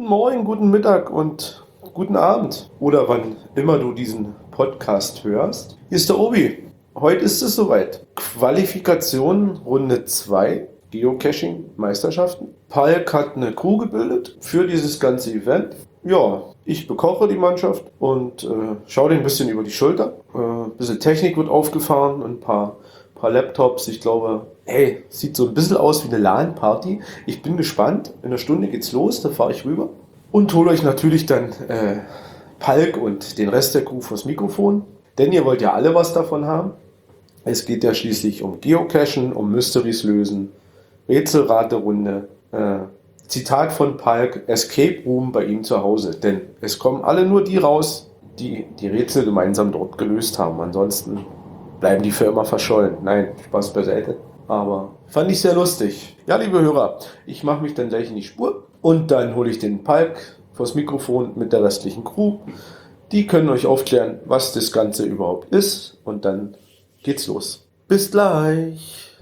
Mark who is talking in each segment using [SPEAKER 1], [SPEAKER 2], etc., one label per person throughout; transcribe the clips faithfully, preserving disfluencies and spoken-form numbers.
[SPEAKER 1] Morgen, guten Mittag und guten Abend oder wann immer du diesen Podcast hörst. Hier ist der Obi. Heute ist es soweit. Qualifikation Runde zwei, Geocaching-Meisterschaften. Palk hat eine Crew gebildet für dieses ganze Event. Ja, ich bekoche die Mannschaft und äh, schaue den ein bisschen über die Schulter. Äh, ein bisschen Technik wird aufgefahren, ein paar, paar Laptops. Ich glaube, hey, sieht so ein bisschen aus wie eine LAN-Party. Ich bin gespannt. In einer Stunde geht's los, da fahre ich rüber. Und hole euch natürlich dann äh, Palk und den Rest der Crew vors Mikrofon. Denn ihr wollt ja alle was davon haben. Es geht ja schließlich um Geocachen, um Mysteries lösen, Rätselraterunde, äh, Zitat von Palk, Escape Room bei ihm zu Hause. Denn es kommen alle nur die raus, die die Rätsel gemeinsam dort gelöst haben. Ansonsten bleiben die für immer verschollen. Nein, Spaß beiseite. Aber fand ich sehr lustig. Ja, liebe Hörer, ich mache mich dann gleich in die Spur und dann hole ich den Palk vors Mikrofon mit der restlichen Crew. Die können euch aufklären, was das Ganze überhaupt ist und dann geht's los. Bis gleich.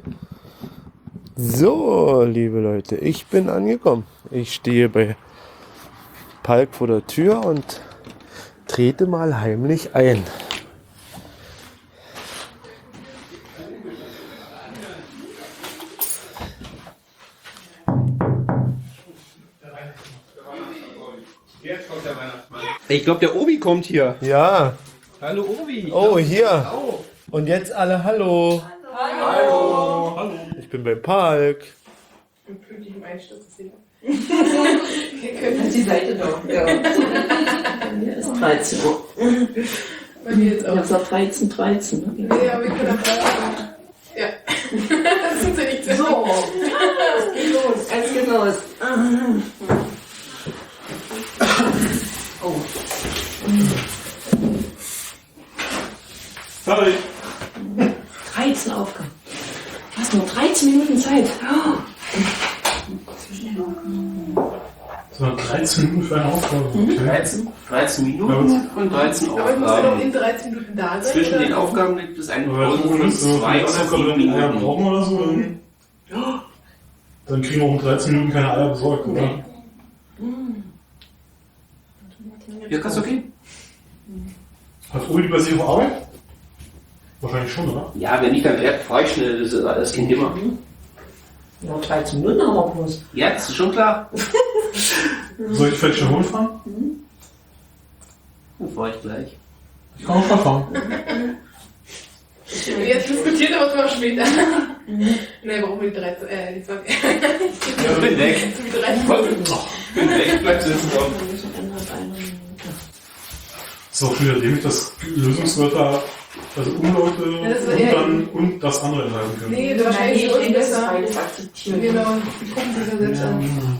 [SPEAKER 1] So, liebe Leute, ich bin angekommen. Ich stehe bei Palk vor der Tür und trete mal heimlich ein.
[SPEAKER 2] Ich glaube, der Obi kommt hier.
[SPEAKER 1] Ja.
[SPEAKER 2] Hallo Obi.
[SPEAKER 1] Oh, hier.
[SPEAKER 2] Oh.
[SPEAKER 1] Und jetzt alle Hallo.
[SPEAKER 2] Hallo. Hallo.
[SPEAKER 1] Ich bin bei Palk.
[SPEAKER 3] Ich bin pünktlich um Einsturz sicher. Ihr könnt
[SPEAKER 4] Die Seite doch. Ja. Bei mir ist dreizehn Uhr.
[SPEAKER 3] bei mir jetzt auch.
[SPEAKER 4] Ich habe dreizehn, dreizehn. Ne?
[SPEAKER 3] Nee, aber wir können auch weiter. Ja. Das sind sie nicht so.
[SPEAKER 4] So, es geht los. Es geht los. Oh.
[SPEAKER 5] Sorry.
[SPEAKER 4] dreizehn Aufgaben. Du hast nur dreizehn Minuten Zeit. Oh.
[SPEAKER 5] So, dreizehn Minuten für eine Aufgabe. Okay.
[SPEAKER 2] dreizehn, dreizehn Minuten und dreizehn
[SPEAKER 3] Aber ich muss ja noch
[SPEAKER 2] Aufgaben.
[SPEAKER 3] in dreizehn Minuten da sein.
[SPEAKER 2] Zwischen
[SPEAKER 3] oder?
[SPEAKER 2] den Aufgaben gibt es eine
[SPEAKER 5] Aber
[SPEAKER 2] Pause
[SPEAKER 5] wenn
[SPEAKER 2] von
[SPEAKER 5] wir so
[SPEAKER 2] zwei oder
[SPEAKER 5] Aufgaben
[SPEAKER 2] sieben
[SPEAKER 5] Eier
[SPEAKER 2] Minuten.
[SPEAKER 5] brauchen oder so, dann, dann kriegen wir auch in dreizehn Minuten keine Eier besorgt, oder?
[SPEAKER 4] Nee.
[SPEAKER 2] Ja, kannst du okay?
[SPEAKER 5] Hat Uli bei sich auf Arbeit? Wahrscheinlich schon, oder?
[SPEAKER 2] Ja, wenn nicht, dann fahre ich schnell. Das, das Kind immer.
[SPEAKER 4] Nur dreizehn Minuten haben wir bloß.
[SPEAKER 2] Ja, das ist schon klar.
[SPEAKER 5] Soll ich vielleicht schon holen fahren?
[SPEAKER 2] Dann fahre ich gleich.
[SPEAKER 5] Ich kann auch schon fahren.
[SPEAKER 3] Und jetzt diskutiert aber es mal später. Nee, warum wir die dreizehn, äh, die zwanzig.
[SPEAKER 2] Ich bin weg.
[SPEAKER 3] Die dreizehn.
[SPEAKER 2] Ich bin weg, bleib sitzen.
[SPEAKER 5] Das ist auch wieder dämlich, dass Lösungswörter, also Umlaute
[SPEAKER 3] Ja, das ist
[SPEAKER 5] und,
[SPEAKER 3] eher-
[SPEAKER 5] dann, und das andere enthalten können.
[SPEAKER 3] Nee, wahrscheinlich ist es besser.
[SPEAKER 4] beides akzeptieren.
[SPEAKER 3] Genau, die gucken sich ja selbst an.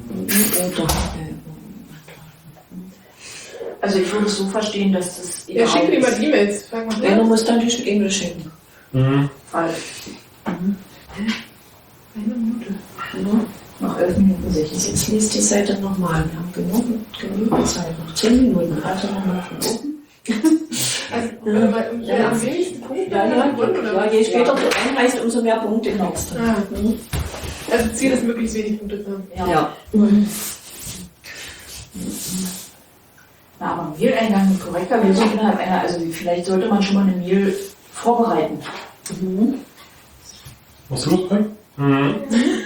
[SPEAKER 4] Also ich würde es so verstehen, dass das
[SPEAKER 3] Ja, schick mir mal die E-Mails. Frag mal.
[SPEAKER 4] Ja, du musst dann die Englisch schicken.
[SPEAKER 5] Mhm.
[SPEAKER 4] Weil
[SPEAKER 3] Eine Minute.
[SPEAKER 4] mhm. Noch elf Minuten sechzig. Jetzt liest die Seite nochmal. Wir haben genug, genug Zeit. Noch zehn Minuten. Also nochmal von oben.
[SPEAKER 3] Also, warte mal, wer
[SPEAKER 4] Ja.
[SPEAKER 3] am wenigsten Punkte
[SPEAKER 4] Ja, ja,
[SPEAKER 3] hat, gewonnen, oder
[SPEAKER 4] ja,
[SPEAKER 3] was?
[SPEAKER 4] je später du einreichst, umso mehr Punkte kriegst du.
[SPEAKER 3] Ah.
[SPEAKER 4] Mhm.
[SPEAKER 3] Also Ziel ist möglichst wenig Punkte zu haben.
[SPEAKER 4] Ja. ja. Mhm.
[SPEAKER 6] Na, aber Mail-Eingang mit korrekter Lösung innerhalb einer, also vielleicht sollte man schon mal eine Mail vorbereiten.
[SPEAKER 4] Mhm.
[SPEAKER 5] Was ist los, Pen? Mhm.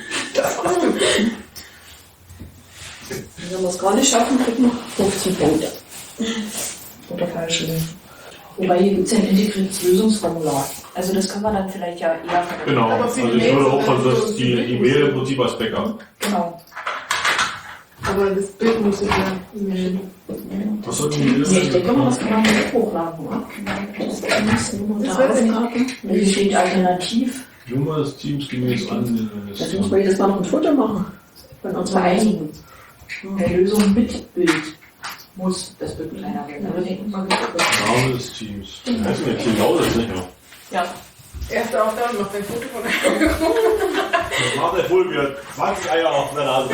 [SPEAKER 4] Wenn wir es gar nicht schaffen, kriegen wir fünfzehn Punkte. Oder falsche Lösung.
[SPEAKER 6] Wobei hier gibt es ja ein integriertes Lösungsformular. Also das kann man dann vielleicht ja eher verwenden.
[SPEAKER 5] Genau,
[SPEAKER 3] Aber
[SPEAKER 5] also
[SPEAKER 3] für die
[SPEAKER 5] ich würde
[SPEAKER 3] Mails
[SPEAKER 5] auch
[SPEAKER 3] oder
[SPEAKER 5] also
[SPEAKER 3] so
[SPEAKER 5] das, die
[SPEAKER 3] die
[SPEAKER 5] E-Mail im Prinzip als Backup.
[SPEAKER 6] Genau.
[SPEAKER 3] Aber das Bild muss ich ja E-Mail.
[SPEAKER 5] Was soll die
[SPEAKER 6] Nee, ich denke mal, das kann man nicht hochladen, oder?
[SPEAKER 4] Das ist nur
[SPEAKER 3] Das
[SPEAKER 4] unter
[SPEAKER 3] weiß ich nicht.
[SPEAKER 4] Aufgaben.
[SPEAKER 6] Hier steht alternativ.
[SPEAKER 5] Nummer des Teams gemäß an.
[SPEAKER 4] Das muss man jedes Mal noch ein Foto machen. Von unserer
[SPEAKER 6] Vereinigen. Der Lösung mit Bild muss das Bild kleiner werden. Aber denken wir mal,
[SPEAKER 5] Name des Teams. Heißt mir genau das nicht mehr.
[SPEAKER 6] ja.
[SPEAKER 3] Erste Aufnahme, macht ein Foto von einem.
[SPEAKER 5] Das macht der wohl wieder zwanzig Eier auf der Nase.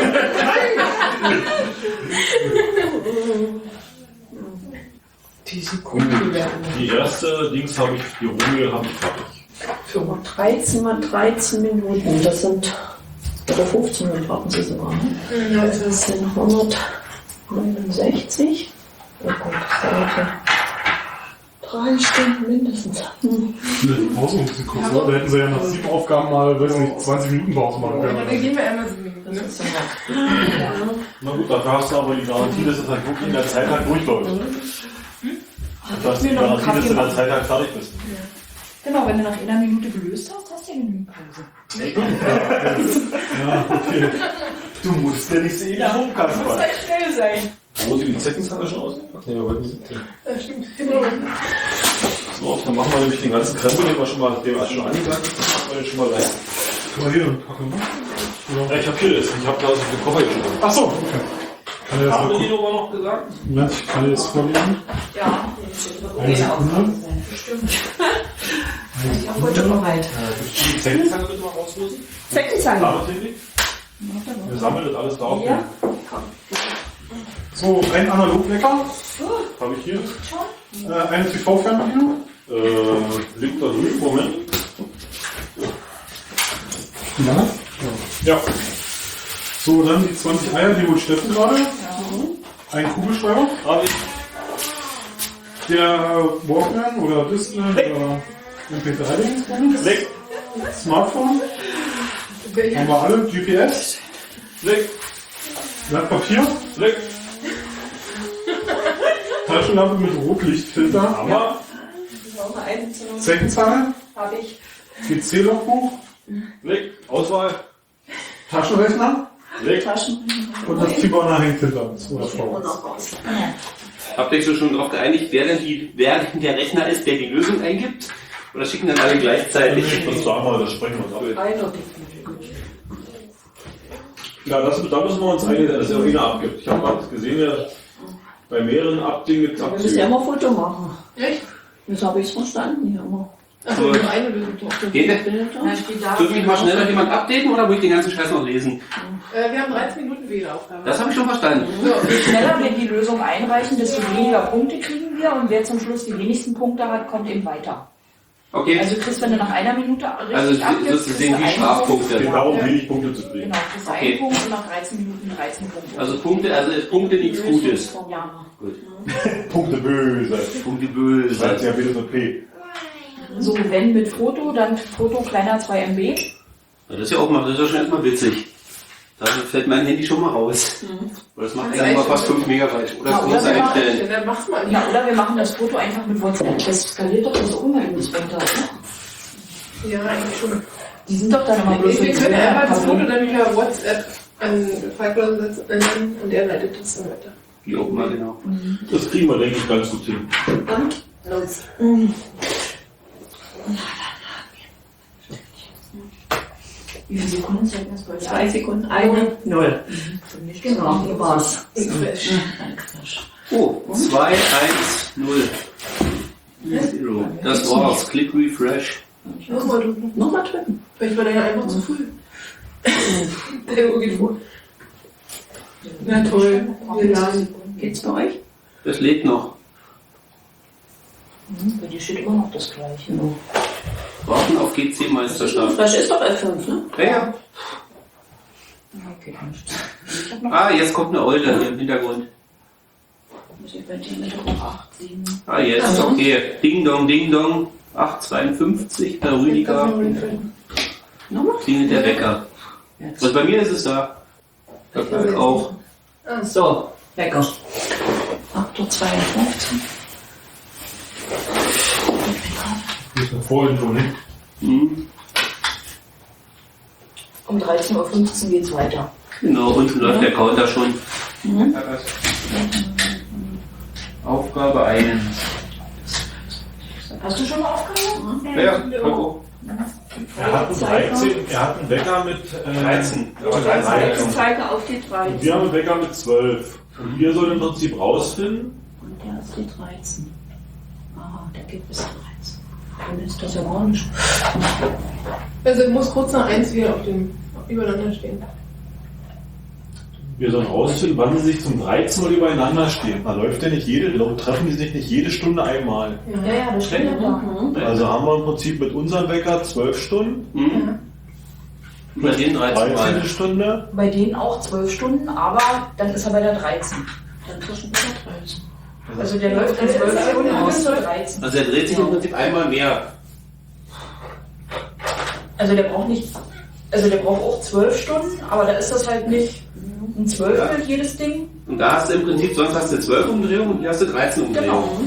[SPEAKER 3] Diese Kunden werden.
[SPEAKER 5] Die erste Dings habe ich, die Runde habe ich fertig.
[SPEAKER 4] Für dreizehn mal dreizehn Minuten. Das sind, oder fünfzehn Minuten brauchen sie sogar. Ne?
[SPEAKER 3] Ja, ist
[SPEAKER 4] Das
[SPEAKER 3] es.
[SPEAKER 4] sind hundert. neunundsechzig. Oh Gott, das dauerte drei Stunden mindestens. Hm.
[SPEAKER 5] Die Pause ein bisschen kurz, oder? Da hätten sie ja nach sieben Aufgaben mal, weiß nicht, zwanzig Minuten Pause machen
[SPEAKER 3] Ja, dann
[SPEAKER 5] können.
[SPEAKER 3] gehen wir einmal sieben Minuten. Ne?
[SPEAKER 4] Das ist ja
[SPEAKER 5] Na gut, dafür hast du aber die Garantie, dass es halt wirklich in der Zeit halt durchläuft. Du hast die
[SPEAKER 6] mir noch einen
[SPEAKER 5] Garantie, dass du in
[SPEAKER 6] Kaffee
[SPEAKER 5] der
[SPEAKER 6] machen.
[SPEAKER 5] Zeit halt fertig bist.
[SPEAKER 6] Genau, wenn du nach einer Minute gelöst hast, hast du ja genügend Pause.
[SPEAKER 5] Ja, okay. Du musst ja nicht so ewig
[SPEAKER 6] Ja,
[SPEAKER 5] rumkaspern.
[SPEAKER 6] muss halt schnell sein.
[SPEAKER 2] Wo sie die Zeckenzange schon aus? Ach nee, wir wollten sie.
[SPEAKER 3] Ja, stimmt. Genau.
[SPEAKER 2] So, dann machen wir nämlich den ganzen Krempel, den wir schon mal, den wir schon angegangen haben, machen wir den schon mal rein.
[SPEAKER 5] Guck mal hier, einen Kaffee, ne?
[SPEAKER 2] Ja, ich hab hier das. Ich hab da so den Koffer geschrieben.
[SPEAKER 5] Achso, okay. Kann ich das
[SPEAKER 2] Haben
[SPEAKER 5] mal
[SPEAKER 2] wir die
[SPEAKER 5] gucken?
[SPEAKER 2] Nummer noch gesagt?
[SPEAKER 5] Moment, ich kann dir das vorlesen.
[SPEAKER 6] Ja,
[SPEAKER 5] Eine Sekunde.
[SPEAKER 6] bestimmt.
[SPEAKER 5] Eine
[SPEAKER 6] Ich habe heute bereit.
[SPEAKER 2] Die Zeckenzange bitte mal rauslösen.
[SPEAKER 6] Zeckenzange.
[SPEAKER 2] Damentechnik. Wir sammeln das alles da auf.
[SPEAKER 6] Ja.
[SPEAKER 5] So, ein Analogwecker.
[SPEAKER 2] Habe ich hier.
[SPEAKER 5] Äh, eine T V-Fernbedienung.
[SPEAKER 2] Äh, liegt da drüben. Moment.
[SPEAKER 5] Ja.
[SPEAKER 2] Ja.
[SPEAKER 5] So, dann die zwanzig Eier, die holt Steffen gerade. Ein Kugelschreiber.
[SPEAKER 2] Habe ich.
[SPEAKER 5] Der Walkman oder Display oder M P drei Dings.
[SPEAKER 2] Weg.
[SPEAKER 5] Smartphone. Haben wir alle. G P S.
[SPEAKER 2] Weg.
[SPEAKER 5] Blatt Papier.
[SPEAKER 2] Weg.
[SPEAKER 5] Taschenlampe mit Rotlichtfilter.
[SPEAKER 2] Hammer.
[SPEAKER 5] Zeckenzange.
[SPEAKER 6] Habe ich.
[SPEAKER 5] P C-Logbuch.
[SPEAKER 2] Weg. Auswahl.
[SPEAKER 5] Taschenrechner.
[SPEAKER 2] Weg.
[SPEAKER 5] Und das Tiboner Hängfilter. Oder Frau.
[SPEAKER 2] Habt ihr euch so schon darauf geeinigt, wer denn, die, wer denn der Rechner ist, der die Lösung eingibt? Oder schicken dann alle gleichzeitig?
[SPEAKER 5] Das sagen wir, das sprechen wir uns ab.
[SPEAKER 6] Eindeutig.
[SPEAKER 2] Ja, das, da müssen wir uns einigen, dass er wieder abgibt. Ich habe gerade gesehen, ja, bei mehreren Abdingen gibt es
[SPEAKER 4] Wir müssen ja
[SPEAKER 2] Abzüge.
[SPEAKER 4] immer ein Foto machen.
[SPEAKER 3] Echt?
[SPEAKER 4] Das habe ich verstanden. Ja, immer.
[SPEAKER 3] Achso, nur eine Lösung.
[SPEAKER 2] Geht der?
[SPEAKER 6] Da steht da.
[SPEAKER 2] Dürfen mich mal schnell noch jemand updaten oder muss ich den ganzen Scheiß noch lesen?
[SPEAKER 3] Äh, wir haben dreizehn Minuten Wähleraufgabe.
[SPEAKER 2] Das habe ich schon verstanden.
[SPEAKER 6] Je schneller wir die Lösung einreichen, desto weniger Punkte kriegen wir und wer zum Schluss die wenigsten Punkte hat, kommt eben weiter.
[SPEAKER 2] Okay,
[SPEAKER 6] Also kriegst, wenn du nach einer Minute richtig
[SPEAKER 2] also
[SPEAKER 6] abgibst,
[SPEAKER 2] das
[SPEAKER 6] kriegst
[SPEAKER 2] sind
[SPEAKER 6] du
[SPEAKER 2] die
[SPEAKER 6] einen
[SPEAKER 2] Strafpunkte.
[SPEAKER 5] Es geht darum, wenig Punkte zu kriegen.
[SPEAKER 6] Genau, kriegst du
[SPEAKER 2] Okay.
[SPEAKER 6] einen Punkt und nach dreizehn Minuten dreizehn Punkte.
[SPEAKER 2] Also Punkte, also Punkte nichts Gutes.
[SPEAKER 6] Ja.
[SPEAKER 2] Gut.
[SPEAKER 5] Punkte böse.
[SPEAKER 2] Punkte
[SPEAKER 5] Das
[SPEAKER 2] böse.
[SPEAKER 5] heißt ja wieder so P.
[SPEAKER 6] So, wenn mit Foto, dann Foto kleiner zwei Megabyte.
[SPEAKER 2] Das ist ja auch mal, das ist ja schon erstmal witzig. Da fällt mein Handy schon mal raus. Weil das macht
[SPEAKER 3] Das
[SPEAKER 2] ja
[SPEAKER 3] ist
[SPEAKER 2] immer fast
[SPEAKER 3] echt-
[SPEAKER 2] fünf Megabyte. Oder
[SPEAKER 6] Ja,
[SPEAKER 2] das
[SPEAKER 6] oder
[SPEAKER 2] muss
[SPEAKER 6] wir machen-
[SPEAKER 2] einstellen.
[SPEAKER 3] Dann mach's mal.
[SPEAKER 6] Ja, oder wir machen das Foto einfach mit WhatsApp.
[SPEAKER 4] Das skaliert doch das Umweltinspektor. Ne?
[SPEAKER 3] Ja, eigentlich schon.
[SPEAKER 6] Die sind doch dann immer bloß
[SPEAKER 3] Wir
[SPEAKER 6] so
[SPEAKER 3] können
[SPEAKER 6] zwei
[SPEAKER 3] einfach das Foto
[SPEAKER 6] Kabinen.
[SPEAKER 3] dann per WhatsApp an Falkler setzen und er leitet das dann weiter.
[SPEAKER 2] Wie auch immer, genau.
[SPEAKER 5] Das kriegen wir, denke ich, ganz gut hin.
[SPEAKER 4] Und los.
[SPEAKER 6] Wie viele Sekunden zeigt das bei dir?
[SPEAKER 4] Zwei Sekunden, eine, null. Genau, so war's.
[SPEAKER 3] Fresh.
[SPEAKER 2] Oh, zwei eins null. Zero. Das war's. Click Refresh.
[SPEAKER 3] Nochmal drücken.
[SPEAKER 4] Nochmal drücken.
[SPEAKER 3] Vielleicht war der ja einfach zu früh. Der Uhr geht vor. Na toll. Wir laden.
[SPEAKER 4] Geht's bei euch?
[SPEAKER 2] Das lädt noch.
[SPEAKER 6] Bei dir steht immer noch das Gleiche.
[SPEAKER 2] Warten auf G C-Meisterschaft.
[SPEAKER 4] Flash ist doch F fünf, ne?
[SPEAKER 2] Ja, ja.
[SPEAKER 6] Okay, dann steht- ich hab noch
[SPEAKER 2] Ah, jetzt kommt eine Eule hier im Hintergrund.
[SPEAKER 6] muss ich bei dir mit noch acht, sieben.
[SPEAKER 2] Ah, jetzt, okay. Ding Dong, Ding Dong. acht zweiundfünfzig, Herr Rüdiger.
[SPEAKER 4] Nochmal?
[SPEAKER 2] Klingelt der Wecker. Also bei mir ist es da. Das auch.
[SPEAKER 4] So, Wecker. acht Uhr zweiundfünfzig.
[SPEAKER 5] Das ist vorhin schon, ne?
[SPEAKER 2] Hm.
[SPEAKER 6] Um dreizehn Uhr fünfzehn geht's weiter.
[SPEAKER 2] Genau, unten läuft der Counter schon.
[SPEAKER 4] Mhm.
[SPEAKER 2] Aufgabe eins.
[SPEAKER 6] Hast du schon eine Aufgabe?
[SPEAKER 2] Ja, ja, Coco.
[SPEAKER 5] Er hat einen dreizehn, er hat einen Wecker mit äh,
[SPEAKER 2] dreizehn.
[SPEAKER 5] Aber dreizehn.
[SPEAKER 4] Ich zeige auf die
[SPEAKER 5] Und
[SPEAKER 4] dreizehn.
[SPEAKER 5] wir haben einen Wecker mit zwölf. Und ihr sollt im Prinzip rausfinden,
[SPEAKER 4] Und der ist die dreizehn. Ah, der geht bis dreizehn. Dann ist das ja gar nicht.
[SPEAKER 3] Also muss kurz nach eins wieder auf dem übereinander stehen.
[SPEAKER 5] wir sollen rausfinden, wann sie sich zum dreizehn Uhr übereinander stehen. Da läuft ja nicht jede, treffen die sich nicht jede Stunde einmal.
[SPEAKER 6] Ja, ja, das steht ja da.
[SPEAKER 4] Mhm.
[SPEAKER 5] Also haben wir im Prinzip mit unserem Wecker zwölf Stunden,
[SPEAKER 2] Hm. Bei denen dreizehn
[SPEAKER 5] dreizehnte
[SPEAKER 2] Mal.
[SPEAKER 5] Stunde.
[SPEAKER 6] Bei denen auch zwölf Stunden, aber dann ist er bei der dreizehn. Dann zwischen dreizehn. Also der läuft dann
[SPEAKER 3] Also
[SPEAKER 6] zwölf
[SPEAKER 3] ist
[SPEAKER 6] Stunden
[SPEAKER 3] aber
[SPEAKER 6] aus
[SPEAKER 3] nur
[SPEAKER 6] dreizehn.
[SPEAKER 2] Also er dreht sich im Prinzip einmal mehr.
[SPEAKER 6] Also der braucht nicht, also der braucht auch zwölf Stunden, aber da ist das halt nicht ein Zwölftel
[SPEAKER 2] Ja.
[SPEAKER 6] jedes Ding.
[SPEAKER 2] Und da hast du im Prinzip, sonst hast du zwölf Umdrehungen und hier hast du dreizehn Umdrehungen.
[SPEAKER 6] Genau.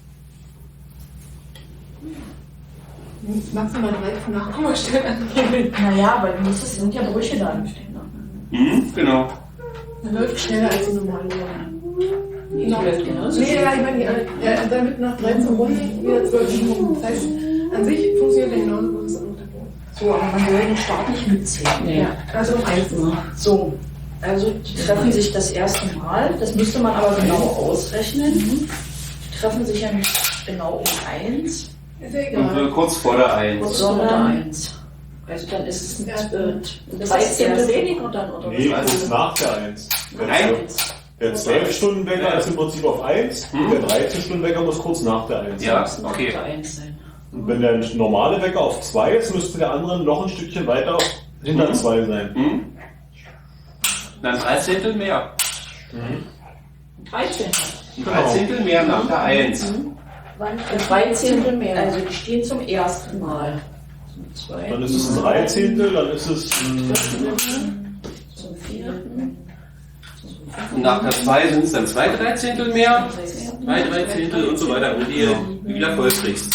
[SPEAKER 3] Maximal dreizehn Nachkommastellen angeben.
[SPEAKER 6] Naja, aber die nächsten sind ja Brüche dann.
[SPEAKER 2] Mhm, genau.
[SPEAKER 3] Man läuft schneller als die normale Uhr.
[SPEAKER 6] Die läuft genauso.
[SPEAKER 3] Nee, ja, ich meine, ja, damit nach dreizehn Runden wieder zwölf Stunden. Das heißt, an sich funktioniert der genauso gut als andere.
[SPEAKER 6] So, aber man will den Start nicht mitzählen.
[SPEAKER 3] Nee. Ja, also um eins Uhr.
[SPEAKER 6] So, also die treffen sich das erste Mal. Das müsste man aber genau ausrechnen. Die treffen sich ja nicht genau um eins,
[SPEAKER 3] Ist ja
[SPEAKER 2] Und
[SPEAKER 3] egal.
[SPEAKER 2] äh, kurz vor der eins.
[SPEAKER 6] sondern eins. Also dann ist es ein
[SPEAKER 3] Ja.
[SPEAKER 6] dreizehn weniger dann, oder
[SPEAKER 5] Nee,
[SPEAKER 6] was?
[SPEAKER 5] kurz nach der eins.
[SPEAKER 2] Nein.
[SPEAKER 5] Der zwölf-Stunden-Wecker ist im Prinzip auf eins
[SPEAKER 2] Hm.
[SPEAKER 5] und der dreizehn-Stunden-Wecker muss kurz nach der eins.
[SPEAKER 2] Ja,
[SPEAKER 6] Das muss
[SPEAKER 2] okay.
[SPEAKER 6] nach der eins sein.
[SPEAKER 5] Und wenn der normale Wecker auf zwei ist, müsste der andere noch ein Stückchen weiter auf hinter
[SPEAKER 2] Mhm.
[SPEAKER 5] zwei sein.
[SPEAKER 2] Mhm. Dann dreizehntel mehr.
[SPEAKER 6] dreizehn.
[SPEAKER 2] Ein dreizehntel mehr nach der eins.
[SPEAKER 6] Ein dreizehntel mehr. Also die stehen zum ersten Mal. Zum
[SPEAKER 5] Dann
[SPEAKER 6] zweiten,
[SPEAKER 5] ist es ein Dreizehntel, dann ist es ein
[SPEAKER 6] zum vierten.
[SPEAKER 2] Und nach der zwei sind es dann zwei Dreizehntel mehr, drei Dreizehntel und so weiter, und die du wieder voll kriegst.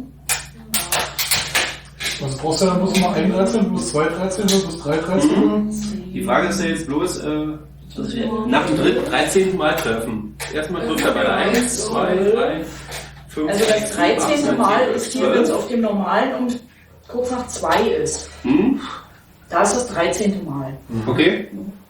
[SPEAKER 7] Was brauchst du dann bloß mal ein Dreizehntel, plus zwei Dreizehntel, plus drei Dreizehntel?
[SPEAKER 2] Die Frage ist ja jetzt bloß, äh, nach dem dritten dreizehnten Mal treffen. Erstmal drückt er bei der eins, zwei, drei, fünf,
[SPEAKER 6] Also das dreizehnte Mal ist hier, wenn es
[SPEAKER 2] zwölf.
[SPEAKER 6] auf dem normalen und kurz nach zwei ist.
[SPEAKER 2] Hm?
[SPEAKER 6] Da ist das dreizehnte Mal.
[SPEAKER 2] Okay.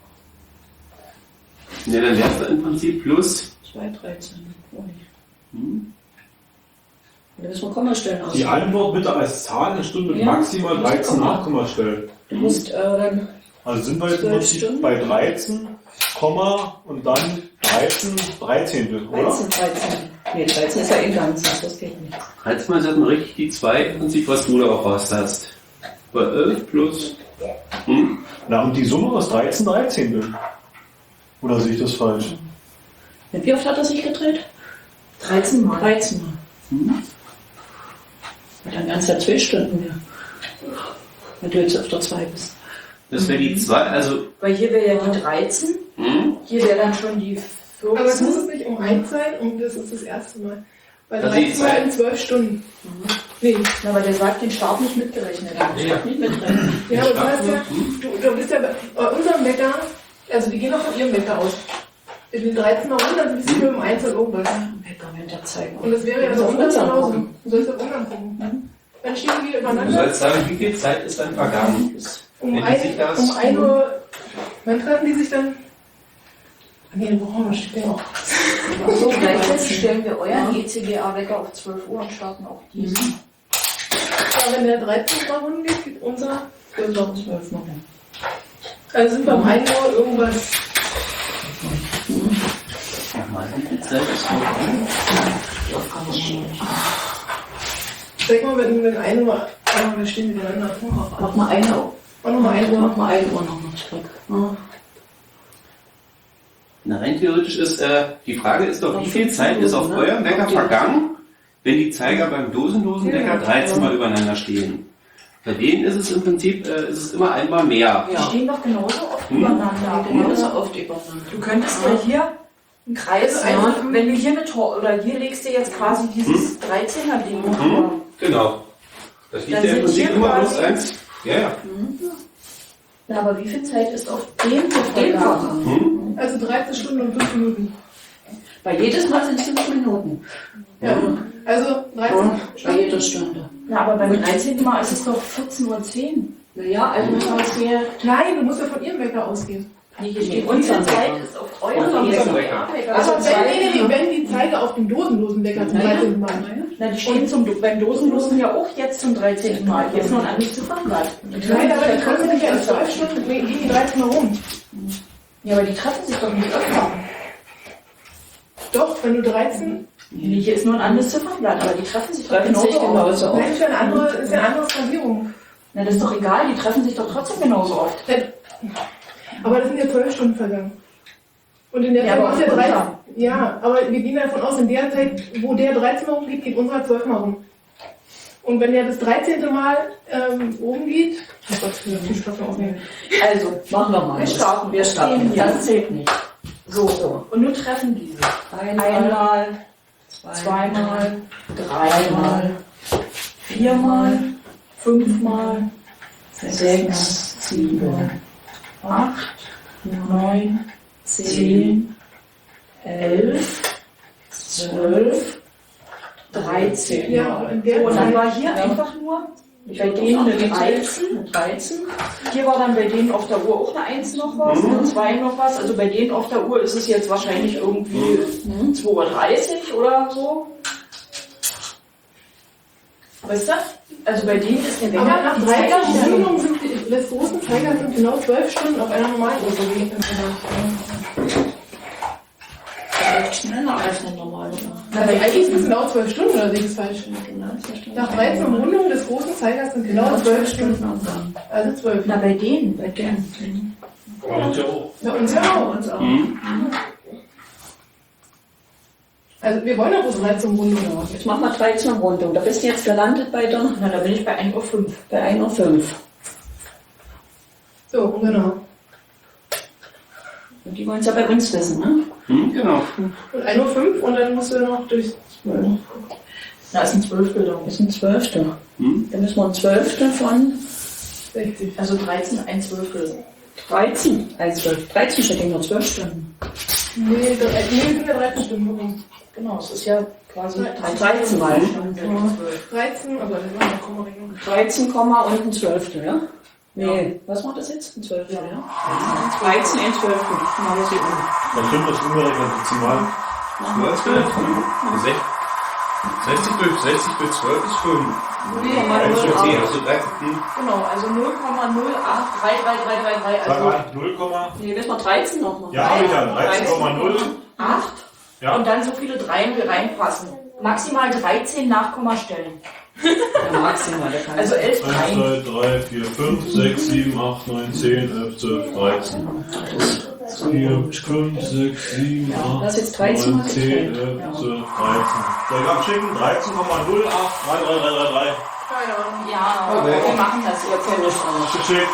[SPEAKER 2] Ja, dann wärst du im Prinzip plus.
[SPEAKER 6] zwei dreizehn.
[SPEAKER 2] Hm?
[SPEAKER 6] Da müssen wir Kommastellen aus.
[SPEAKER 5] die Antwort bitte als Zahl in Stunde mit
[SPEAKER 6] Ja.
[SPEAKER 5] maximal dreizehn Nachkommastellen.
[SPEAKER 6] Du musst äh, dann
[SPEAKER 5] Also sind wir jetzt im
[SPEAKER 6] zwölf
[SPEAKER 5] Prinzip
[SPEAKER 6] Stunden.
[SPEAKER 5] bei dreizehn, Komma und dann dreizehn, Dreizehntel, oder?
[SPEAKER 6] dreizehn, dreizehn. Nee, dreizehn ist ja eh ganz, das geht nicht.
[SPEAKER 2] Halt's mal jetzt mal richtig die zwei im Prinzip, was du da auch raus hast. Bei elf plus. Hm?
[SPEAKER 5] Na, und die Summe aus dreizehn Dreizehntel. Oder sehe ich das falsch?
[SPEAKER 6] Wie oft hat er sich gedreht? dreizehn Mal. dreizehn Mal.
[SPEAKER 2] Hm?
[SPEAKER 6] Dann wären es ja zwei Stunden mehr. Wenn du jetzt auf der zwei bist.
[SPEAKER 2] Das wäre die zwei, also.
[SPEAKER 6] Weil hier wäre ja die dreizehn,
[SPEAKER 2] Hm?
[SPEAKER 6] hier wäre dann schon die
[SPEAKER 3] Aber es muss
[SPEAKER 6] vierzehn.
[SPEAKER 3] es nicht um eins sein und das ist das erste Mal. Weil
[SPEAKER 2] Also die
[SPEAKER 3] dreizehn Mal
[SPEAKER 2] Zeit-
[SPEAKER 3] in zwölf Stunden. Nee.
[SPEAKER 6] Na, aber der sagt den Start nicht mitgerechnet. Den Start nicht mitrechnen.
[SPEAKER 3] Ja, aber du
[SPEAKER 2] Start
[SPEAKER 3] hast ja, du, du bist ja bei unserem Wecker, also die gehen doch von ihrem Wecker aus. In den dreizehn Mal runter sind sie nur um eins und irgendwas.
[SPEAKER 6] Wecker, wenn der zeigen.
[SPEAKER 3] Und das wäre ja
[SPEAKER 6] Also
[SPEAKER 3] so
[SPEAKER 6] auf
[SPEAKER 3] unser
[SPEAKER 6] unseren
[SPEAKER 3] genauso.
[SPEAKER 6] gucken.
[SPEAKER 3] Du sollst auf unseren gucken. Dann stehen die
[SPEAKER 2] Du
[SPEAKER 3] übereinander.
[SPEAKER 2] sollst sagen, wie viel Zeit ist dann vergangen?
[SPEAKER 3] Um
[SPEAKER 2] wenn die
[SPEAKER 3] ein,
[SPEAKER 2] sich das-
[SPEAKER 3] um ein Uhr, wann treffen die sich dann? Ah, nee, worauf steht der auch?
[SPEAKER 6] So, gleichzeitig stellen wir euren E C G A-Wecker auf zwölf Uhr und starten auch diesen.
[SPEAKER 3] Ja, wenn der dreizehn Mal runden geht, geht unser
[SPEAKER 6] zwölf Uhr zwölf Mal.
[SPEAKER 3] Also sind wir um ein Uhr irgendwas.
[SPEAKER 2] Nochmal, wie viel Zeit ist vergangen?
[SPEAKER 6] Die Aufgabe ist schon nicht.
[SPEAKER 3] Sag mal, wenn, wenn ein Uhr, ah, wir stehen miteinander.
[SPEAKER 6] Mach mal eine,
[SPEAKER 3] Mach nochmal ein Uhr.
[SPEAKER 6] mach mal eine Uhr noch mal zurück. Ja.
[SPEAKER 2] Na, rein theoretisch ist, äh, die Frage ist doch, wie viel Zeit ist auf eurem Wecker vergangen, wenn die Zeiger beim Dosendosenwecker dreizehn Mal übereinander stehen? Bei denen ist es im Prinzip, äh, ist es immer einmal mehr.
[SPEAKER 6] Die stehen doch genauso oft
[SPEAKER 2] Hm?
[SPEAKER 6] übereinander.
[SPEAKER 4] Genauso oft übereinander.
[SPEAKER 6] Du könntest ja hier einen Kreis,
[SPEAKER 3] Also
[SPEAKER 6] ja.
[SPEAKER 3] einfach-
[SPEAKER 6] wenn du hier eine Tor oder hier legst du jetzt quasi dieses dreizehner Ding.
[SPEAKER 2] Hm? Genau. Das liegt
[SPEAKER 6] Dann
[SPEAKER 2] ja im
[SPEAKER 6] sind
[SPEAKER 2] Prinzip
[SPEAKER 6] hier
[SPEAKER 2] immer
[SPEAKER 6] quasi-
[SPEAKER 2] bloß eins. Ja, ja.
[SPEAKER 6] Ja, aber wie viel Zeit ist auf dem vergangen?
[SPEAKER 2] Hm?
[SPEAKER 3] Also dreizehn Stunden und fünf Minuten.
[SPEAKER 6] Bei jedes Mal sind es fünf Minuten.
[SPEAKER 3] Ja. Also dreizehn
[SPEAKER 6] Und bei
[SPEAKER 3] Stunden.
[SPEAKER 6] jeder Stunde. Na, aber beim dreizehnten Mal ist es doch vierzehn Uhr zehn. Naja, also was wir.
[SPEAKER 3] Nein, du musst ja von ihrem Wecker ausgehen.
[SPEAKER 6] Nee, hier steht unsere Zeit ist auf eurem
[SPEAKER 2] Unser
[SPEAKER 6] Wecker.
[SPEAKER 2] Wecker.
[SPEAKER 3] Also
[SPEAKER 6] Also
[SPEAKER 3] wenn,
[SPEAKER 6] zwei,
[SPEAKER 3] nee, nee, nee, wenn die Zeiger auf dem dosenlosen Wecker zum dreizehnten Mal.
[SPEAKER 6] na, die stehen zum, beim Dosenlosen ja auch jetzt zum dreizehnten Mal. Jetzt noch ein anderes Ziffernblatt.
[SPEAKER 3] Nein, aber dann können sie nicht ja in zwölf Stunden, gehen die dreizehn Mal rum.
[SPEAKER 6] Ja, aber die treffen sich doch nicht öfter.
[SPEAKER 3] Doch, wenn du dreizehn,
[SPEAKER 6] Nee, hier ist nur ein anderes Ziffernblatt, aber die treffen sich doch
[SPEAKER 4] Treffen sich
[SPEAKER 6] genauso oft.
[SPEAKER 4] genauso
[SPEAKER 3] nein,
[SPEAKER 4] oft.
[SPEAKER 3] ist ja eine andere, ist ja eine andere Skalierung.
[SPEAKER 6] Na, das ist doch egal, die treffen sich doch trotzdem genauso oft.
[SPEAKER 3] Aber das sind ja zwölf Stunden vergangen. Und in der
[SPEAKER 6] Ja,
[SPEAKER 3] Zeit
[SPEAKER 6] aber
[SPEAKER 3] machst du ja
[SPEAKER 6] auf
[SPEAKER 3] dreizehn.
[SPEAKER 6] unserem.
[SPEAKER 3] Ja, aber wir gehen davon aus, in der Zeit, wo der dreizehn Mal rumgeht, geht unserer zwölf Mal rum. Und wenn der das dreizehnte Mal ähm, rumgeht, oh Gott, ich muss die Stoffe aufnehmen.
[SPEAKER 6] Also, machen wir mal. Wir starten. Wir starten. Das zählt nicht. So, so. Und nun treffen diese. Einmal, Einmal zweimal, dreimal, viermal, fünfmal, sechs, sieben, acht, neun, zehn, elf, zwölf, dreizehn.
[SPEAKER 3] Ja, und in der
[SPEAKER 6] So, und dann
[SPEAKER 3] Zeit-
[SPEAKER 6] war hier einfach nur bei denen eine dreizehn, eine dreizehn. Hier war dann bei denen auf der Uhr auch eine eins noch was, eine zwei noch was. Also bei denen auf der Uhr ist es jetzt wahrscheinlich irgendwie zwei Uhr dreißig oder so. Weißt du? Also bei denen ist der
[SPEAKER 3] Aber
[SPEAKER 6] Wecker
[SPEAKER 3] nach
[SPEAKER 6] die
[SPEAKER 3] dreizehn
[SPEAKER 6] Zeigerstellung.
[SPEAKER 3] Sendungen sind die, des großen Zeigers sind genau zwölf Stunden auf einer normalen Uhr gewesen.
[SPEAKER 6] Echt schneller als eine normale Uhr.
[SPEAKER 3] Also eigentlich sind es genau zwölf Stunden, oder sehe ich das falsch? Nach dreizehn Rundungen des großen Zeigers sind genau zwölf Stunden. Also zwölf.
[SPEAKER 6] Na, bei denen, bei denen.
[SPEAKER 5] Bei uns ja auch.
[SPEAKER 3] Bei uns ja auch.
[SPEAKER 6] Uns auch.
[SPEAKER 2] Mhm.
[SPEAKER 3] Also wir wollen ja bloß dreizehn Rundungen.
[SPEAKER 6] Jetzt machen wir dreizehn Rundung. Da bist du jetzt gelandet bei der, na, da bin ich bei ein Uhr fünf. Bei ein Uhr fünf.
[SPEAKER 3] So, genau.
[SPEAKER 6] Und die wollen es ja bei uns wissen, ne?
[SPEAKER 2] Hm, genau.
[SPEAKER 3] Und ein Uhr fünf und dann musst du noch durch zwölf.
[SPEAKER 6] Da ist ein Zwölftel, da ist ein Zwölftel.
[SPEAKER 2] Hm?
[SPEAKER 6] Da müssen wir ein Zwölftel von,
[SPEAKER 3] sechzig.
[SPEAKER 6] also dreizehn, ein Zwölftel. dreizehn, ein Zwölftel. dreizehn steht ja nur zwölf Stunden.
[SPEAKER 3] Nee, drei- nee, wir sind ja dreizehn Stunden rum.
[SPEAKER 6] Genau, es ist ja quasi
[SPEAKER 3] dreizehn.
[SPEAKER 6] dreizehn Mal.
[SPEAKER 3] dreizehn, aber das war eine Kommaregelung.
[SPEAKER 6] dreizehn, und ein Zwölftel, ja? Nee, was macht das jetzt? Ein Zwölftel, ja? dreizehn, ein Zwölftel. Machen wir sie um.
[SPEAKER 5] Dann stimmt das umgerechnet Dezimal.
[SPEAKER 2] sechzig durch sechzig durch zwölf ist fünf.
[SPEAKER 6] Nee, mal
[SPEAKER 2] eins
[SPEAKER 6] null
[SPEAKER 2] durch zehn,
[SPEAKER 6] acht.
[SPEAKER 2] also dreizehn. Hm.
[SPEAKER 6] Genau, also null Komma null acht drei drei drei drei drei.
[SPEAKER 5] Sag
[SPEAKER 6] Also,
[SPEAKER 5] mal, null,
[SPEAKER 6] nee, müssen wir dreizehn noch machen.
[SPEAKER 5] ja, habe ich ja, dreizehn Komma null.
[SPEAKER 6] acht.
[SPEAKER 5] Ja.
[SPEAKER 6] Und dann so viele Dreien wie reinpassen. Maximal dreizehn Nachkommastellen. Ja, maximal, der kann. Also elf
[SPEAKER 5] eins,
[SPEAKER 6] Dreien.
[SPEAKER 5] zwei, drei, vier, fünf, sechs, sieben, acht, neun, zehn, elf, zwölf, dreizehn. vier, fünf, sechs, sieben,
[SPEAKER 6] Ja, das
[SPEAKER 5] acht,
[SPEAKER 6] ist jetzt dreizehn
[SPEAKER 5] neun,
[SPEAKER 6] mal
[SPEAKER 5] zehn,
[SPEAKER 6] getrennt.
[SPEAKER 5] elf, zwölf, dreizehn. Soll ich abschicken? dreizehn Komma null acht drei drei drei drei drei.
[SPEAKER 3] Keine Ahnung.
[SPEAKER 6] Ja,
[SPEAKER 2] Okay.
[SPEAKER 6] wir machen das. Ihr kennt es auch.
[SPEAKER 5] Geschickt.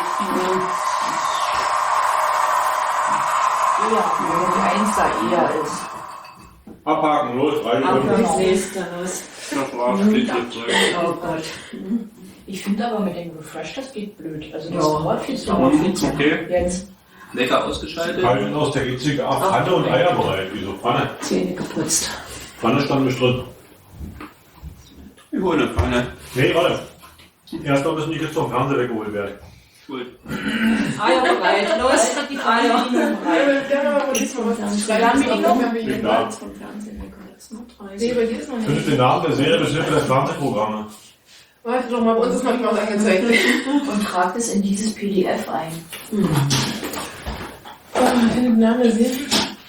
[SPEAKER 6] Ja, wenn die eins da eher ist.
[SPEAKER 5] Abhaken, los, drei
[SPEAKER 6] Aber
[SPEAKER 5] Sekunden.
[SPEAKER 6] ich sehe es dann los.
[SPEAKER 2] Das war Klick, Klick, Klick.
[SPEAKER 6] Oh Gott. Ich finde aber mit dem Refresh, das geht blöd. Also das
[SPEAKER 3] Ja.
[SPEAKER 6] dauert viel zu lange.
[SPEAKER 2] Hm, okay.
[SPEAKER 6] Jetzt
[SPEAKER 2] Lecker ausgeschaltet.
[SPEAKER 5] Kalten aus der G C K, Pfanne und Eier bereit. Wieso Pfanne?
[SPEAKER 6] Zähne geputzt.
[SPEAKER 5] Pfanne stand nicht drin.
[SPEAKER 2] Ich hole eine Pfanne.
[SPEAKER 5] Nee, warte. Erstmal müssen die Kids vom Fernseher weggeholt werden.
[SPEAKER 2] Gut.
[SPEAKER 6] Eier bereit. Los, die Eier.
[SPEAKER 3] Ja, aber wo ist noch was zu schreiben?
[SPEAKER 6] Haben wir die noch?
[SPEAKER 3] Haben wir die
[SPEAKER 5] Den
[SPEAKER 3] noch?
[SPEAKER 5] Namen.
[SPEAKER 3] Nee, bei dir ist noch
[SPEAKER 5] Findest
[SPEAKER 3] nicht.
[SPEAKER 5] den Namen der Serie bis Hilfe der Fernsehprogramme.
[SPEAKER 3] Warte doch mal, bei uns ist noch nicht mal was angezeigt.
[SPEAKER 6] Und tragt es in dieses P D F ein.
[SPEAKER 3] Oh, ich finde den Namen der Serie.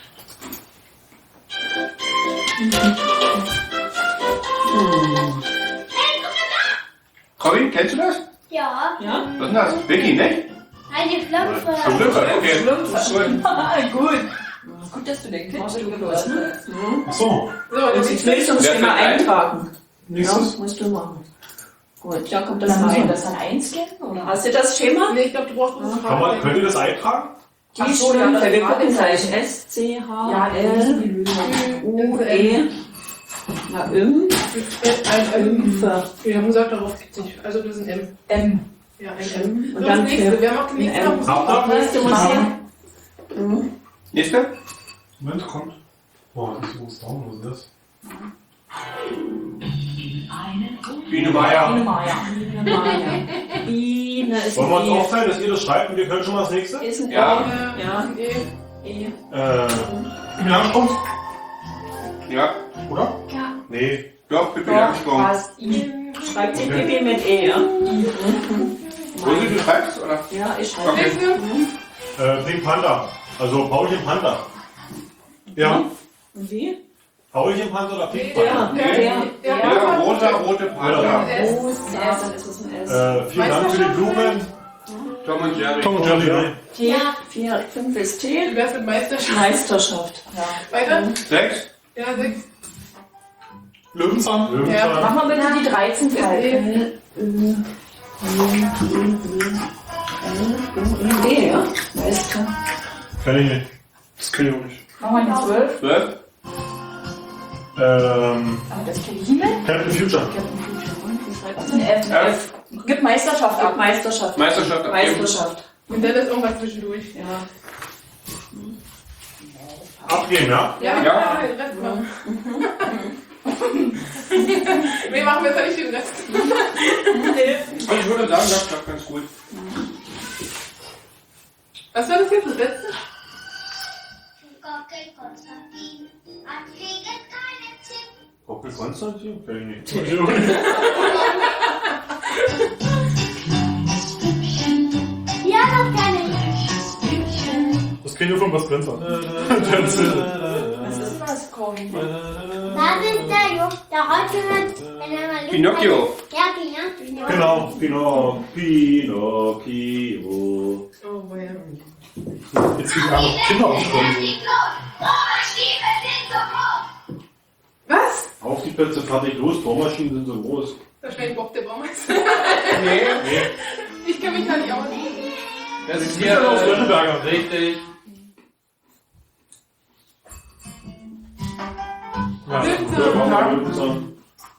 [SPEAKER 2] Corinne, kennst du das?
[SPEAKER 8] Ja,
[SPEAKER 6] Ja?
[SPEAKER 2] Was ist das? Vicky, ne?
[SPEAKER 8] eine Schlümpfe.
[SPEAKER 2] Schlümpfe, okay. Gut.
[SPEAKER 6] Gut. Gut, dass du den kennst. Du bloß, ne?
[SPEAKER 5] Achso,
[SPEAKER 3] So, dann
[SPEAKER 6] Jetzt
[SPEAKER 3] ist
[SPEAKER 6] willst du uns
[SPEAKER 2] Wer
[SPEAKER 6] Schema
[SPEAKER 2] fängt ein?
[SPEAKER 6] eintragen. Ja,
[SPEAKER 5] nächstes.
[SPEAKER 6] musst du machen. Gut, ja, kommt das
[SPEAKER 4] Dann muss man
[SPEAKER 6] rein.
[SPEAKER 4] das dann einscannen, oder?
[SPEAKER 6] Hast du das Schema?
[SPEAKER 3] Nee, ich glaube, du brauchst bloß
[SPEAKER 5] Kann man, könnt ihr das eintragen?
[SPEAKER 6] Die
[SPEAKER 4] Ach so, ja,
[SPEAKER 6] Schlümpfe,
[SPEAKER 4] das
[SPEAKER 6] wir
[SPEAKER 4] war
[SPEAKER 6] gucken
[SPEAKER 4] das.
[SPEAKER 6] gleich. S, C, H,
[SPEAKER 4] Ja, das ist
[SPEAKER 6] L,
[SPEAKER 4] die Lösung.
[SPEAKER 6] U, E. Na, Im.
[SPEAKER 3] ein M.
[SPEAKER 6] Impfe.
[SPEAKER 3] Wir haben gesagt, darauf gibt es nicht. Also das ist ein M.
[SPEAKER 6] M.
[SPEAKER 3] Ja, ein M.
[SPEAKER 6] Und
[SPEAKER 3] So,
[SPEAKER 6] dann
[SPEAKER 3] das nächste.
[SPEAKER 6] für-
[SPEAKER 3] Wer macht den nächsten?
[SPEAKER 6] ein M.
[SPEAKER 3] Musik?
[SPEAKER 5] Habt ihr?
[SPEAKER 6] Weißt du, was hier? Mhm.
[SPEAKER 2] Nächste?
[SPEAKER 5] Moment, kommt. Boah, das ist down, was ist das? Biene Meier.
[SPEAKER 6] Biene Meier. Biene Meier. Biene ist
[SPEAKER 5] Wollen wir uns
[SPEAKER 6] ein E.
[SPEAKER 5] aufteilen, dass ihr das schreibt und wir können schon mal das nächste?
[SPEAKER 6] Ist ein
[SPEAKER 2] Ja.
[SPEAKER 6] E. Ja.
[SPEAKER 3] Nee.
[SPEAKER 6] E.
[SPEAKER 5] Äh, Langstrumpf,
[SPEAKER 2] Ja.
[SPEAKER 5] oder?
[SPEAKER 8] Ja.
[SPEAKER 5] Nee.
[SPEAKER 2] Doch, Pippi
[SPEAKER 6] Doch,
[SPEAKER 2] Langstrumpf.
[SPEAKER 6] passt. I. Schreibt sich Pippi mit E, ja?
[SPEAKER 2] Rosi, du schreibst, oder?
[SPEAKER 6] Ja, ich schreibe.
[SPEAKER 2] Okay.
[SPEAKER 3] Nächste.
[SPEAKER 5] Äh, Pink Panther. Also Paulchen Panther. Ja.
[SPEAKER 6] Und wie?
[SPEAKER 5] Paulchen Panther oder Pink
[SPEAKER 6] Der,
[SPEAKER 5] Panther?
[SPEAKER 6] der, der.
[SPEAKER 2] Ja, roter, rote Panther.
[SPEAKER 3] S.
[SPEAKER 6] Oh, S, dann ist es ein S.
[SPEAKER 5] Äh, vielen
[SPEAKER 3] Weißt
[SPEAKER 5] Dank
[SPEAKER 3] du
[SPEAKER 5] für die
[SPEAKER 3] schon?
[SPEAKER 5] Blumen.
[SPEAKER 2] Tom und Jerry.
[SPEAKER 5] Tom und Jerry, nein.
[SPEAKER 6] T, vier, fünf ist
[SPEAKER 3] Wie
[SPEAKER 6] T.
[SPEAKER 3] wär's mit Meisterschaft?
[SPEAKER 6] Meisterschaft. Ja.
[SPEAKER 3] Weiter?
[SPEAKER 2] Sechs.
[SPEAKER 3] Ja, sechs.
[SPEAKER 7] Löwenzahn.
[SPEAKER 5] Löwenzahn.
[SPEAKER 6] Machen wir bitte die dreizehn falten. D, ja? Meister.
[SPEAKER 5] Kenn ich nicht. Das kenn ich auch nicht.
[SPEAKER 6] Machen wir die zwölf.
[SPEAKER 2] Zwölf.
[SPEAKER 5] Ähm,
[SPEAKER 6] Aber das kenne ich nicht mehr.
[SPEAKER 5] Captain Future.
[SPEAKER 6] F, F. Gib Meisterschaft ab, Meisterschaft.
[SPEAKER 2] Meisterschaft abgeben.
[SPEAKER 6] Meisterschaft.
[SPEAKER 3] Und dann ist irgendwas zwischendurch.
[SPEAKER 6] Ja.
[SPEAKER 5] Abgeben, ja?
[SPEAKER 3] Ja,
[SPEAKER 2] Ja.
[SPEAKER 3] den Rest machen. Nee, machen wir jetzt nicht den Rest.
[SPEAKER 2] Also ich würde sagen, das klappt ganz gut.
[SPEAKER 3] Was war das jetzt, das letzte?
[SPEAKER 5] Onkel Konstantin? Kenn ich nicht.
[SPEAKER 8] Ja, das kann ich.
[SPEAKER 7] Das kenn ich nur von Bas Brenzer.
[SPEAKER 6] Was ist das, Corey?
[SPEAKER 8] Das ist der Junge, der heute mit, wenn er mal
[SPEAKER 2] Pinocchio.
[SPEAKER 8] Ja, Pinocchio.
[SPEAKER 5] Genau, Pinocchio. Pinocchio.
[SPEAKER 3] Oh, woher?
[SPEAKER 7] Jetzt kriegen wir noch Kinder aufgekommen.
[SPEAKER 3] Was?
[SPEAKER 5] Auf die Plätze, fertig, los. Bohrmaschinen sind so groß.
[SPEAKER 3] Wahrscheinlich Bob der Baumeister.
[SPEAKER 2] Nee.
[SPEAKER 3] Ich kann mich da nicht aus.
[SPEAKER 2] Das ist hier aus Nürnberger. Richtig.
[SPEAKER 3] Löwenzahn.
[SPEAKER 5] Löwenzahn.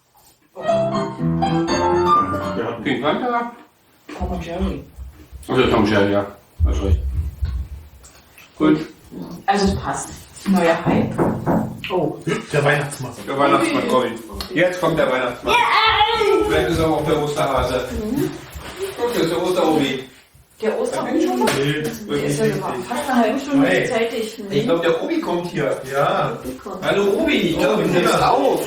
[SPEAKER 5] Der hat
[SPEAKER 2] Pink Panther.
[SPEAKER 6] Tom und Jerry.
[SPEAKER 2] Also Tom Jerry, ja. Hast recht. Gut.
[SPEAKER 6] Also es passt. Neuer Hype.
[SPEAKER 7] Oh, der Weihnachtsmann.
[SPEAKER 2] Der Weihnachtsmann kommt. Jetzt kommt der Weihnachtsmann. Vielleicht ist aber auch der Osterhase. Guck, das ist der Osterobi.
[SPEAKER 6] Der Ostermann schon mal?
[SPEAKER 7] Nee,
[SPEAKER 6] Der ist ja fast eine halbe Stunde
[SPEAKER 1] Hey.
[SPEAKER 6] zeitig.
[SPEAKER 1] Ich glaube, der Obi kommt hier. Ja.
[SPEAKER 2] Hallo Obi, ich glaube, du nimmst auf.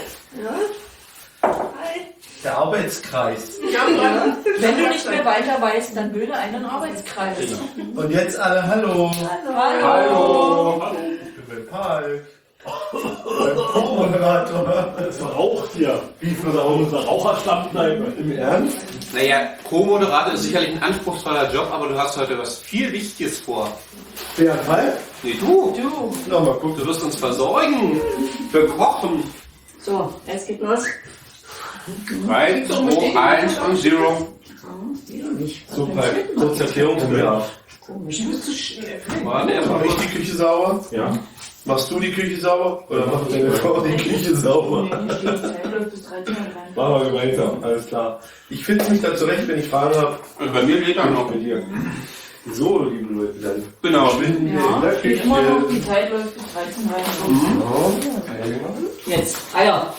[SPEAKER 1] Der Arbeitskreis.
[SPEAKER 6] Wenn du nicht mehr weiter weißt, dann bilde einen Arbeitskreis.
[SPEAKER 1] Und jetzt alle Hallo.
[SPEAKER 6] Hallo.
[SPEAKER 1] Hallo. Ich bin Paul. Co-Moderator.
[SPEAKER 5] Das verraucht hier. Wie für unser Raucherstammkneipe.
[SPEAKER 1] Im Ernst?
[SPEAKER 2] Naja, Co-Moderator ist sicherlich ein anspruchsvoller Job, aber du hast heute was viel Wichtiges vor.
[SPEAKER 1] Wer Paul?
[SPEAKER 2] Nee, du.
[SPEAKER 6] Du.
[SPEAKER 1] Na, mal gucken.
[SPEAKER 2] Du wirst uns versorgen. Bekochen.
[SPEAKER 6] So, es geht los.
[SPEAKER 2] drei, zwei, eins und Zero.
[SPEAKER 1] Super. Kurze Erklärung von mir.
[SPEAKER 6] Komisch.
[SPEAKER 2] Warte, erstmal
[SPEAKER 1] Mach ich die Küche sauber?
[SPEAKER 5] Ja.
[SPEAKER 1] Machst du die Küche sauber? Oder macht deine Frau die Küche sauber?
[SPEAKER 6] Nee, die Zeit läuft bis dreizehn Uhr dreißig.
[SPEAKER 1] Machen wir gemeinsam, alles klar. Ich finde mich da zurecht, wenn ich Fragen habe.
[SPEAKER 2] Und bei mir geht dann noch.
[SPEAKER 1] Mit dir. So, liebe Leute, dann
[SPEAKER 2] Genau.
[SPEAKER 1] schwinden wir in
[SPEAKER 6] Ja,
[SPEAKER 1] der
[SPEAKER 6] steht immer noch,
[SPEAKER 1] Küche.
[SPEAKER 6] die Zeit läuft bis dreizehn Uhr dreißig.
[SPEAKER 1] Genau. Eier gemacht.
[SPEAKER 6] Jetzt, Eier.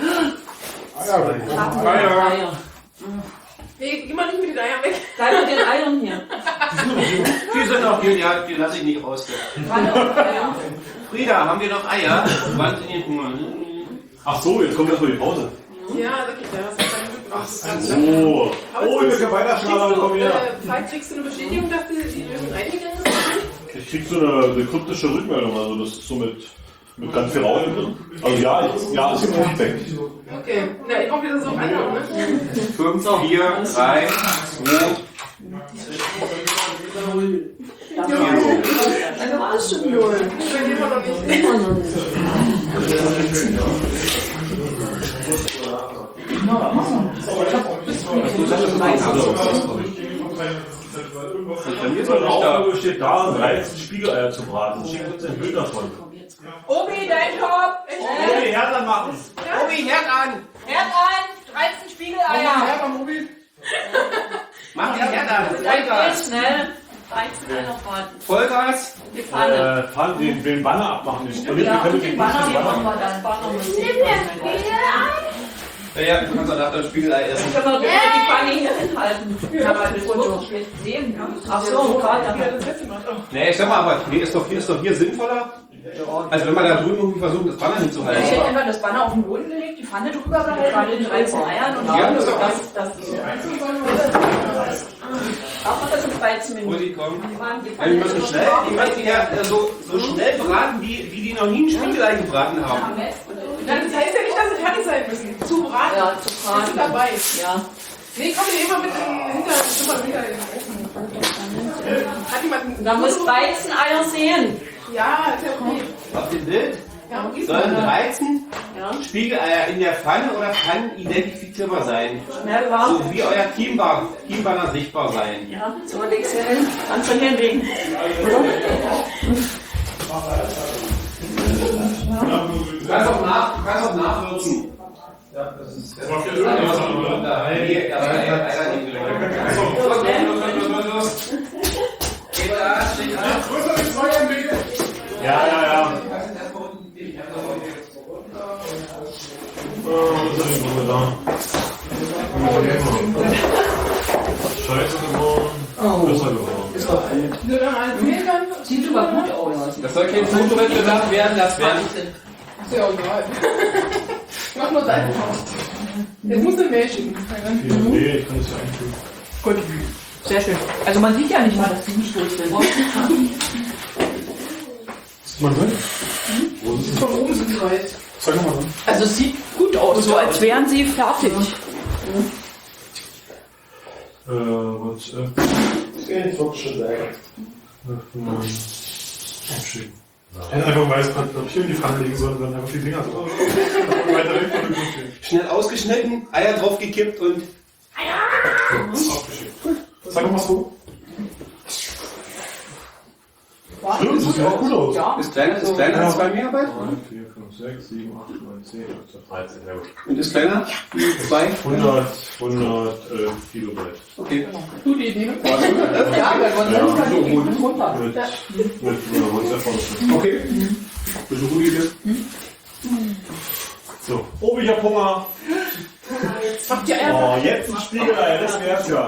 [SPEAKER 1] Eier.
[SPEAKER 2] Eier.
[SPEAKER 6] Eier.
[SPEAKER 3] Nee, geh mal nicht mit den Eiern weg.
[SPEAKER 6] Bleib mit den Eiern hier.
[SPEAKER 2] Die sind noch hier, die, die lasse ich nicht raus.
[SPEAKER 6] Wann auch Eier?
[SPEAKER 2] Frieda, haben wir noch Eier? Wann sind die Hunger?
[SPEAKER 5] Ach so, jetzt kommt erstmal die Pause.
[SPEAKER 3] Ja, sag ich ja. Was ist
[SPEAKER 5] So.
[SPEAKER 3] Aber
[SPEAKER 5] Oh,
[SPEAKER 3] kriegst
[SPEAKER 5] wir können Weihnachtsschnaller, komm
[SPEAKER 3] du,
[SPEAKER 5] her.
[SPEAKER 3] äh, Falk, kriegst du eine Bestätigung, dass die, die Löwen eingegangen sind?
[SPEAKER 5] Ich krieg so eine, eine kryptische Rückmeldung, also das ist so mit, mit ganz viel Rauschen drin. Also ja, ich, ja, ist im Feedback.
[SPEAKER 3] Okay. Ja, ich hoffe, das ist auch andere, ne?
[SPEAKER 2] fünf, vier, drei, zwei,
[SPEAKER 3] Also war es schon null. Ich bin immer noch nicht. Immer noch nicht.
[SPEAKER 5] Bei mir soll Aufgabe steht da, dreizehn Spiegeleier zu braten. Schickt uns ein Bild davon.
[SPEAKER 6] Obi, dein Top!
[SPEAKER 5] Okay, Herd anmachen.
[SPEAKER 2] Obi, Herd an!
[SPEAKER 6] Herd an! dreizehn Spiegeleier!
[SPEAKER 2] Mach den Herd an!
[SPEAKER 6] Seid
[SPEAKER 2] Vollgas!
[SPEAKER 6] schnell! dreizehn Eier braten.
[SPEAKER 2] Vollgas!
[SPEAKER 6] Die Pfanne.
[SPEAKER 5] Äh, Pfann, den, den Banner abmachen. Den, den,
[SPEAKER 6] Ja,
[SPEAKER 5] den,
[SPEAKER 6] und
[SPEAKER 5] den,
[SPEAKER 6] den Banner, den machen
[SPEAKER 5] Banner.
[SPEAKER 6] wir dann. Banner müssen wir
[SPEAKER 2] Ja, ja, du kannst danach das Spiegelei essen.
[SPEAKER 6] Können wir bitte die Pfanne hier hinhalten? Ja, weil wir so schlecht sehen. Ach so, gerade.
[SPEAKER 2] Nee, ich sag mal, aber nee, ist doch, hier, ist doch hier sinnvoller. Also wenn man da drüben irgendwie versucht, das Banner
[SPEAKER 6] Ich
[SPEAKER 2] hinzuhalten.
[SPEAKER 6] hätte einfach das Banner auf den Boden gelegt, die Pfanne drüber gehalten, bei den dreizehn Eiern und
[SPEAKER 2] Ja, das ist
[SPEAKER 6] das,
[SPEAKER 2] doch
[SPEAKER 6] das, das, Ach, das sind dreizehn Minuten.
[SPEAKER 2] Mutti, komm.
[SPEAKER 6] Die waren- die
[SPEAKER 2] Ja,
[SPEAKER 6] Pfanne
[SPEAKER 2] die müssen
[SPEAKER 6] ist
[SPEAKER 2] schnell,
[SPEAKER 6] noch
[SPEAKER 2] die müssen ja äh, so, so schnell braten, wie, wie die noch nie ein Spiegelei gebraten haben.
[SPEAKER 3] Das heißt ja nicht, dass sie fertig sein müssen. Zu braten.
[SPEAKER 6] Ja, zu
[SPEAKER 3] Bist
[SPEAKER 6] braten.
[SPEAKER 3] du dabei?
[SPEAKER 6] Ja.
[SPEAKER 3] Nee, komm, wir nehmen mal mit in, hinter, guck mal, hinter den Ofen. Hat jemand
[SPEAKER 6] Da muss dreizehn Eier sehen.
[SPEAKER 3] Ja, ist ja okay.
[SPEAKER 2] Auf dem Bild
[SPEAKER 3] Ja, okay.
[SPEAKER 2] sollen dreizehn
[SPEAKER 6] Ja.
[SPEAKER 2] Spiegeleier in der Pfanne oder Pfannen identifizierbar sein.
[SPEAKER 6] Schnell warm.
[SPEAKER 2] So wie euer Teambar, Teambanner sichtbar sein.
[SPEAKER 6] Ja, so legst du hin. Kannst du hinlegen.
[SPEAKER 2] Du kannst auch, nach, du kannst auch nachwürzen. Ja, das ist das macht ja irgendwas an, da hier, da war ja einer nicht
[SPEAKER 5] Ja, ja, ja. Oh, was ist denn da? Scheiße geworden. Besser geworden.
[SPEAKER 3] Nur noch ein Mehl dann?
[SPEAKER 6] Sieht aber gut aus.
[SPEAKER 2] Das soll kein Fotowettbewerb werden, das werden.
[SPEAKER 3] Ist ja auch egal. Ich mach nur Salz drauf. Jetzt musst du ein Mehl schicken.
[SPEAKER 5] Nee, ich kann es ja einfügen.
[SPEAKER 6] Gut. Sehr schön. Also man sieht ja nicht mal, dass die nicht durch sind.
[SPEAKER 5] Ist man drin? Wo ist es?
[SPEAKER 3] Von oben sind sie weit.
[SPEAKER 5] Sag mal drin.
[SPEAKER 6] Also es sieht gut aus, so als wären sie fertig.
[SPEAKER 5] Äh, WhatsApp.
[SPEAKER 1] Ich wollte schon sagen.
[SPEAKER 5] Abschicken. Hätte einfach ein weißes Papier in die Pfanne legen sollen, dann einfach die Dinger drauf. Weiter weg von dem Papier.
[SPEAKER 2] Schnell ausgeschnitten, Eier draufgekippt und
[SPEAKER 5] Abgeschickt. Sag mal so. Stimmt, das sieht ja auch gut aus.
[SPEAKER 6] Ja.
[SPEAKER 2] ist kleiner, ist kleiner als zwei Megabyte
[SPEAKER 5] drei, vier, fünf, sechs, sieben, acht, neun, zehn, elf, dreizehn, ja gut.
[SPEAKER 2] und ist kleiner wie zwei.
[SPEAKER 5] hundert, hundertelf Kilobyte.
[SPEAKER 2] Okay.
[SPEAKER 3] Du die Idee.
[SPEAKER 6] Ja, weil man sonst kann
[SPEAKER 5] so
[SPEAKER 6] die
[SPEAKER 5] gut.
[SPEAKER 6] nicht runter.
[SPEAKER 5] Mit, mit äh, WhatsApp.
[SPEAKER 2] Okay. Bist du gut gegessen?
[SPEAKER 5] So, oh, ich hab Hunger.
[SPEAKER 3] Habt ihr Eier?
[SPEAKER 5] Oh, jetzt ein Spiegelei, das wär's ja.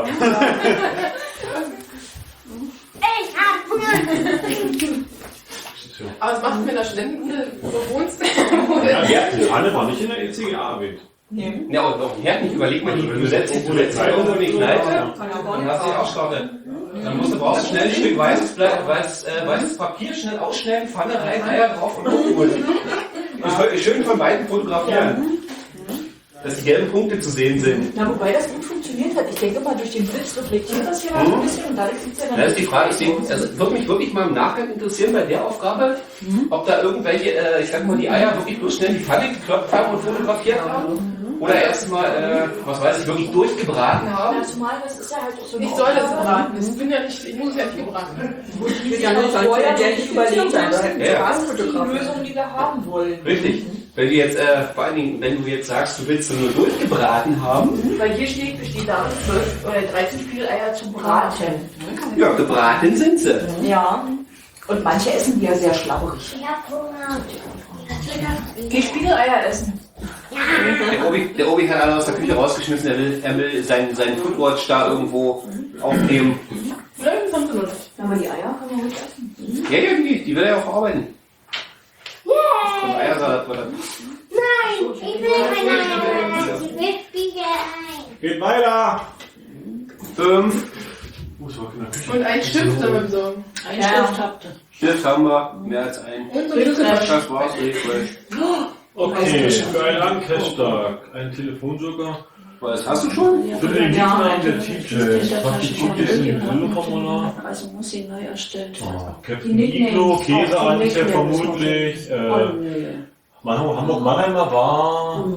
[SPEAKER 8] Ich hab Hunger.
[SPEAKER 3] Aber was macht mir da Studentenbude, wo du wohnst?
[SPEAKER 5] Ja, die Pfanne war nicht in der E C G A erwähnt.
[SPEAKER 2] Ja, und auch Herd nicht. Überleg mal, du, du setzt dich, du setzt dich irgendwo in die Kneipe, dann hast du dich ausgestattet. Dann musst du brauchst schnell ein Stück weißes, Blei- weiß, äh, weißes Papier, schnell ausschneiden, Pfanne rein, Eier drauf und hochholen. Und schön von beiden fotografieren, dass die gelben Punkte zu sehen sind.
[SPEAKER 6] Na, wobei das gut funktioniert hat. Ich denke mal, durch den Blitz reflektiert das ja ein bisschen und dadurch sieht es ja dann.
[SPEAKER 2] Das ist die Frage, ich denke, also würde mich wirklich mal im Nachgang interessieren bei der Aufgabe, ob da irgendwelche, äh, ich sag mal, die Eier wirklich bloß schnell in die Pfanne geklopft haben und fotografiert haben. Oder erstmal, äh, was weiß ich, wirklich durchgebraten haben.
[SPEAKER 6] Ja, zumal das ist ja halt auch so eine
[SPEAKER 3] Ich soll das
[SPEAKER 6] Aufgabe.
[SPEAKER 3] braten. Ich bin ja nicht, ich muss es ja nicht gebraten.
[SPEAKER 6] Ich will ja nur vorher
[SPEAKER 4] der nicht überlegt sein.
[SPEAKER 2] Ja.
[SPEAKER 6] Das ist die Lösung, die wir haben wollen.
[SPEAKER 2] Richtig. Wenn du jetzt, äh, vor allen Dingen, wenn du jetzt sagst, du willst sie nur durchgebraten haben.
[SPEAKER 6] Weil hier steht, besteht darin zwölf oder dreizehn Spiegeleier zu braten.
[SPEAKER 2] Ja, gebraten sind sie.
[SPEAKER 6] Ja. Und manche essen die ja sehr schlaurig.
[SPEAKER 8] Ich hab Hunger.
[SPEAKER 6] Geh Spiegeleier essen.
[SPEAKER 2] Der Obi, der Obi hat alle aus der Küche rausgeschmissen, er will, er will seinen, seinen Foodwatch da irgendwo aufnehmen.
[SPEAKER 3] Oder das haben sie noch nicht.
[SPEAKER 6] Aber die Eier kann man ruhig essen.
[SPEAKER 2] Ja, ja, die, die will er ja auch verarbeiten. Und Eiersalat wird er.
[SPEAKER 8] Nein, ich will keine Eier. Ich will Spiegelei.
[SPEAKER 5] Geht weiter!
[SPEAKER 2] Fünf.
[SPEAKER 5] Oh, es war in der Küche.
[SPEAKER 3] Und einen Stift haben wir besorgen.
[SPEAKER 6] Ein Stift habt ihr.
[SPEAKER 2] Stift haben wir, mehr als ein.
[SPEAKER 3] Und so Refresh.
[SPEAKER 2] Das war's, Refresh.
[SPEAKER 5] Okay, für einen Landcashtag, ein Telefonjoker.
[SPEAKER 2] Was hast du schon?
[SPEAKER 5] Für den Nicknamen der Teachers. Mach die Cookies in die Formular.
[SPEAKER 6] Also muss sie neu erstellt
[SPEAKER 5] Oh,
[SPEAKER 6] werden.
[SPEAKER 5] Captain Iglo, Käseanteil vermutlich. Äh,
[SPEAKER 6] Oh, nö.
[SPEAKER 5] Hamburg-Mannheimer war.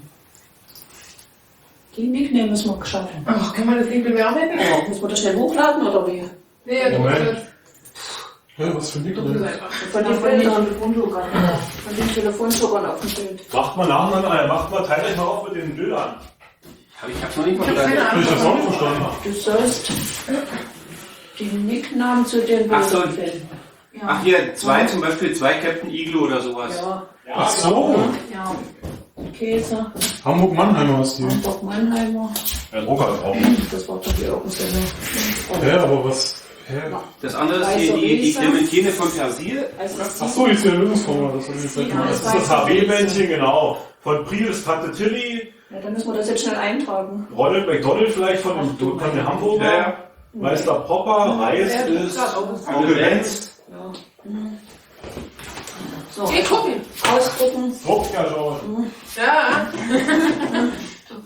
[SPEAKER 6] Die Nickname müssen wir schaffen.
[SPEAKER 3] Ach, kann man das irgendwie bearbeiten?
[SPEAKER 6] Oh, muss man das schnell hochladen oder wie?
[SPEAKER 3] Nee, du musst
[SPEAKER 5] Moment.
[SPEAKER 3] das.
[SPEAKER 5] Ja, was für ein
[SPEAKER 3] Du musst
[SPEAKER 5] Nickname?
[SPEAKER 3] es einfach.
[SPEAKER 6] Von den Telefonjokern. Von den Telefonjokern auf dem Bild.
[SPEAKER 5] Macht mal nacheinander, macht mal, teilt euch mal auf mit den Bildern.
[SPEAKER 2] Hab ich hab's noch nicht mal
[SPEAKER 3] Ich hab keine
[SPEAKER 2] verstanden.
[SPEAKER 3] Ahnung.
[SPEAKER 5] Ich hab's auch nicht verstanden.
[SPEAKER 6] Du sollst die Nicknamen zu den
[SPEAKER 2] Ach so.
[SPEAKER 6] Bildern finden. Ja.
[SPEAKER 2] Ach hier, zwei zum Beispiel, zwei Captain Iglo oder sowas.
[SPEAKER 6] Ja.
[SPEAKER 5] Ach so.
[SPEAKER 6] Ja. Käse,
[SPEAKER 5] Hamburg-Mannheimer ist die.
[SPEAKER 6] Hamburg Mannheimer.
[SPEAKER 5] Ja, Drucker drauf.
[SPEAKER 6] Das war doch die irgendeine.
[SPEAKER 5] Ja, aber was? Hä?
[SPEAKER 2] Das andere ist hier die, die Clementine von Persil.
[SPEAKER 6] Also
[SPEAKER 5] Ach so, die ist ja Lösungsformel. Das ist
[SPEAKER 6] Ja,
[SPEAKER 5] das,
[SPEAKER 6] das
[SPEAKER 5] ist das
[SPEAKER 6] weiß
[SPEAKER 5] H
[SPEAKER 6] ich.
[SPEAKER 5] B-Männchen, genau. Von Prius Tante Tilly.
[SPEAKER 6] Ja, dann müssen wir das jetzt schnell eintragen.
[SPEAKER 5] Ronald McDonald vielleicht von dem, von den Hamburger.
[SPEAKER 2] Ja, ja.
[SPEAKER 5] Meister Popper. Reis
[SPEAKER 3] Ja,
[SPEAKER 5] ist.
[SPEAKER 3] ja.
[SPEAKER 5] Onkel Benz.
[SPEAKER 6] Ja. So,
[SPEAKER 3] Geh gucken.
[SPEAKER 6] ausdrucken.
[SPEAKER 5] Druck, ja, schau.
[SPEAKER 3] Ja.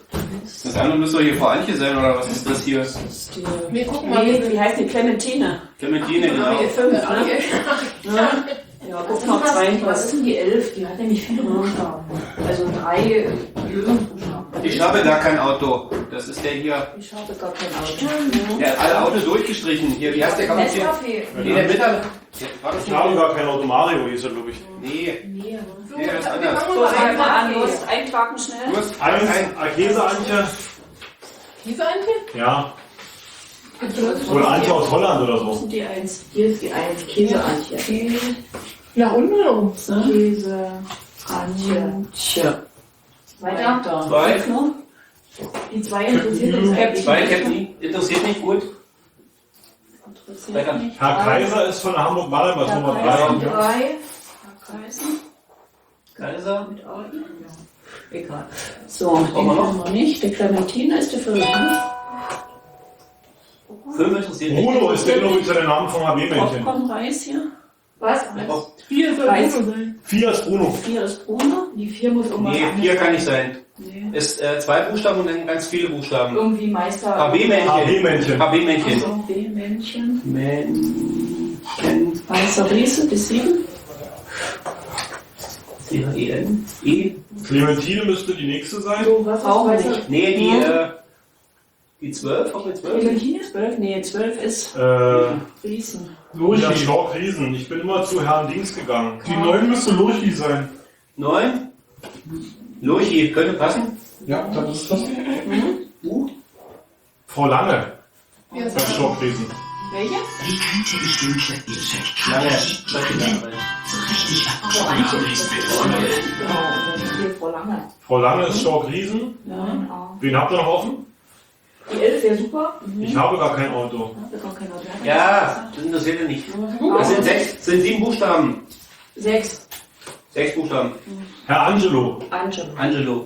[SPEAKER 2] Das andere müsste doch hier vor Antje sein, oder was ist das hier?
[SPEAKER 6] Das ist die,
[SPEAKER 3] Wir gucken mal.
[SPEAKER 6] nee, wie heißt die Clementine?
[SPEAKER 2] Clementine, genau.
[SPEAKER 6] fünf, ne? Ja, ja, guck noch zwei. Was ist denn die elf? Die hat nämlich viele Buchstaben. Also drei Lösungsbuchstaben.
[SPEAKER 2] Ich habe gar kein Auto. Das ist der hier.
[SPEAKER 6] Ich habe gar kein Auto.
[SPEAKER 2] Der hat alle Autos durchgestrichen. Hier, wie heißt der Kapitel?
[SPEAKER 6] Nescafé.
[SPEAKER 2] Nee, der Mittag.
[SPEAKER 5] Ich habe gar kein Auto. Mario hieß er, glaube ich.
[SPEAKER 2] Nee.
[SPEAKER 6] Nee,
[SPEAKER 3] So,
[SPEAKER 2] Nee, das ist
[SPEAKER 3] wir
[SPEAKER 2] anders.
[SPEAKER 3] fangen
[SPEAKER 6] so,
[SPEAKER 3] mal
[SPEAKER 6] sag
[SPEAKER 3] an.
[SPEAKER 6] mal an, los, eintragen schnell.
[SPEAKER 2] Du hast
[SPEAKER 5] Eins,
[SPEAKER 2] ein.
[SPEAKER 5] Käse, Antje.
[SPEAKER 3] Diese Antje?
[SPEAKER 5] Ja.
[SPEAKER 3] Bitte.
[SPEAKER 5] Oder Antje aus Holland oder
[SPEAKER 6] Wo
[SPEAKER 5] so.
[SPEAKER 6] sind die eins?
[SPEAKER 4] Hier ist die eins, Käseantje.
[SPEAKER 3] Nach unten oder oben?
[SPEAKER 6] Käse, Antje. Weiter.
[SPEAKER 2] Zwei.
[SPEAKER 6] Jetzt noch. Die zwei interessiert uns eigentlich
[SPEAKER 2] Zwei
[SPEAKER 6] nicht.
[SPEAKER 2] Captain. Interessiert mich gut.
[SPEAKER 6] Interessiert
[SPEAKER 2] Weiter.
[SPEAKER 6] mich.
[SPEAKER 5] Herr
[SPEAKER 6] Drei.
[SPEAKER 5] Kaiser ist von der Hamburg-Wallen, was
[SPEAKER 6] Herr
[SPEAKER 5] Nummer
[SPEAKER 6] Kaiser,
[SPEAKER 5] drei.
[SPEAKER 6] drei. Herr Kaiser.
[SPEAKER 2] Kaiser.
[SPEAKER 6] Mit A I? Ja. Egal. So, den haben wir nicht. Der Clementine ist der fünf.
[SPEAKER 2] Fünf interessiert mich.
[SPEAKER 5] Bruno ist der übrigens der Name vom H B-Männchen.
[SPEAKER 6] Popcorn-Reis hier.
[SPEAKER 4] Was?
[SPEAKER 3] Vier soll
[SPEAKER 6] Weiß.
[SPEAKER 3] Bruno sein.
[SPEAKER 5] Vier ist Bruno.
[SPEAKER 6] Vier ist Bruno. Die vier muss irgendwas
[SPEAKER 2] Nee,
[SPEAKER 6] anderes
[SPEAKER 2] vier kann
[SPEAKER 6] sein.
[SPEAKER 2] nicht sein.
[SPEAKER 6] Nee.
[SPEAKER 2] Ist äh, zwei Buchstaben und dann ganz viele Buchstaben.
[SPEAKER 6] Irgendwie Meister.
[SPEAKER 2] H B-Männchen.
[SPEAKER 5] H B-Männchen.
[SPEAKER 2] H B-Männchen.
[SPEAKER 6] Also B-Männchen.
[SPEAKER 2] Männchen.
[SPEAKER 6] Weißer Riese, die sieben.
[SPEAKER 2] C H E N. E.
[SPEAKER 5] Clementine müsste die nächste sein.
[SPEAKER 3] So, was
[SPEAKER 6] Auch
[SPEAKER 3] ist
[SPEAKER 6] nicht.
[SPEAKER 2] Nee, die, äh, die zwölf. Auch mit zwölf.
[SPEAKER 6] Clementine ist zwölf? Nee, zwölf ist
[SPEAKER 5] Äh,
[SPEAKER 6] Riesen.
[SPEAKER 5] ja,
[SPEAKER 7] Lurchi.
[SPEAKER 5] Stork Riesen. Ich bin immer zu Herrn Dings gegangen.
[SPEAKER 7] Die neun müsste Lurchi sein.
[SPEAKER 2] Neun. Lurchi, könnte passen.
[SPEAKER 7] Ja, dann ist das.
[SPEAKER 2] U.
[SPEAKER 5] Frau Lange.
[SPEAKER 3] Wer ist
[SPEAKER 5] Bei
[SPEAKER 3] das?
[SPEAKER 5] Stork Riesen.
[SPEAKER 6] Welche?
[SPEAKER 2] Lange. Bleib die dabei.
[SPEAKER 6] Genau, das ist hier Frau Lange.
[SPEAKER 5] Frau Lange ist Stork Riesen.
[SPEAKER 6] Ja.
[SPEAKER 5] Wen habt ihr noch offen?
[SPEAKER 6] Die elf wäre super.
[SPEAKER 5] Ich habe gar kein Auto.
[SPEAKER 6] Ja, gar kein Auto.
[SPEAKER 2] Ja, das interessiert mich nicht. Das sind sechs, sind sieben Buchstaben.
[SPEAKER 6] Sechs.
[SPEAKER 2] Sechs Buchstaben.
[SPEAKER 5] Herr Angelo.
[SPEAKER 6] Angelo.
[SPEAKER 2] Angelo.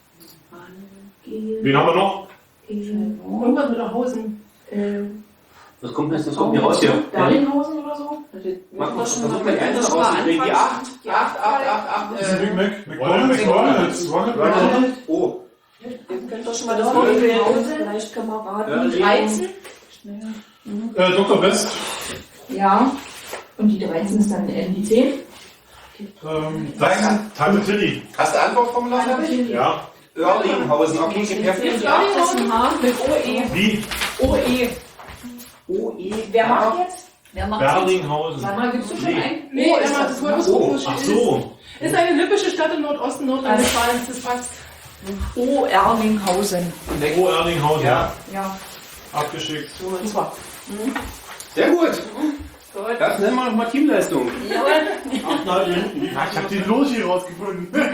[SPEAKER 5] Wen haben wir noch?
[SPEAKER 3] Irgendwas mit der Hausen.
[SPEAKER 2] Was kommt jetzt? Das kommt mir raus hier.
[SPEAKER 6] Berlinghausen oder so?
[SPEAKER 2] Mach mal, versuch mal die Eins rauszukriegen. Die acht. Die acht, acht, acht, acht.
[SPEAKER 7] Das ist
[SPEAKER 2] Äh,
[SPEAKER 7] Mac, McDonalds, McDonalds,
[SPEAKER 2] Ronald.
[SPEAKER 7] McDonalds.
[SPEAKER 2] Oh.
[SPEAKER 6] Ihr könnt doch schon mal das vorwählen. Vielleicht können wir raten.
[SPEAKER 2] dreizehn.
[SPEAKER 7] Äh, Doktor West.
[SPEAKER 6] Ja. Und die dreizehn ist dann N, die zehn.
[SPEAKER 7] Ähm,
[SPEAKER 5] Das ist Tante Tilly.
[SPEAKER 2] Hast du Antwortformular fertig?
[SPEAKER 5] Ja.
[SPEAKER 2] Oerlinghausen. Okay, gib her.
[SPEAKER 6] Die acht ist ein H mit O E.
[SPEAKER 5] Wie?
[SPEAKER 6] O E.
[SPEAKER 2] O, E.
[SPEAKER 6] Wer macht jetzt? Wer macht jetzt?
[SPEAKER 5] Berlinghausen.
[SPEAKER 6] Sag mal, gibst du schon
[SPEAKER 5] Nee.
[SPEAKER 6] einen?
[SPEAKER 3] Nee,
[SPEAKER 6] Wo
[SPEAKER 3] er
[SPEAKER 6] ist
[SPEAKER 3] macht
[SPEAKER 6] das?
[SPEAKER 3] das Wort, was
[SPEAKER 2] Oh,
[SPEAKER 3] oben
[SPEAKER 5] Ach
[SPEAKER 3] steht.
[SPEAKER 5] so.
[SPEAKER 3] Ist eine lippische Stadt im Nordosten Nordrhein-Westfalens. Das passt.
[SPEAKER 6] O Erlinghausen.
[SPEAKER 5] Oh, Erlinghausen.
[SPEAKER 2] Ja.
[SPEAKER 6] Ja.
[SPEAKER 5] Abgeschickt.
[SPEAKER 6] Super.
[SPEAKER 2] Sehr gut.
[SPEAKER 6] Gut.
[SPEAKER 2] Das nennen wir nochmal Teamleistung.
[SPEAKER 5] Achteinhalb Minuten.
[SPEAKER 7] ich hab den Lurchi rausgefunden.
[SPEAKER 6] Der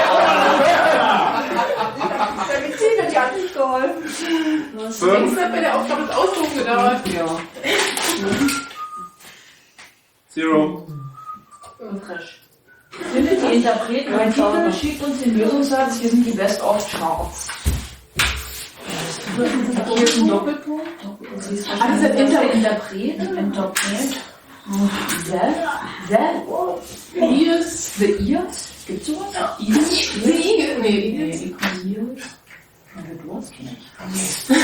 [SPEAKER 6] Bezirk hat ja nicht geholfen.
[SPEAKER 3] Längst hat bei der Aufgabe das Ausdrucken gedauert.
[SPEAKER 6] Ja.
[SPEAKER 2] Zero.
[SPEAKER 6] Frisch. Findet die Interpreten ein Titel, schickt uns den Lösungssatz, wir sind die Best of Charts. Hier ist ein Doppelpunkt.
[SPEAKER 3] Ah, das ist Inter
[SPEAKER 6] Interpret. Interpret. The. The.
[SPEAKER 3] Iris.
[SPEAKER 6] The Ears. Gibt's sowas? Iris.
[SPEAKER 3] The Igel. Nee, Igel.
[SPEAKER 6] Nee, Iris. Du hast nicht.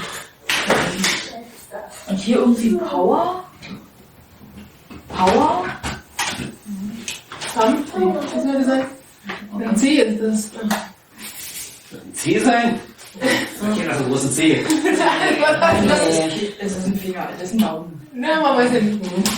[SPEAKER 6] Und hier irgendwie Power. Power.
[SPEAKER 3] Sam. Nee, was soll das sein? Ein C ist das.
[SPEAKER 2] C sein? Okay, das ist ein großer C.
[SPEAKER 3] Was ist das?
[SPEAKER 6] Es ist ein Finger, das ist ein Daumen.
[SPEAKER 3] Na, man weiß ja nicht.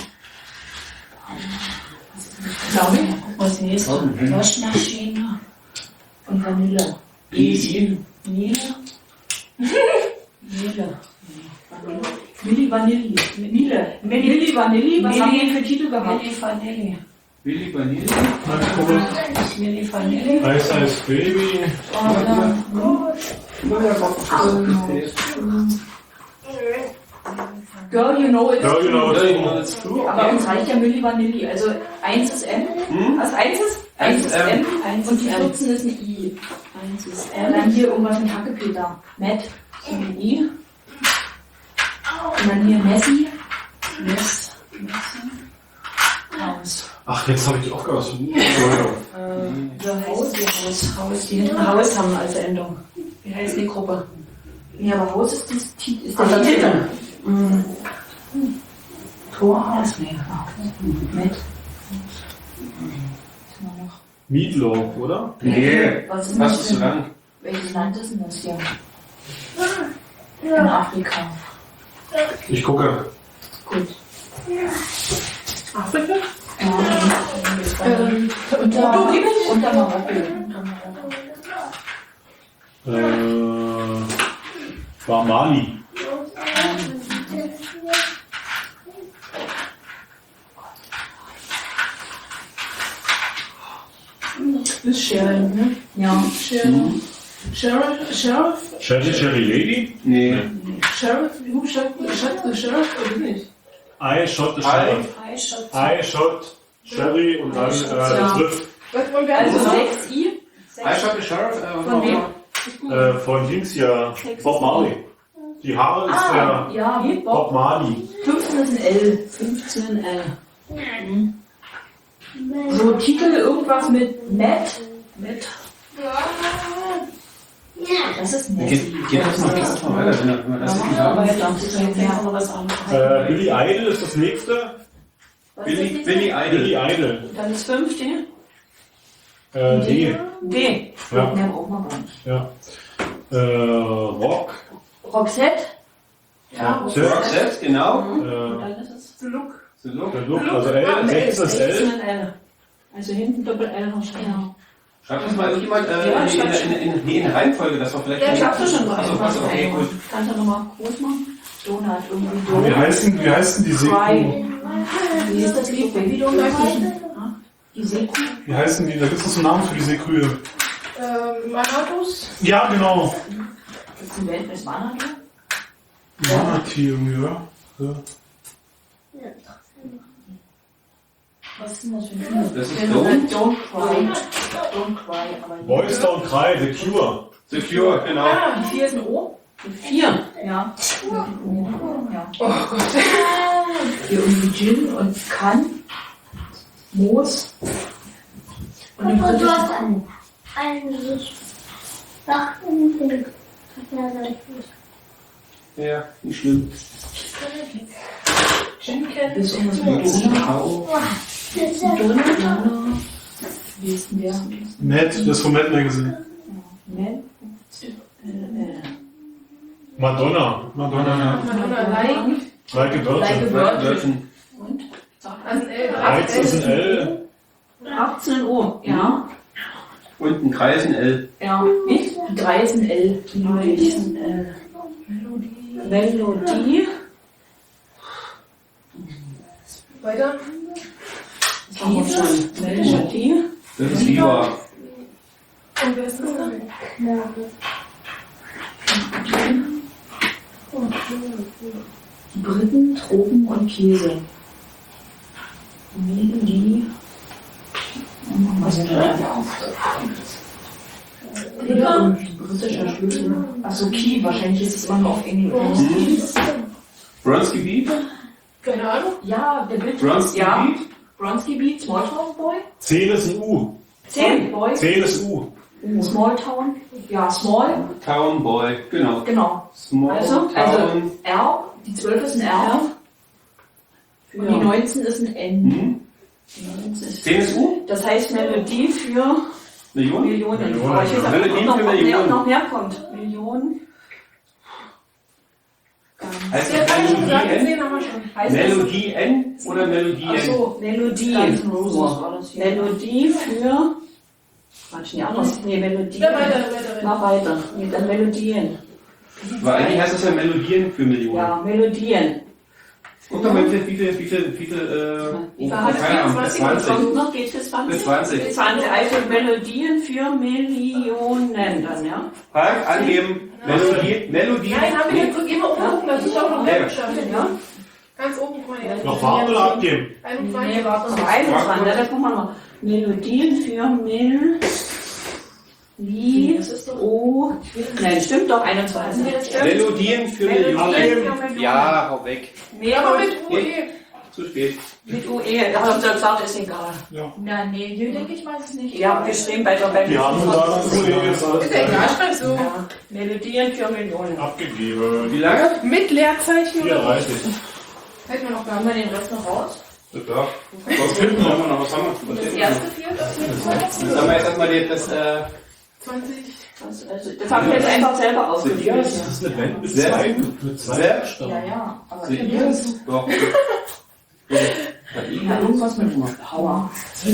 [SPEAKER 3] Glaube ich.
[SPEAKER 6] Was nächstes? Waschmaschine und Vanille.
[SPEAKER 2] Easy.
[SPEAKER 6] Vanille. Vanille. Milli Vanilli. Mille. Milli Vanilli. Was haben wir für Titel gehabt? Milli Vanilli.
[SPEAKER 2] Willi Vanille.
[SPEAKER 6] Milli Vanilli.
[SPEAKER 5] Ice Ice Baby.
[SPEAKER 6] Girl, you know it's
[SPEAKER 5] Girl, you know
[SPEAKER 6] true.
[SPEAKER 5] it's
[SPEAKER 2] true.
[SPEAKER 6] Aber uns reicht ja Milli Vanilli. Also eins ist M.
[SPEAKER 2] Hm?
[SPEAKER 6] Was eins ist?
[SPEAKER 2] Eins
[SPEAKER 6] eins
[SPEAKER 2] ist
[SPEAKER 6] ist
[SPEAKER 2] M.
[SPEAKER 6] M. Und die vierzehn ist ein I. eins ist M. Dann hier irgendwas mit Hackepeter. Matt. So ein I. Und dann hier Messi. Mess. Messi. Haus.
[SPEAKER 5] Ach, jetzt habe ich die Aufgabe.
[SPEAKER 6] Äh, The House. Die Haus. Haus. Die hinten Haus haben als Endung. Wie heißt die Gruppe?
[SPEAKER 4] Ja, aber Haus ist, das, ist
[SPEAKER 6] Ach,
[SPEAKER 4] der
[SPEAKER 6] das
[SPEAKER 4] Titel.
[SPEAKER 6] Mhm.
[SPEAKER 4] Torhaus, nee. Mit.
[SPEAKER 5] Meatloaf, oder?
[SPEAKER 2] Nee,
[SPEAKER 4] Was ist
[SPEAKER 2] was
[SPEAKER 4] das
[SPEAKER 2] ist zu
[SPEAKER 4] denn?
[SPEAKER 2] lang?
[SPEAKER 4] Welches Land ist denn das hier? In Afrika.
[SPEAKER 5] Ich gucke.
[SPEAKER 4] Gut.
[SPEAKER 3] Afrika?
[SPEAKER 4] Ja,
[SPEAKER 3] Ähm,
[SPEAKER 4] unter,
[SPEAKER 3] Porto gibt es?
[SPEAKER 4] unter Marokko. Unter Marokko.
[SPEAKER 5] Äh, war Mali.
[SPEAKER 3] Das ist Sharon, ne?
[SPEAKER 4] Ja.
[SPEAKER 3] Sharon. Sheriff, Sheriff,
[SPEAKER 5] Cherry Cherry Lady?
[SPEAKER 2] Nee.
[SPEAKER 3] Sheriff, who shot, shot the sheriff oder nicht?
[SPEAKER 5] I shot the
[SPEAKER 2] I-
[SPEAKER 5] sheriff. I shot Cherry und dann
[SPEAKER 4] Ja.
[SPEAKER 5] äh, Drift
[SPEAKER 3] Was wollen wir
[SPEAKER 6] Also
[SPEAKER 3] also
[SPEAKER 6] sechs I.
[SPEAKER 2] I shot the sheriff. Äh,
[SPEAKER 6] Von wem?
[SPEAKER 5] äh, von Dings hier, Bob Marley. Die Haare ist
[SPEAKER 4] Ah,
[SPEAKER 5] der
[SPEAKER 4] ja, wie
[SPEAKER 5] Bob
[SPEAKER 4] Bob.
[SPEAKER 5] Marley.
[SPEAKER 4] fünfzehn ist ein L. fünfzehn L. Mhm. So, Titel irgendwas mit Matt. Mit. Das ist nett.
[SPEAKER 2] Geht, geht das noch das mal weiter, wenn wir- wenn wir das nicht
[SPEAKER 4] Aber
[SPEAKER 2] haben?
[SPEAKER 4] jetzt dachte ich, jetzt
[SPEAKER 6] Ja,
[SPEAKER 4] ja.
[SPEAKER 6] noch was anderes.
[SPEAKER 5] Äh, Billy Idol ist das nächste.
[SPEAKER 4] Was ist
[SPEAKER 2] Billy,
[SPEAKER 4] das
[SPEAKER 2] Billy
[SPEAKER 5] Billy
[SPEAKER 2] Idol.
[SPEAKER 5] Idol.
[SPEAKER 6] Dann ist fünf D.
[SPEAKER 5] Äh, D.
[SPEAKER 6] D.
[SPEAKER 5] Ja.
[SPEAKER 4] Nee, brauchen wir gar nicht.
[SPEAKER 5] Ja. Äh, Rock.
[SPEAKER 4] Roxette.
[SPEAKER 3] Ja,
[SPEAKER 5] Roxette.
[SPEAKER 2] Roxette, genau.
[SPEAKER 4] Und
[SPEAKER 5] Äh,
[SPEAKER 4] dann ist es
[SPEAKER 3] The Look.
[SPEAKER 2] The Look.
[SPEAKER 5] der Look, also L, sechs ist L.
[SPEAKER 6] sechzehn L. Also hinten Doppel L noch schreiben.
[SPEAKER 4] ja.
[SPEAKER 2] Schreibt das mal irgendjemand äh,
[SPEAKER 6] Ja,
[SPEAKER 2] in,
[SPEAKER 6] ich
[SPEAKER 2] in,
[SPEAKER 6] hab's
[SPEAKER 2] in, in, in, in Reihenfolge, dass wir vielleicht...
[SPEAKER 6] Ja, ich hab's ja schon
[SPEAKER 2] Achso, achso, okay, gut.
[SPEAKER 4] Kannst du nochmal groß machen? Donut, irgendwie
[SPEAKER 5] Wie
[SPEAKER 4] Donut.
[SPEAKER 5] heißen, wie heißen die Seekuh?
[SPEAKER 4] Wie ist das Lied? Baby Donut? Die Seekuh?
[SPEAKER 5] Wie heißen die? Da gibt es so einen Namen für die Seekühe.
[SPEAKER 3] Ähm, Manatus.
[SPEAKER 5] Ja, genau.
[SPEAKER 4] Gibt es ein Weltmeer Manado?
[SPEAKER 5] Manatee irgendwie, oder? Ja.
[SPEAKER 4] Was ist denn das für ein Film?
[SPEAKER 2] Das ist
[SPEAKER 6] Don't,
[SPEAKER 2] Don't.
[SPEAKER 6] don't cry.
[SPEAKER 4] Don't Cry. Aber
[SPEAKER 5] Boys Don't Cry, The Cure.
[SPEAKER 2] The Cure, genau.
[SPEAKER 3] Ah,
[SPEAKER 4] Die vier ist ein O?
[SPEAKER 6] Vier.
[SPEAKER 4] Ja. Ja.
[SPEAKER 3] oh Gott.
[SPEAKER 4] Hier irgendwie Gin und Kann. Moos. Und eine
[SPEAKER 8] Und du
[SPEAKER 4] britische
[SPEAKER 8] hast
[SPEAKER 4] Kuh.
[SPEAKER 8] eigentlich Sachen.
[SPEAKER 2] Ja, nicht schlimm.
[SPEAKER 3] Jim Cat.
[SPEAKER 4] Ist irgendwas mit
[SPEAKER 2] Au.
[SPEAKER 4] Donut, Donut. Wie ist denn der?
[SPEAKER 5] Matt, das ist von Matt Magazine.
[SPEAKER 4] Nett. Äh, äh.
[SPEAKER 5] Madonna. Madonna, ja.
[SPEAKER 3] Madonna Like.
[SPEAKER 5] Like a
[SPEAKER 4] Like a
[SPEAKER 5] Virgin.
[SPEAKER 4] Bird.
[SPEAKER 2] Virgin.
[SPEAKER 4] Und?
[SPEAKER 3] Also, äh,
[SPEAKER 5] Reiz ist ein L.
[SPEAKER 6] achtzehn O. Ja.
[SPEAKER 2] Und ein Kreis, ein L.
[SPEAKER 6] Ja. Nicht?
[SPEAKER 4] Drei ist ein L.
[SPEAKER 6] Drei ist
[SPEAKER 4] ein L.
[SPEAKER 6] Melodie.
[SPEAKER 3] Weiter.
[SPEAKER 4] Das haben wir schon.
[SPEAKER 6] Melodie.
[SPEAKER 2] Das ist Viva.
[SPEAKER 3] Und wer ist das dann?
[SPEAKER 4] Briten, Tropen und Käse. Melodie. Was ist das?
[SPEAKER 6] Ja.
[SPEAKER 4] Britischer Schlüssel. Achso, Key. Wahrscheinlich ist es immer noch auf Englisch.
[SPEAKER 2] Bronski Beat.
[SPEAKER 3] Keine Ahnung.
[SPEAKER 4] Ja, der Bild.
[SPEAKER 2] Bronski
[SPEAKER 6] Ja.
[SPEAKER 2] Beat.
[SPEAKER 6] Bronski Beat. Smalltown Boy.
[SPEAKER 5] zehn ist ein U.
[SPEAKER 6] zehn Boy.
[SPEAKER 5] zehn ist U.
[SPEAKER 4] Small Town. Ja, Small.
[SPEAKER 2] Town Boy. Genau.
[SPEAKER 4] Genau.
[SPEAKER 2] Small
[SPEAKER 6] Also,
[SPEAKER 2] Town.
[SPEAKER 6] also
[SPEAKER 4] R. Die zwölf ist ein R. Und die neunzehn ist ein N.
[SPEAKER 2] Hm?
[SPEAKER 4] Die neunzehn ist-
[SPEAKER 2] zehn ist U.
[SPEAKER 6] Das heißt Melodie für
[SPEAKER 2] Millionen.
[SPEAKER 6] Millionen.
[SPEAKER 5] Millionen.
[SPEAKER 6] Aber ich weiß auch
[SPEAKER 2] Melodien
[SPEAKER 6] nicht, ob
[SPEAKER 2] für
[SPEAKER 6] noch, mehr,
[SPEAKER 2] Millionen.
[SPEAKER 6] noch mehr kommt. Millionen.
[SPEAKER 2] Heißt
[SPEAKER 3] Der
[SPEAKER 2] das
[SPEAKER 3] hat schon gesagt,
[SPEAKER 2] Melodie N?
[SPEAKER 3] zehn haben wir schon.
[SPEAKER 6] Heißt
[SPEAKER 2] Melodie N oder Melodie N?
[SPEAKER 6] Achso, Melodie.
[SPEAKER 4] Guns N' Roses war das hier.
[SPEAKER 6] Melodie für. Quatsch, nicht anders. Nee, Melodie.
[SPEAKER 3] Ja, weiter, weiter,
[SPEAKER 6] Mach
[SPEAKER 3] weiter.
[SPEAKER 6] weiter. Nee, dann Melodien.
[SPEAKER 2] Weil eigentlich heißt das ja Melodien für Millionen.
[SPEAKER 6] Ja, Melodien.
[SPEAKER 2] Guck doch mal, wie viel, wie viel, wie viel, wie viel, äh,
[SPEAKER 6] Wie
[SPEAKER 2] oh,
[SPEAKER 6] viel hat
[SPEAKER 2] keine Ahnung, bis zwanzig.
[SPEAKER 6] Kommt noch, geht für zwanzig?
[SPEAKER 2] Bis zwanzig.
[SPEAKER 6] Bis zwanzig, also Melodien für Millionen dann, ja?
[SPEAKER 2] Halt, angeben. Melodie, Melodie.
[SPEAKER 3] Nein, haben wir jetzt guck, immer oben gucken, das ist auch noch mehr geschafft.
[SPEAKER 6] Ja?
[SPEAKER 3] Ganz oben, guck mal her.
[SPEAKER 5] Noch warten oder abgeben?
[SPEAKER 3] einundzwanzig.
[SPEAKER 6] Nee, warte noch einundzwanzig, da gucken wir mal. Melodien für Mill. Wie? Oh. Nein, stimmt doch, einundzwanzig.
[SPEAKER 2] Melodien für
[SPEAKER 3] Melodien
[SPEAKER 2] Millionen.
[SPEAKER 3] für Millionen.
[SPEAKER 2] Ja, hau weg.
[SPEAKER 6] Mehr
[SPEAKER 3] Aber
[SPEAKER 6] und
[SPEAKER 3] mit U E.
[SPEAKER 2] zu spät.
[SPEAKER 6] Mit U E, ja, und der Zart ist egal.
[SPEAKER 7] Ja.
[SPEAKER 9] Na, nee, hier denke ich mal, es ist nicht.
[SPEAKER 6] Ja, wir stehen bei der Welt.
[SPEAKER 7] Die haben gesagt, U E ist alles
[SPEAKER 3] Ist ja egal, schreib so.
[SPEAKER 6] Ja, Melodien für Millionen.
[SPEAKER 7] abgegeben.
[SPEAKER 2] Wie lange?
[SPEAKER 3] Mit Leerzeichen oder?
[SPEAKER 7] vierunddreißig.
[SPEAKER 3] Hält man noch gar
[SPEAKER 9] Haben wir
[SPEAKER 3] nicht.
[SPEAKER 9] den Rest noch raus?
[SPEAKER 2] Ja. Was hinten haben wir noch? Was haben wir? Was
[SPEAKER 9] Das
[SPEAKER 2] hinten?
[SPEAKER 9] erste vier, das hier
[SPEAKER 2] Jetzt haben wir jetzt erstmal die, das, äh,
[SPEAKER 3] zwanzig.
[SPEAKER 6] Also, das haben wir jetzt einfach selber ausgewählt.
[SPEAKER 7] Das ist eine Band mit
[SPEAKER 2] Sehr-
[SPEAKER 7] zwei, mit zwei
[SPEAKER 2] sehr-
[SPEAKER 7] Buchstaben.
[SPEAKER 9] Ja, ja. Aber
[SPEAKER 2] seriös? Doch.
[SPEAKER 6] Ja, irgendwas mit Power.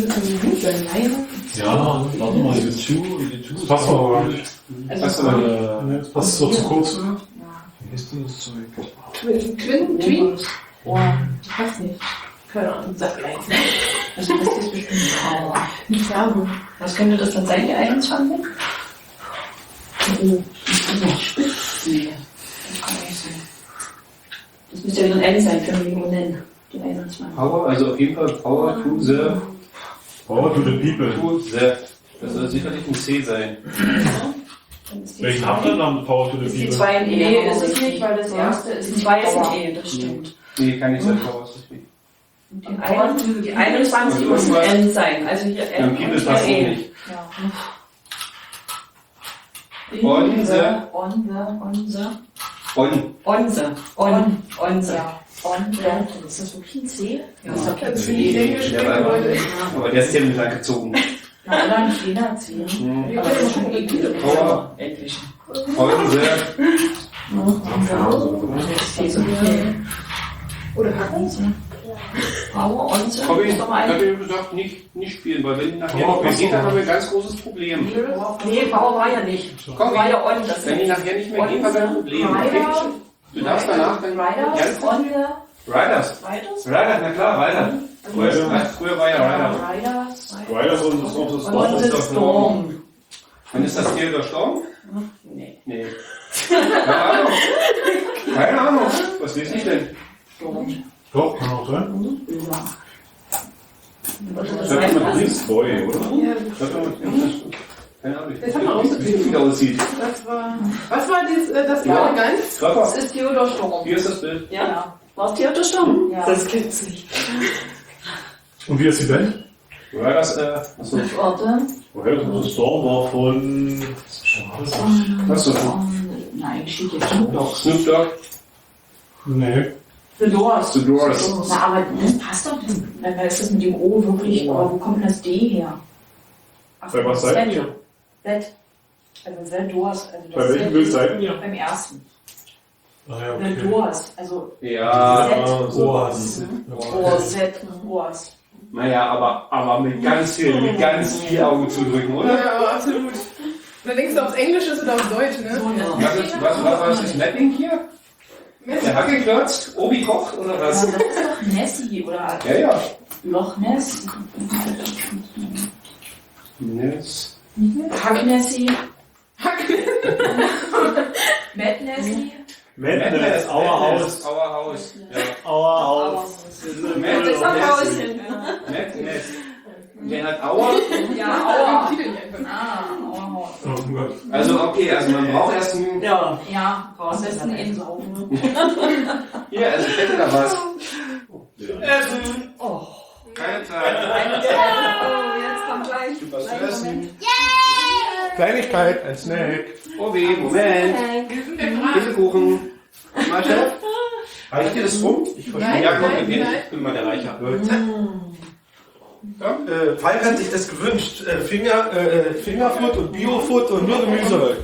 [SPEAKER 7] Ja, warte mal, die Two, die Two. Das passt aber gar nicht.
[SPEAKER 2] Was aber die,
[SPEAKER 7] Ne, das passt so zu kurz.
[SPEAKER 9] Ja.
[SPEAKER 7] Wie ist denn das Zeug?
[SPEAKER 3] Twin, Twin, Twin.
[SPEAKER 6] Oh,
[SPEAKER 3] Ich weiß nicht. Keine Ahnung, sag gleich.
[SPEAKER 6] also das ist bestimmt Power.
[SPEAKER 3] Nicht sagen.
[SPEAKER 6] Was könnte das dann sein, die einundzwanzig? Oh, Spitzen. Das müsste ja wieder ein N sein für Millionen, die einundzwanzig.
[SPEAKER 2] Power, also auf jeden Fall Power to the,
[SPEAKER 7] Power to the people.
[SPEAKER 2] to the. Das soll sicherlich ein C sein.
[SPEAKER 7] Welchen habt ihr dann Power to the
[SPEAKER 6] Die
[SPEAKER 7] people?
[SPEAKER 6] zwei in E
[SPEAKER 9] ist
[SPEAKER 6] ist
[SPEAKER 9] es nicht, weil das erste ist
[SPEAKER 6] Die zwei ist
[SPEAKER 9] Power.
[SPEAKER 6] in E, das stimmt.
[SPEAKER 2] Nee, kann nicht sein. Power ist nicht.
[SPEAKER 6] Die, ein, die einundzwanzig muss ein N sein. Also hier
[SPEAKER 2] Ja,
[SPEAKER 6] N
[SPEAKER 2] People
[SPEAKER 6] und
[SPEAKER 2] passt auch
[SPEAKER 6] hier E.
[SPEAKER 2] nicht.
[SPEAKER 9] Ja.
[SPEAKER 2] Onze.
[SPEAKER 6] Onze, Onze.
[SPEAKER 2] On.
[SPEAKER 6] Onze. On. Onze.
[SPEAKER 9] Ja. Und ja. Ist das wirklich ein C?
[SPEAKER 6] Ja, ist doch kein
[SPEAKER 3] Das finde ich
[SPEAKER 6] C.
[SPEAKER 3] Englisch,
[SPEAKER 2] Ja,
[SPEAKER 3] ja,
[SPEAKER 2] aber,
[SPEAKER 3] Leute.
[SPEAKER 2] aber der ist ja mit lang gezogen.
[SPEAKER 9] Na, allein Fehler C.
[SPEAKER 2] Mhm.
[SPEAKER 6] Aber das ist schon E.
[SPEAKER 2] Power.
[SPEAKER 6] Endlich.
[SPEAKER 2] Onze.
[SPEAKER 6] C so viel.
[SPEAKER 3] Oder Hacken.
[SPEAKER 6] Power, Onze.
[SPEAKER 2] Habe ich,
[SPEAKER 6] Ist doch mal
[SPEAKER 2] hab
[SPEAKER 6] ein.
[SPEAKER 2] ich gesagt, nicht, nicht spielen, weil wenn nachher
[SPEAKER 7] Power
[SPEAKER 2] nicht mehr geht, dann
[SPEAKER 7] passt
[SPEAKER 2] haben wir ein ganz großes Problem.
[SPEAKER 6] Nee, Power war ja nicht.
[SPEAKER 2] Komm,
[SPEAKER 6] War ja On. Das
[SPEAKER 2] wenn die nachher nicht mehr geht, haben wir ein Problem.
[SPEAKER 9] Rider.
[SPEAKER 2] Du darfst danach dann
[SPEAKER 9] Riders.
[SPEAKER 2] ganz
[SPEAKER 9] Onze.
[SPEAKER 2] Riders.
[SPEAKER 9] Riders.
[SPEAKER 2] Riders, na klar, Rider. Früher, früher war ja Rider.
[SPEAKER 9] Riders.
[SPEAKER 7] Riders und das noch das
[SPEAKER 6] Und
[SPEAKER 7] Wort.
[SPEAKER 6] das Storm.
[SPEAKER 2] Wann ist das Tier gestorben?
[SPEAKER 6] Nee.
[SPEAKER 2] Nee. Keine Ahnung. Keine Ahnung. Was weiß ich denn?
[SPEAKER 6] Storm.
[SPEAKER 7] Doch, kann auch sein.
[SPEAKER 6] Ja. Was
[SPEAKER 2] Das
[SPEAKER 6] das
[SPEAKER 2] hat
[SPEAKER 6] heißt,
[SPEAKER 2] man
[SPEAKER 6] also,
[SPEAKER 2] nicht.
[SPEAKER 7] Boy, oder?
[SPEAKER 3] Ja,
[SPEAKER 2] Das hat man keine Ahnung.
[SPEAKER 3] Das haben wir auch so
[SPEAKER 2] Wie es wieder aussieht.
[SPEAKER 3] das war. Was war das, äh, das
[SPEAKER 2] Ja.
[SPEAKER 3] war ganz?
[SPEAKER 2] Treffer.
[SPEAKER 6] das ist Theodor Storm.
[SPEAKER 2] Hier ist das Bild.
[SPEAKER 6] Ja. War es Theodor Storm?
[SPEAKER 9] Ja.
[SPEAKER 6] Das gibt's nicht.
[SPEAKER 7] Und wie ist die Band?
[SPEAKER 2] Riders, äh, achso.
[SPEAKER 6] Warte.
[SPEAKER 7] Woher das Storm war von.
[SPEAKER 2] Was so?
[SPEAKER 6] Nein, steht jetzt Snoop Dogg.
[SPEAKER 2] Snoop Dogg.
[SPEAKER 7] Nee.
[SPEAKER 6] The Doors.
[SPEAKER 2] The Doors.
[SPEAKER 6] Na, aber das passt doch nicht. Dann ist das mit dem O wirklich, aber wo kommt denn das D her? Ach,
[SPEAKER 7] Bei was
[SPEAKER 6] das
[SPEAKER 7] seid
[SPEAKER 6] Z.
[SPEAKER 7] ihr?
[SPEAKER 6] Z. Also The Doors. Also
[SPEAKER 7] Bei
[SPEAKER 6] das
[SPEAKER 7] welchem
[SPEAKER 6] Z
[SPEAKER 7] Bild
[SPEAKER 6] ist
[SPEAKER 7] seid ihr?
[SPEAKER 6] Beim ersten.
[SPEAKER 7] Ah ja,
[SPEAKER 6] The
[SPEAKER 7] okay.
[SPEAKER 6] Doors. Also
[SPEAKER 2] Ja,
[SPEAKER 7] Ah, sowas.
[SPEAKER 6] O, Z, Doors.
[SPEAKER 2] naja, aber, aber mit ganz viel, mit ganz viel Augen zudrücken, oder?
[SPEAKER 3] Ja, aber absolut. Dann denkst du aufs Englische oder aufs Deutsch, ne?
[SPEAKER 2] Was ist, was, was, was ist Mapping hier? Der Hacke klotzt, Obi kocht oder
[SPEAKER 6] Ja,
[SPEAKER 2] was?
[SPEAKER 6] das ist doch Nessie oder
[SPEAKER 2] Ja, ja.
[SPEAKER 6] Loch Ness.
[SPEAKER 2] Yes.
[SPEAKER 6] Hack Nessie.
[SPEAKER 3] Hack.
[SPEAKER 6] Matt Nessie.
[SPEAKER 7] Madness, Our House.
[SPEAKER 2] Our House. Ja.
[SPEAKER 7] Our House.
[SPEAKER 2] Matt
[SPEAKER 6] Das ist am Haus
[SPEAKER 2] Nessie.
[SPEAKER 6] hin.
[SPEAKER 2] Matt Ness. Der hat Auer.
[SPEAKER 6] Ja, Aua. Ah, Aua.
[SPEAKER 7] Oh Gott.
[SPEAKER 2] Also okay, also man braucht erst ein...
[SPEAKER 6] Ja. Ja, am besten eben saufen.
[SPEAKER 2] Hier, also ich hätte da was.
[SPEAKER 3] Essen.
[SPEAKER 6] Oh.
[SPEAKER 2] Keine Zeit.
[SPEAKER 6] Oh, jetzt kommt gleich.
[SPEAKER 2] Was zu essen.
[SPEAKER 1] Kleinigkeit, ein Snack.
[SPEAKER 2] Obi, Moment.
[SPEAKER 3] Wir sind im Rat.
[SPEAKER 2] Käsekuchen. Mal, Chef. Reicht dir das rum? Ich
[SPEAKER 3] Nein,
[SPEAKER 2] Ja, komm,
[SPEAKER 3] nein,
[SPEAKER 2] ich
[SPEAKER 3] nein.
[SPEAKER 2] bin mal der Reicher.
[SPEAKER 1] Äh, Falk hat sich das gewünscht. Äh, Finger, äh, Fingerfood und Biofood und nur Gemüse.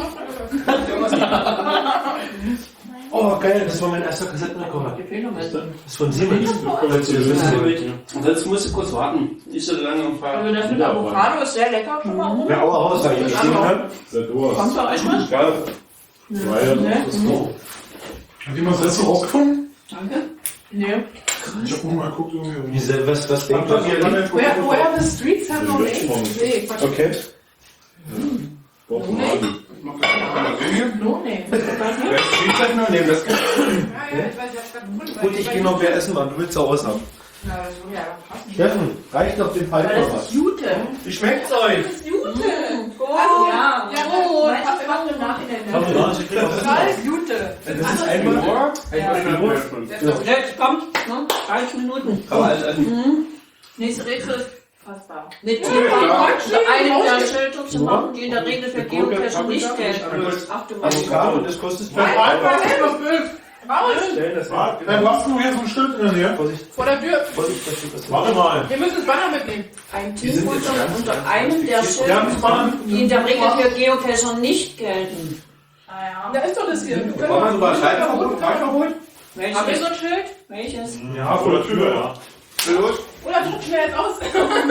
[SPEAKER 1] Oh, geil, das war mein erster Kassettenrekorder. Das ist von Siemens.
[SPEAKER 2] Und jetzt musst du kurz warten. Nicht so lange am Fahren.
[SPEAKER 6] Also das mit Avocado ist sehr lecker. Schon mal.
[SPEAKER 1] Der Auerhaus, da ich gesehen habe.
[SPEAKER 7] The Doors.
[SPEAKER 6] Kommt bei euch was?
[SPEAKER 7] Ja. Weil das ist so.
[SPEAKER 5] Hat jemand das so rausgefunden?
[SPEAKER 6] Danke. Nee.
[SPEAKER 5] Ich hab mal geguckt irgendwie.
[SPEAKER 1] Diese, was, was denkt ihr?
[SPEAKER 3] Where, where the streets have no names. Nee, Quatsch.
[SPEAKER 1] Okay.
[SPEAKER 7] Doch, Mann.
[SPEAKER 3] No name.
[SPEAKER 2] Wer spielt das noch? Nee, das
[SPEAKER 3] Ja, ja, ich weiß, ich hab's gerade gefunden.
[SPEAKER 1] Gut, ich gehe noch mehr essen, Mann. Du willst auch was haben.
[SPEAKER 3] Ja, das würde ja passen.
[SPEAKER 1] Steffen, reicht doch den Falk
[SPEAKER 6] Weil
[SPEAKER 1] noch
[SPEAKER 6] das
[SPEAKER 1] was.
[SPEAKER 6] ist Jute.
[SPEAKER 1] Wie schmeckt's euch?
[SPEAKER 3] Jute.
[SPEAKER 6] Oh, ja.
[SPEAKER 3] Ja, oh,
[SPEAKER 6] Meinst du,
[SPEAKER 3] was
[SPEAKER 6] wir
[SPEAKER 3] wir
[SPEAKER 6] machen im Nachhinein?
[SPEAKER 1] Haben wir gar nicht gekriegt.
[SPEAKER 3] Total Jute.
[SPEAKER 1] Das ist einfach nur.
[SPEAKER 6] Ja.
[SPEAKER 1] Einfach nur.
[SPEAKER 6] Jetzt kommt, ne? dreißig Minuten.
[SPEAKER 2] Aber also, also,
[SPEAKER 9] Nächste Rätsel ist fast da.
[SPEAKER 6] Mit einem der Schilder zu machen, die in der Regel für Geocacher nicht gelten. Achte mal.
[SPEAKER 1] Avocado, das kostet
[SPEAKER 3] Nein,
[SPEAKER 1] fünf Euro.
[SPEAKER 3] was willst Raus!
[SPEAKER 1] Stell das
[SPEAKER 7] Warte,
[SPEAKER 1] mal.
[SPEAKER 7] dann machst du hier so ein Schild in der Nähe.
[SPEAKER 1] Vorsicht,
[SPEAKER 3] Vor der Tür.
[SPEAKER 1] Vorsicht, da steht das.
[SPEAKER 7] Warte mal.
[SPEAKER 3] Wir müssen das Banner mitnehmen.
[SPEAKER 6] Ein
[SPEAKER 1] Die sind
[SPEAKER 6] Team
[SPEAKER 1] jetzt
[SPEAKER 6] unter,
[SPEAKER 1] ganz,
[SPEAKER 6] unter
[SPEAKER 1] ganz
[SPEAKER 6] einem der
[SPEAKER 1] fixiert.
[SPEAKER 7] Ja,
[SPEAKER 6] Schilder,
[SPEAKER 7] muss man.
[SPEAKER 6] die in der Regel für Geocacher nicht gelten.
[SPEAKER 9] Ah
[SPEAKER 3] Da ist doch das hier. Wir können
[SPEAKER 2] wollen wir
[SPEAKER 3] doch-
[SPEAKER 2] sogar Schreibverbot, Schreibverbot?
[SPEAKER 9] ja.
[SPEAKER 6] Welches?
[SPEAKER 9] Haben wir so ein Schild?
[SPEAKER 6] Welches?
[SPEAKER 7] Ja, vor der Tür, ja.
[SPEAKER 2] Los,
[SPEAKER 3] Oder druck schnell jetzt aus.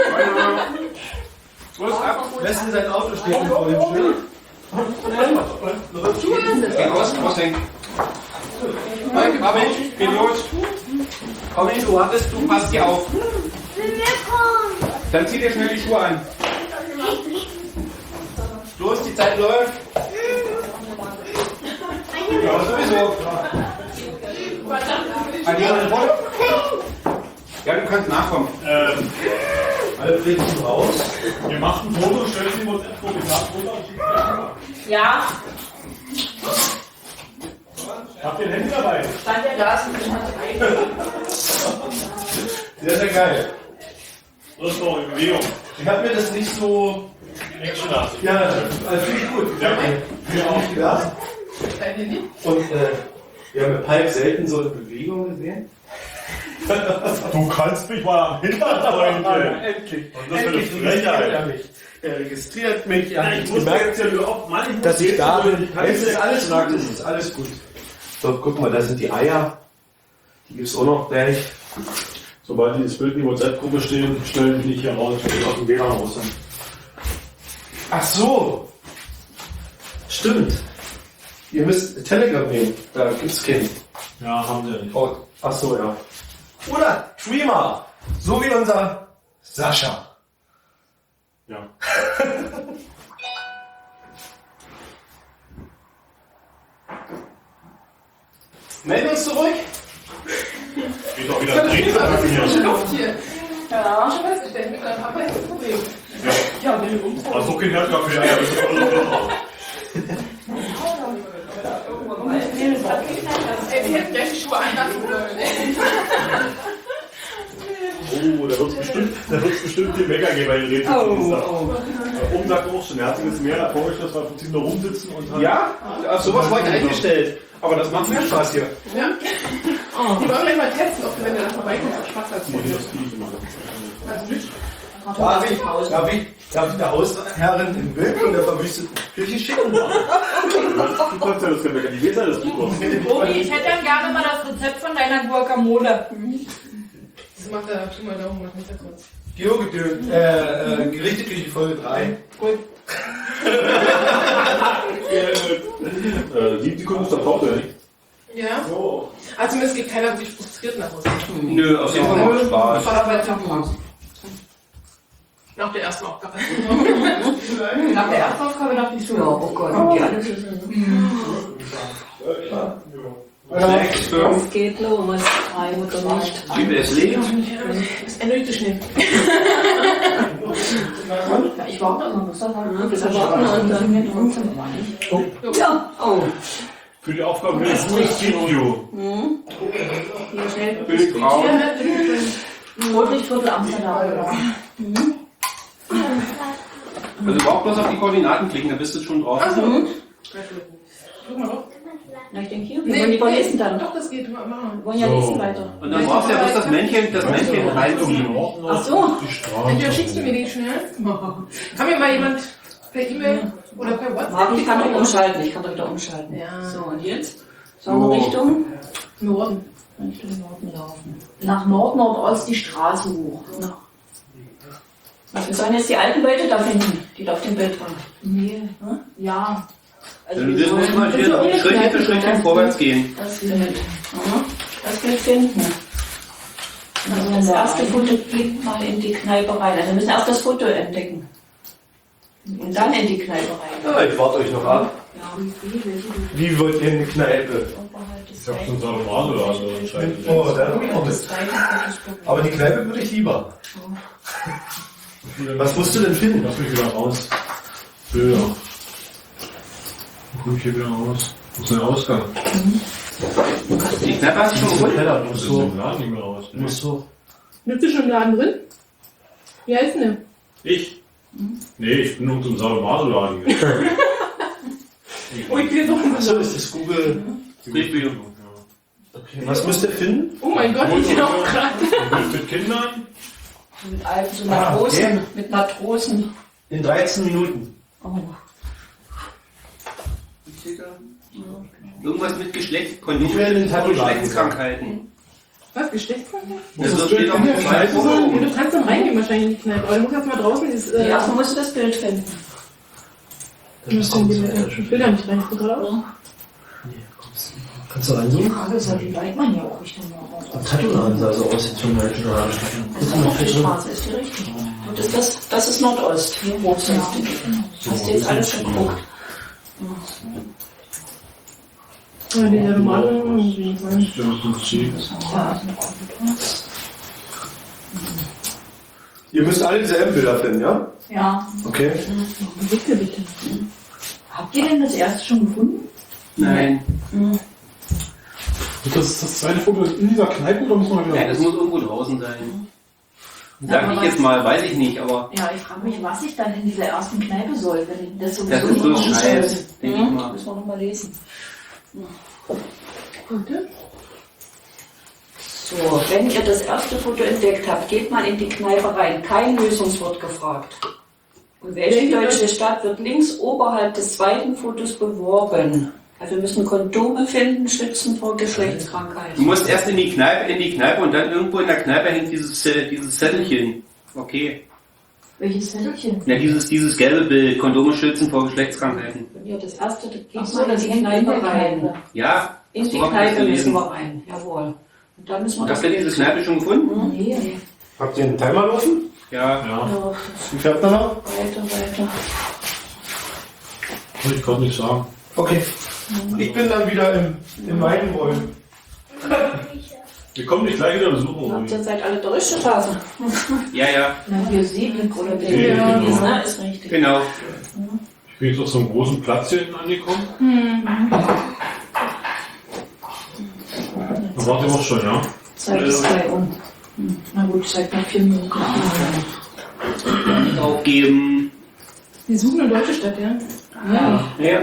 [SPEAKER 2] los, ab.
[SPEAKER 1] Lässt du sein Auto stehen vor dem Schild?
[SPEAKER 2] Geh raus, raushängen. Komm ich, geh los. Komm ich, du wartest, du passt hier auf. Dann zieh dir schnell die Schuhe an. Los, die Zeit läuft. Ja, sowieso. An die anderen Rolle. Ja, du kannst nachkommen.
[SPEAKER 7] Ähm,
[SPEAKER 1] Alle fliegen raus.
[SPEAKER 7] ihr macht ein Foto, stellt die WhatsApp-Koordinaten runter und schickt es rüber.
[SPEAKER 6] Ja,
[SPEAKER 7] Habt ihr ein Handy dabei?
[SPEAKER 6] stand ja da.
[SPEAKER 1] Sehr, sehr geil.
[SPEAKER 7] Das ist doch in Bewegung.
[SPEAKER 1] Ich habe mir das nicht so.
[SPEAKER 7] Actionhaft.
[SPEAKER 1] Ja, also finde ich gut.
[SPEAKER 7] Ja,
[SPEAKER 1] Wir auch gedacht.
[SPEAKER 3] Seid ihr nicht?
[SPEAKER 1] Und äh, wir haben mit Palk selten so eine Bewegung gesehen.
[SPEAKER 7] Du kannst mich mal am Hintern, Freunde.
[SPEAKER 1] Endlich.
[SPEAKER 7] Und das für eine
[SPEAKER 1] Endlich registriert er
[SPEAKER 7] Frechheit.
[SPEAKER 1] mich. Er registriert mich. Er
[SPEAKER 7] Ja,
[SPEAKER 1] hat
[SPEAKER 7] ich muss
[SPEAKER 1] gemerkt,
[SPEAKER 7] jetzt ja wieder auf, Mann, ich muss
[SPEAKER 1] dass ich
[SPEAKER 7] jetzt
[SPEAKER 1] da
[SPEAKER 7] aber
[SPEAKER 1] bin.
[SPEAKER 7] nicht- kann
[SPEAKER 1] Es
[SPEAKER 7] ich
[SPEAKER 1] ist alles
[SPEAKER 7] sagen.
[SPEAKER 1] gut. Es ist alles gut. So, guck mal, da sind die Eier. Die gibt es auch noch gleich.
[SPEAKER 7] Sobald die das Bild in die WhatsApp-Gruppe stehen, stellen die nicht hier raus, wenn ich aus dem W L A N raus sind.
[SPEAKER 1] Ach so. Stimmt. Ihr müsst Telegram nehmen. Da gibt's keinen.
[SPEAKER 7] Ja, haben sie ja nicht.
[SPEAKER 1] Oh, ach so, ja. Oder Streamer. So wie unser Sascha.
[SPEAKER 7] Ja.
[SPEAKER 1] Melden uns zurück.
[SPEAKER 7] Geht auch wieder Treten packen hier.
[SPEAKER 3] Luft hier. Ja, schon festgestellt. Mit deinem Papa ist das Problem. Ja, wenn du umfällst.
[SPEAKER 7] Also kein Herdkaffee, ja, das ist alles besser.
[SPEAKER 3] Ey, die hätten gleich die Schuhe einlassen sollen.
[SPEAKER 7] Oh, da wird es bestimmt, da wird's bestimmt den Wecker geben bei den Rätseln. Oh, oh. Oben sagt er auch schon, er hat sich jetzt mehr erfolgt, dass wir im Prinzip nur rumsitzen und halt.
[SPEAKER 1] Ja, auf sowas war ich eingestellt. Aber das macht mehr Spaß hier.
[SPEAKER 3] Ja? Die wollen gleich mal testen, ob du, wenn du da vorbeikommst, auch Spaß hast.
[SPEAKER 7] Nee, das kriege ich immer.
[SPEAKER 3] Also nicht.
[SPEAKER 1] Darf ich, darf ich, darf ich der Hausherrin in Bild und der verwüsteten Küche schicken?
[SPEAKER 7] Du kannst ja das kein Wecker, die Weser das gut aus.
[SPEAKER 9] Obi, ich hätte dann gerne mal das Rezept von deiner Guacamole.
[SPEAKER 3] Das macht er, tu mal Daumen, mach nicht kurz.
[SPEAKER 1] Geogedön, äh, äh, Gerichteküche Folge drei.
[SPEAKER 3] Gut.
[SPEAKER 7] Äh, die, die können uns dann taucht ja nicht.
[SPEAKER 3] Ja?
[SPEAKER 1] So.
[SPEAKER 3] Also zumindest geht keiner wirklich frustriert nach Hause.
[SPEAKER 2] Nö, auf jeden Fall macht Spaß.
[SPEAKER 3] Nach der ersten Aufgabe.
[SPEAKER 9] Nach der ersten Aufgabe dachte ich so,
[SPEAKER 6] Ja, oh Gott, die alle
[SPEAKER 2] Sechs, fünf,
[SPEAKER 6] Es geht los. Drei oder nicht.
[SPEAKER 2] wie es liegt.
[SPEAKER 3] Das ist erneut schnell.
[SPEAKER 6] Ja, ich warte noch. Was soll man? Bis er warten und dann. Ja, oh.
[SPEAKER 7] Für die Aufgabe will ich ein Video.
[SPEAKER 6] Hier schnell.
[SPEAKER 2] Bild braun.
[SPEAKER 6] Rotlichtviertel Amsterdam.
[SPEAKER 2] Also überhaupt bloß auf die Koordinaten klicken, dann bist du schon drauf.
[SPEAKER 3] Achso. Guck mal doch.
[SPEAKER 6] Na, ich denke hier. Wir wollen lieber lesen dann.
[SPEAKER 3] Doch, das geht. Machen
[SPEAKER 6] Wir wollen ja lesen weiter.
[SPEAKER 2] Und dann brauchst du ja bloß das Männchen, das Männchen reinziehen.
[SPEAKER 6] Ach so.
[SPEAKER 7] Die Straße.
[SPEAKER 3] Entweder schickst du mir die schnell. Kann mir mal jemand per E-Mail oder per WhatsApp.
[SPEAKER 6] Marvin, ich kann doch umschalten. Ich kann doch wieder umschalten.
[SPEAKER 3] Ja.
[SPEAKER 6] So, und jetzt? Sollen wir Richtung?
[SPEAKER 3] Norden.
[SPEAKER 6] Richtung Norden laufen. Nach Nord, Nordost die Straße hoch. Nach. Wir sollen jetzt die alten Leute da finden, die da auf dem Bild waren.
[SPEAKER 9] Nee.
[SPEAKER 6] Hm?
[SPEAKER 9] Ja.
[SPEAKER 6] Also
[SPEAKER 2] Also
[SPEAKER 6] wir
[SPEAKER 2] das muss
[SPEAKER 6] sollen-
[SPEAKER 2] man hier Schritt für Schritt vorwärts gehen.
[SPEAKER 6] Das Bild. Ja, das Bild finden. Also das erste Foto geht mal in die Kneipe rein. Also wir müssen erst das Foto entdecken. Und dann in die Kneipe rein.
[SPEAKER 1] Ja, ich warte euch noch ab.
[SPEAKER 6] Ja.
[SPEAKER 1] Wie wollt ihr in die Kneipe?
[SPEAKER 7] Ich hab so einen Salomano oder so anscheinend.
[SPEAKER 1] Oh, da hab ich noch das. Aber die Kneipe würde ich lieber. Was musst du denn finden?
[SPEAKER 7] Lass mich wieder raus. Bilder. Dann guck ich hier wieder raus. Wo ist der Ausgang?
[SPEAKER 2] Die Kneipe hast du schon gefunden?
[SPEAKER 1] Schneller, du
[SPEAKER 5] Das
[SPEAKER 1] musst
[SPEAKER 5] ist
[SPEAKER 1] so.
[SPEAKER 5] im Laden nicht mehr raus.
[SPEAKER 1] Du musst so.
[SPEAKER 3] Bist du schon im Laden drin? Wie heißt denn der?
[SPEAKER 5] Ich? Nee, ich bin unten im Sadomaso-Laden.
[SPEAKER 3] Oh, ich bin jetzt noch im
[SPEAKER 1] Achso, ist das Google.
[SPEAKER 2] Review.
[SPEAKER 1] Okay. Was müsst ihr finden?
[SPEAKER 3] Oh mein Gott, ich bin auch gerade.
[SPEAKER 5] Mit Kindern?
[SPEAKER 6] Mit alten, so
[SPEAKER 1] Ah,
[SPEAKER 6] Matrosen,
[SPEAKER 1] okay.
[SPEAKER 6] mit Matrosen.
[SPEAKER 1] In dreizehn Minuten.
[SPEAKER 6] Oh.
[SPEAKER 2] Irgendwas mit Geschlecht,
[SPEAKER 1] Ich werde
[SPEAKER 2] Kondome,
[SPEAKER 1] den Tattoo
[SPEAKER 2] Geschlechtskrankheiten.
[SPEAKER 3] Was, Geschlechtskrankheit?
[SPEAKER 2] Also steht auf dem
[SPEAKER 3] Ja,
[SPEAKER 2] Foto.
[SPEAKER 3] du kannst dann reingehen wahrscheinlich in die Kneipe, aber du musst erst mal draußen dieses... Äh,
[SPEAKER 6] Ja, musst du das Bild finden.
[SPEAKER 3] Du musst den ich will da nicht rein, ich bin gerade aus.
[SPEAKER 1] Kannst du
[SPEAKER 6] Die
[SPEAKER 1] reingehen?
[SPEAKER 6] Frage ist ja, wie weit man hier auch Richtung Norden
[SPEAKER 1] Der Tattoo-Laden sah so aus, jetzt zum Beispiel.
[SPEAKER 6] Die Straße ist die richtige. Und ist das, das ist Nordost, hier hoch sind die. Hast du jetzt alles schon geguckt?
[SPEAKER 3] Oder der normale...
[SPEAKER 5] Das im Prinzip.
[SPEAKER 6] Ja.
[SPEAKER 1] Ihr müsst alle dieselben Bilder finden, ja?
[SPEAKER 6] Ja.
[SPEAKER 1] Okay.
[SPEAKER 3] Bitte, bitte.
[SPEAKER 6] Habt ihr denn das erste schon gefunden?
[SPEAKER 2] Nein.
[SPEAKER 7] Das ist das zweite Foto in dieser Kneipe oder muss man wieder?
[SPEAKER 2] Ja, das muss irgendwo draußen sein. Sag ich jetzt mal, weiß ich nicht, aber
[SPEAKER 6] Ja, ich frage mich, was ich dann in dieser ersten Kneipe soll, wenn das sowieso
[SPEAKER 2] das ist
[SPEAKER 6] nicht
[SPEAKER 2] so
[SPEAKER 6] noch
[SPEAKER 2] Scheiß,
[SPEAKER 6] umstellt.
[SPEAKER 2] denke ich mal.
[SPEAKER 6] Müssen wir nochmal lesen.
[SPEAKER 3] Bitte?
[SPEAKER 6] So, wenn ihr das erste Foto entdeckt habt, geht mal in die Kneipe rein. Kein Lösungswort gefragt. Und welche deutsche Stadt wird links oberhalb des zweiten Fotos beworben? Also wir müssen Kondome finden, schützen vor
[SPEAKER 2] Du
[SPEAKER 6] Geschlechtskrankheiten.
[SPEAKER 2] musst erst in die Kneipe, in die Kneipe und dann irgendwo in der Kneipe hängt dieses, äh, dieses Zettelchen. Okay.
[SPEAKER 6] Welches Zettelchen?
[SPEAKER 2] Ja, dieses, dieses gelbe Bild, Kondome schützen vor Geschlechtskrankheiten.
[SPEAKER 6] Wenn ihr das erste, geht
[SPEAKER 4] Ach so,
[SPEAKER 6] mal in
[SPEAKER 4] das
[SPEAKER 6] die
[SPEAKER 4] hängt in
[SPEAKER 6] Kneipe
[SPEAKER 4] der
[SPEAKER 6] rein.
[SPEAKER 4] Kneipe.
[SPEAKER 2] Ja,
[SPEAKER 6] In die
[SPEAKER 2] so hab ich das
[SPEAKER 6] Kneipe müssen
[SPEAKER 2] gelesen.
[SPEAKER 6] wir rein, jawohl. Und dann müssen wir
[SPEAKER 2] Habt ihr diese Kneipe schon gefunden?
[SPEAKER 6] Nee,
[SPEAKER 1] Habt ihr einen Timer laufen?
[SPEAKER 2] Ja.
[SPEAKER 5] Ja,
[SPEAKER 6] ja,
[SPEAKER 1] Wie fährt man noch?
[SPEAKER 6] weiter, weiter.
[SPEAKER 5] kann ich gerade nicht sagen.
[SPEAKER 1] Okay. Ich bin dann wieder im, in meinen Räumen.
[SPEAKER 5] Wir kommen nicht gleich wieder besuchen.
[SPEAKER 6] Habt
[SPEAKER 5] Uli.
[SPEAKER 6] ihr seid alle durch die Straße?
[SPEAKER 2] Ja, ja,
[SPEAKER 6] Na, hier Seeblick oder der
[SPEAKER 5] Nee,
[SPEAKER 6] ja,
[SPEAKER 5] genau.
[SPEAKER 6] ist, ne, ist richtig.
[SPEAKER 2] genau.
[SPEAKER 5] Ich bin jetzt auf so einem großen Platz hier hinten angekommen. Da wart ihr auch schon, ja?
[SPEAKER 6] Zeit ist zwei und. Hm. Na gut, Zeit noch vier Minuten.
[SPEAKER 2] Nicht aufgeben.
[SPEAKER 3] Wir suchen eine deutsche Stadt, ja?
[SPEAKER 6] Ja.
[SPEAKER 2] Ja.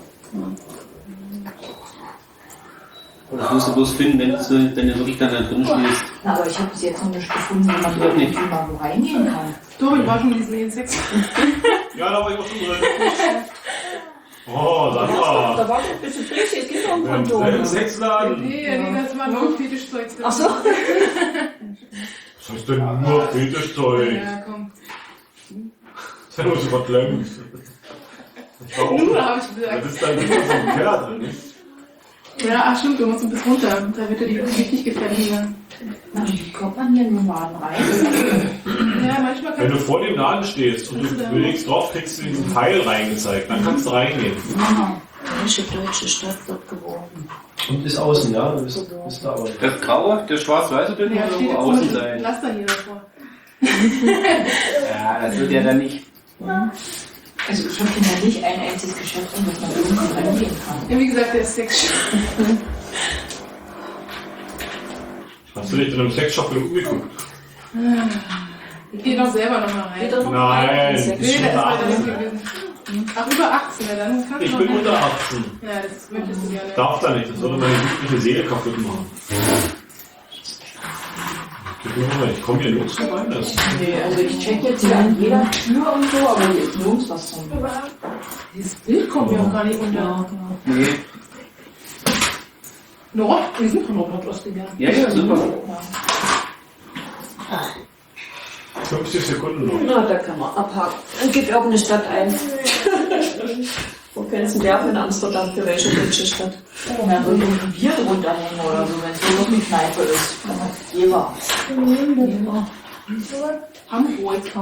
[SPEAKER 2] Das musst du bloß finden, wenn du, wenn du wirklich dann da drin stehst.
[SPEAKER 6] Na, aber ich habe bis jetzt noch nicht gefunden, wie man
[SPEAKER 2] Auch
[SPEAKER 6] dort
[SPEAKER 2] nicht.
[SPEAKER 6] irgendwie mal wo reingehen kann.
[SPEAKER 3] So, ich war schon in diesen Sex.
[SPEAKER 5] Ja, da war ich auch schon drin. Oh, Sandra.
[SPEAKER 6] Da war doch ein bisschen frisch, jetzt geht doch ein
[SPEAKER 5] Wir haben
[SPEAKER 6] Konto.
[SPEAKER 5] selben Sexladen.
[SPEAKER 3] Nee, nee, das war nur Fetischzeug.
[SPEAKER 6] Ach so.
[SPEAKER 5] Was ist denn nur Fetischzeug?
[SPEAKER 3] Ja, komm.
[SPEAKER 5] Das muss ich verklemmen.
[SPEAKER 3] Nur habe ich
[SPEAKER 5] Das
[SPEAKER 3] gesagt.
[SPEAKER 5] ist dann immer so ein Keller drin.
[SPEAKER 3] Ja, ach stimmt, du musst ein bisschen runter. Da wird dir die richtig gefällt hier.
[SPEAKER 6] Na, wie kommt man hier in den Laden rein?
[SPEAKER 3] Ja, manchmal
[SPEAKER 5] Wenn
[SPEAKER 3] kann
[SPEAKER 5] du vor dem Laden stehst und du legst drauf, kriegst du diesen Pfeil reingezeigt. Dann kannst du reingehen.
[SPEAKER 6] Ah, welche deutsche Stadt wird geworben?
[SPEAKER 1] Und ist außen, ja? Du bist, bist da außen.
[SPEAKER 2] Das graue, das schwarz-weiße Bild
[SPEAKER 3] ja,
[SPEAKER 2] muss
[SPEAKER 3] steht
[SPEAKER 2] irgendwo
[SPEAKER 3] jetzt
[SPEAKER 2] außen
[SPEAKER 3] so ein
[SPEAKER 2] sein.
[SPEAKER 3] Laster hier davor.
[SPEAKER 2] Ja, das wird ja dann nicht.
[SPEAKER 6] Also ich habe ja nicht ein einziges Geschäft, in das man irgendwie reingehen kann.
[SPEAKER 3] Ja, wie gesagt, der ist Sex.
[SPEAKER 5] Hast du nicht in einem Sexshop umgeguckt?
[SPEAKER 3] Ich gehe doch selber nochmal rein.
[SPEAKER 6] Geht doch noch
[SPEAKER 5] Nein.
[SPEAKER 6] rein.
[SPEAKER 3] Nee,
[SPEAKER 5] Bist
[SPEAKER 3] der
[SPEAKER 5] du
[SPEAKER 3] ist weiter
[SPEAKER 5] achtzehn?
[SPEAKER 3] hinten gewesen. Ach, über achtzehn, ja, dann kannst du
[SPEAKER 5] Ich
[SPEAKER 3] noch
[SPEAKER 5] bin
[SPEAKER 3] rein.
[SPEAKER 5] unter achtzehn.
[SPEAKER 3] Ja, das möchtest du gerne.
[SPEAKER 5] Darf da nicht, das würde meine jugendliche Seele kaputt machen. Ich komme hier nirgends rein. Das
[SPEAKER 6] Nee, also ich check jetzt hier an jeder Tür und so, aber hier ist nirgends was zum.
[SPEAKER 3] Dieses Bild kommt mir auch gar nicht unter.
[SPEAKER 2] Nee.
[SPEAKER 3] Nord, wir sind von Nord ausgegangen.
[SPEAKER 2] Ja, ja, super.
[SPEAKER 5] fünfzig Sekunden noch.
[SPEAKER 6] Na, da kann man abhaken. Dann gib irgendeine Stadt ein. Wo kennst du der in Amsterdam, für welche deutsche Stadt? Oh, dann würde ein Bier drunter hängen oder so, wenn es nur noch eine Kneipe ist. Jever. Jever.
[SPEAKER 3] Hamburg.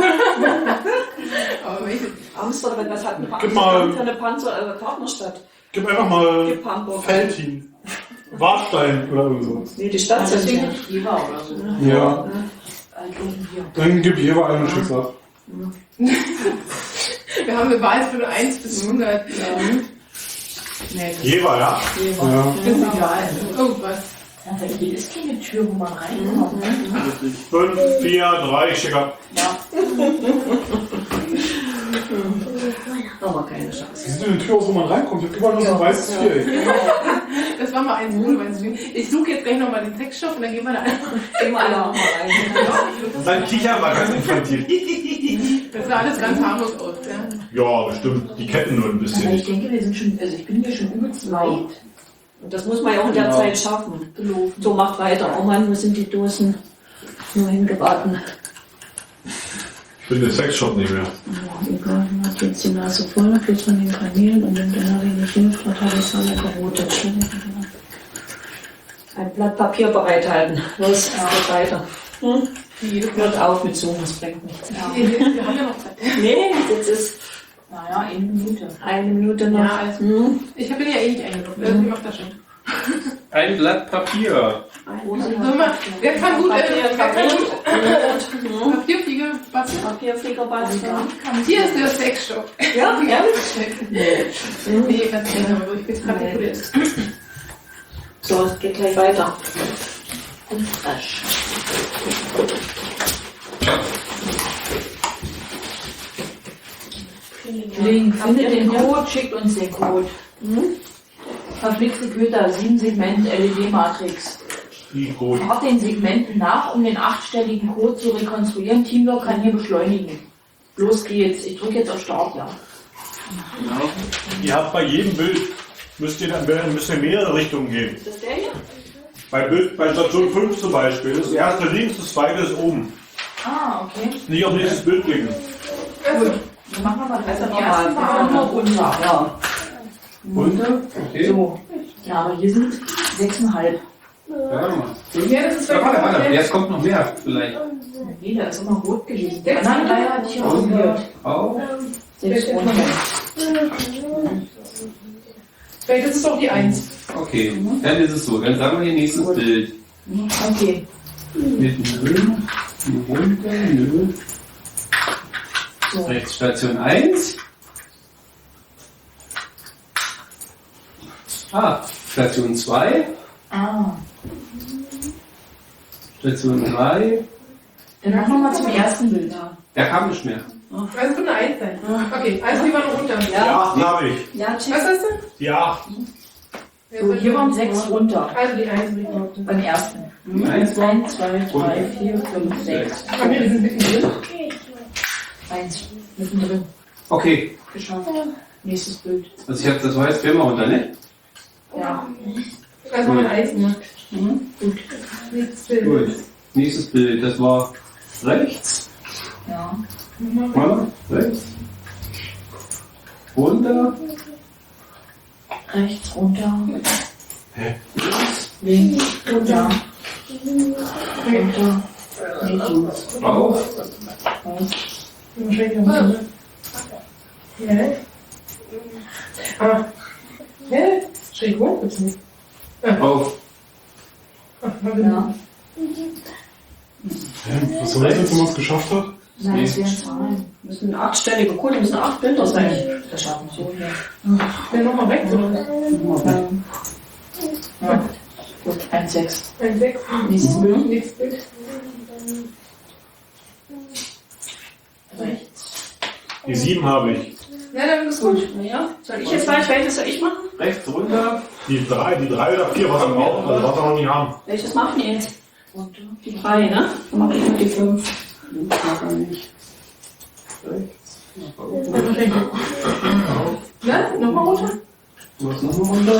[SPEAKER 3] Aber welche?
[SPEAKER 6] Amsterdam, was hat ein
[SPEAKER 7] Gib mal-
[SPEAKER 6] Amsterdam für eine Panzer, äh, Partnerstadt?
[SPEAKER 7] Gib einfach mal
[SPEAKER 6] Gib Hamburg.
[SPEAKER 7] Feltin. Warstein oder so.
[SPEAKER 6] Nee, die Stadt sind
[SPEAKER 3] deswegen
[SPEAKER 6] ja.
[SPEAKER 3] hätte ich Jever oder so. Ne?
[SPEAKER 7] Ja.
[SPEAKER 6] Ein Bier.
[SPEAKER 7] Dann gib jeweils einen Schicksal.
[SPEAKER 3] Wir haben eine Wahl von eins bis hundert. Ja.
[SPEAKER 6] Nee,
[SPEAKER 7] Jever, ja?
[SPEAKER 5] Ja.
[SPEAKER 6] das ist egal.
[SPEAKER 3] Oh, was?
[SPEAKER 6] Ja, weil hier ist keine Tür, wo man reinkommt.
[SPEAKER 7] fünf, vier, drei, Schicker.
[SPEAKER 6] Ja. Aber keine Chance.
[SPEAKER 5] Das ist eine Tür, wo man reinkommt. Ich habe überall nur so ein weißes Viereck.
[SPEAKER 3] Das war mal eins null, meinst du? Ich suche jetzt gleich nochmal den Textstoff und dann gehen wir da einfach.
[SPEAKER 6] Gehen wir alle auch mal rein.
[SPEAKER 7] Und dann kichern wir ganz infantil.
[SPEAKER 3] Das sah alles ganz harmlos aus, ja.
[SPEAKER 7] Ja, bestimmt. Die Ketten nur ein
[SPEAKER 6] Aber
[SPEAKER 7] bisschen.
[SPEAKER 6] ich denke, wir sind schon, also ich bin hier schon übelst weit. Und das muss man ja auch in der
[SPEAKER 5] Genau.
[SPEAKER 6] Zeit schaffen. So, macht weiter. Oh Mann, wo sind die Dosen nur hingeraten?
[SPEAKER 7] Ich finde den Sexshop nicht mehr.
[SPEAKER 4] Ja, egal, man hat jetzt die Nase voll, plus von den Kanälen und wenn der Nase nicht hilft, hat er das alle gerotet.
[SPEAKER 6] Ein Blatt Papier bereithalten. Los, ja. Geht weiter. Hm? Hört auf mit so, das bringt nichts. Ja.
[SPEAKER 3] Wir haben ja noch Zeit.
[SPEAKER 6] Nee, jetzt ist, naja, eine Minute. Eine Minute noch.
[SPEAKER 3] Ja, also,
[SPEAKER 6] hm?
[SPEAKER 3] ich bin ja eh nicht eingeloggt. Irgendwie macht das schon.
[SPEAKER 2] Ein Blatt Papier.
[SPEAKER 3] Sag mal, wer kann gut, äh, wer kann gut Papierflieger basteln?
[SPEAKER 6] Papierflieger basteln.
[SPEAKER 3] Hier ist der Sexshop.
[SPEAKER 6] Ja, ja.
[SPEAKER 3] Nee, ganz genau, aber ich bin gerade nicht, wo der ist.
[SPEAKER 6] So, es geht gleich weiter. Und frisch. Link, findet den Code, schickt uns den Code. Hm? Verflixte Köter, sieben Segment L E D-Matrix.
[SPEAKER 7] Die Code.
[SPEAKER 6] Fahrt den Segmenten nach, um den achtstelligen Code zu rekonstruieren. Teamwork kann hier beschleunigen. Los geht's. Ich drücke jetzt auf Start, ja.
[SPEAKER 2] Genau.
[SPEAKER 7] Ihr habt bei jedem Bild, müsst ihr dann müsst ihr mehrere Richtungen gehen.
[SPEAKER 6] Ist das der hier?
[SPEAKER 7] Bei, Bild, bei Station fünf zum Beispiel. Das erste links, das zweite ist oben.
[SPEAKER 6] Ah, okay.
[SPEAKER 7] Nicht auf nächstes Bild klicken.
[SPEAKER 3] Also,
[SPEAKER 6] Dann machen wir mal das
[SPEAKER 3] Also,
[SPEAKER 6] nochmal.
[SPEAKER 3] ersten
[SPEAKER 6] Wir fahren nur runter. Ja.
[SPEAKER 2] Runter? Okay.
[SPEAKER 6] So. Ja, aber hier sind sechseinhalb.
[SPEAKER 2] Ja, warte mal.
[SPEAKER 3] ja, das ist
[SPEAKER 2] Ja, warte, warte. Jetzt kommt noch mehr vielleicht.
[SPEAKER 6] Nee, da ist immer rot gewesen. Die
[SPEAKER 3] Sechs
[SPEAKER 6] anderen drei hatte ich ausgehört.
[SPEAKER 2] Auf.
[SPEAKER 6] Sechs runter.
[SPEAKER 3] Vielleicht ist es doch die eins.
[SPEAKER 2] Okay, dann ist es so. Dann sagen wir hier nächstes Bild.
[SPEAKER 6] Okay.
[SPEAKER 2] Mit nö, runter, nö.
[SPEAKER 6] So.
[SPEAKER 2] Rechts Station eins. Ah, Station zwei.
[SPEAKER 6] Ah.
[SPEAKER 2] Station drei.
[SPEAKER 6] Dann machen wir mal zum ersten Bild da.
[SPEAKER 2] Da kam nicht mehr.
[SPEAKER 3] Also wird eine eins sein. Okay, also lieber noch runter.
[SPEAKER 7] Die acht habe ich.
[SPEAKER 6] Ja, check.
[SPEAKER 3] Was hast du?
[SPEAKER 7] Die acht.
[SPEAKER 6] So, hier waren sechs runter.
[SPEAKER 3] Also die eins will ich behaupten.
[SPEAKER 6] Beim ersten.
[SPEAKER 2] Eins,
[SPEAKER 6] Eins, zwei, drei, vier, fünf, sechs.
[SPEAKER 3] Bei mir ist ein bisschen drin.
[SPEAKER 6] Eins. Mittendrin.
[SPEAKER 2] Okay,
[SPEAKER 6] Geschafft. Nächstes Bild.
[SPEAKER 2] also ich habe das war jetzt viermal runter, ne?
[SPEAKER 6] Ja.
[SPEAKER 3] Also haben wir ein eins gemacht.
[SPEAKER 6] Mhm. Gut.
[SPEAKER 3] Nächstes Bild.
[SPEAKER 2] Gut. Nächstes Bild, das war rechts.
[SPEAKER 6] Ja.
[SPEAKER 2] Mal rechts. Runter.
[SPEAKER 6] Rechts runter.
[SPEAKER 7] Hä?
[SPEAKER 6] Links runter. Runter. Links.
[SPEAKER 2] Auf.
[SPEAKER 3] Wahrscheinlich noch runter. Ja. Ah. Hä? Schräg hoch gibt's nicht.
[SPEAKER 2] Auf.
[SPEAKER 3] Ach, mal
[SPEAKER 6] Ja.
[SPEAKER 5] Was soll das jetzt, wenn man es geschafft hat?
[SPEAKER 6] Nein, das wären Zahlen. Müssen achtstellige Code, müssen acht Bilder sein. Das schaffen wir so hier.
[SPEAKER 3] Dann nochmal weg, oder?
[SPEAKER 6] Ja. Gut, eins, sechs.
[SPEAKER 3] Ein sechs.
[SPEAKER 6] Nächstes Bild.
[SPEAKER 3] Nächstes Bild.
[SPEAKER 6] Rechts.
[SPEAKER 7] Die sieben habe ich.
[SPEAKER 3] Na, dann ist gut.
[SPEAKER 6] Ja. Soll ich jetzt mal, welches soll ich machen?
[SPEAKER 2] Rechts runter.
[SPEAKER 7] Die drei, die drei oder vier, was wir brauchen, also was wir noch nicht haben.
[SPEAKER 6] Welches machen wir jetzt? Die drei, ne? Dann mache ich mal die fünf.
[SPEAKER 2] Rechts.
[SPEAKER 3] Na, nochmal runter?
[SPEAKER 2] Du hast nochmal runter.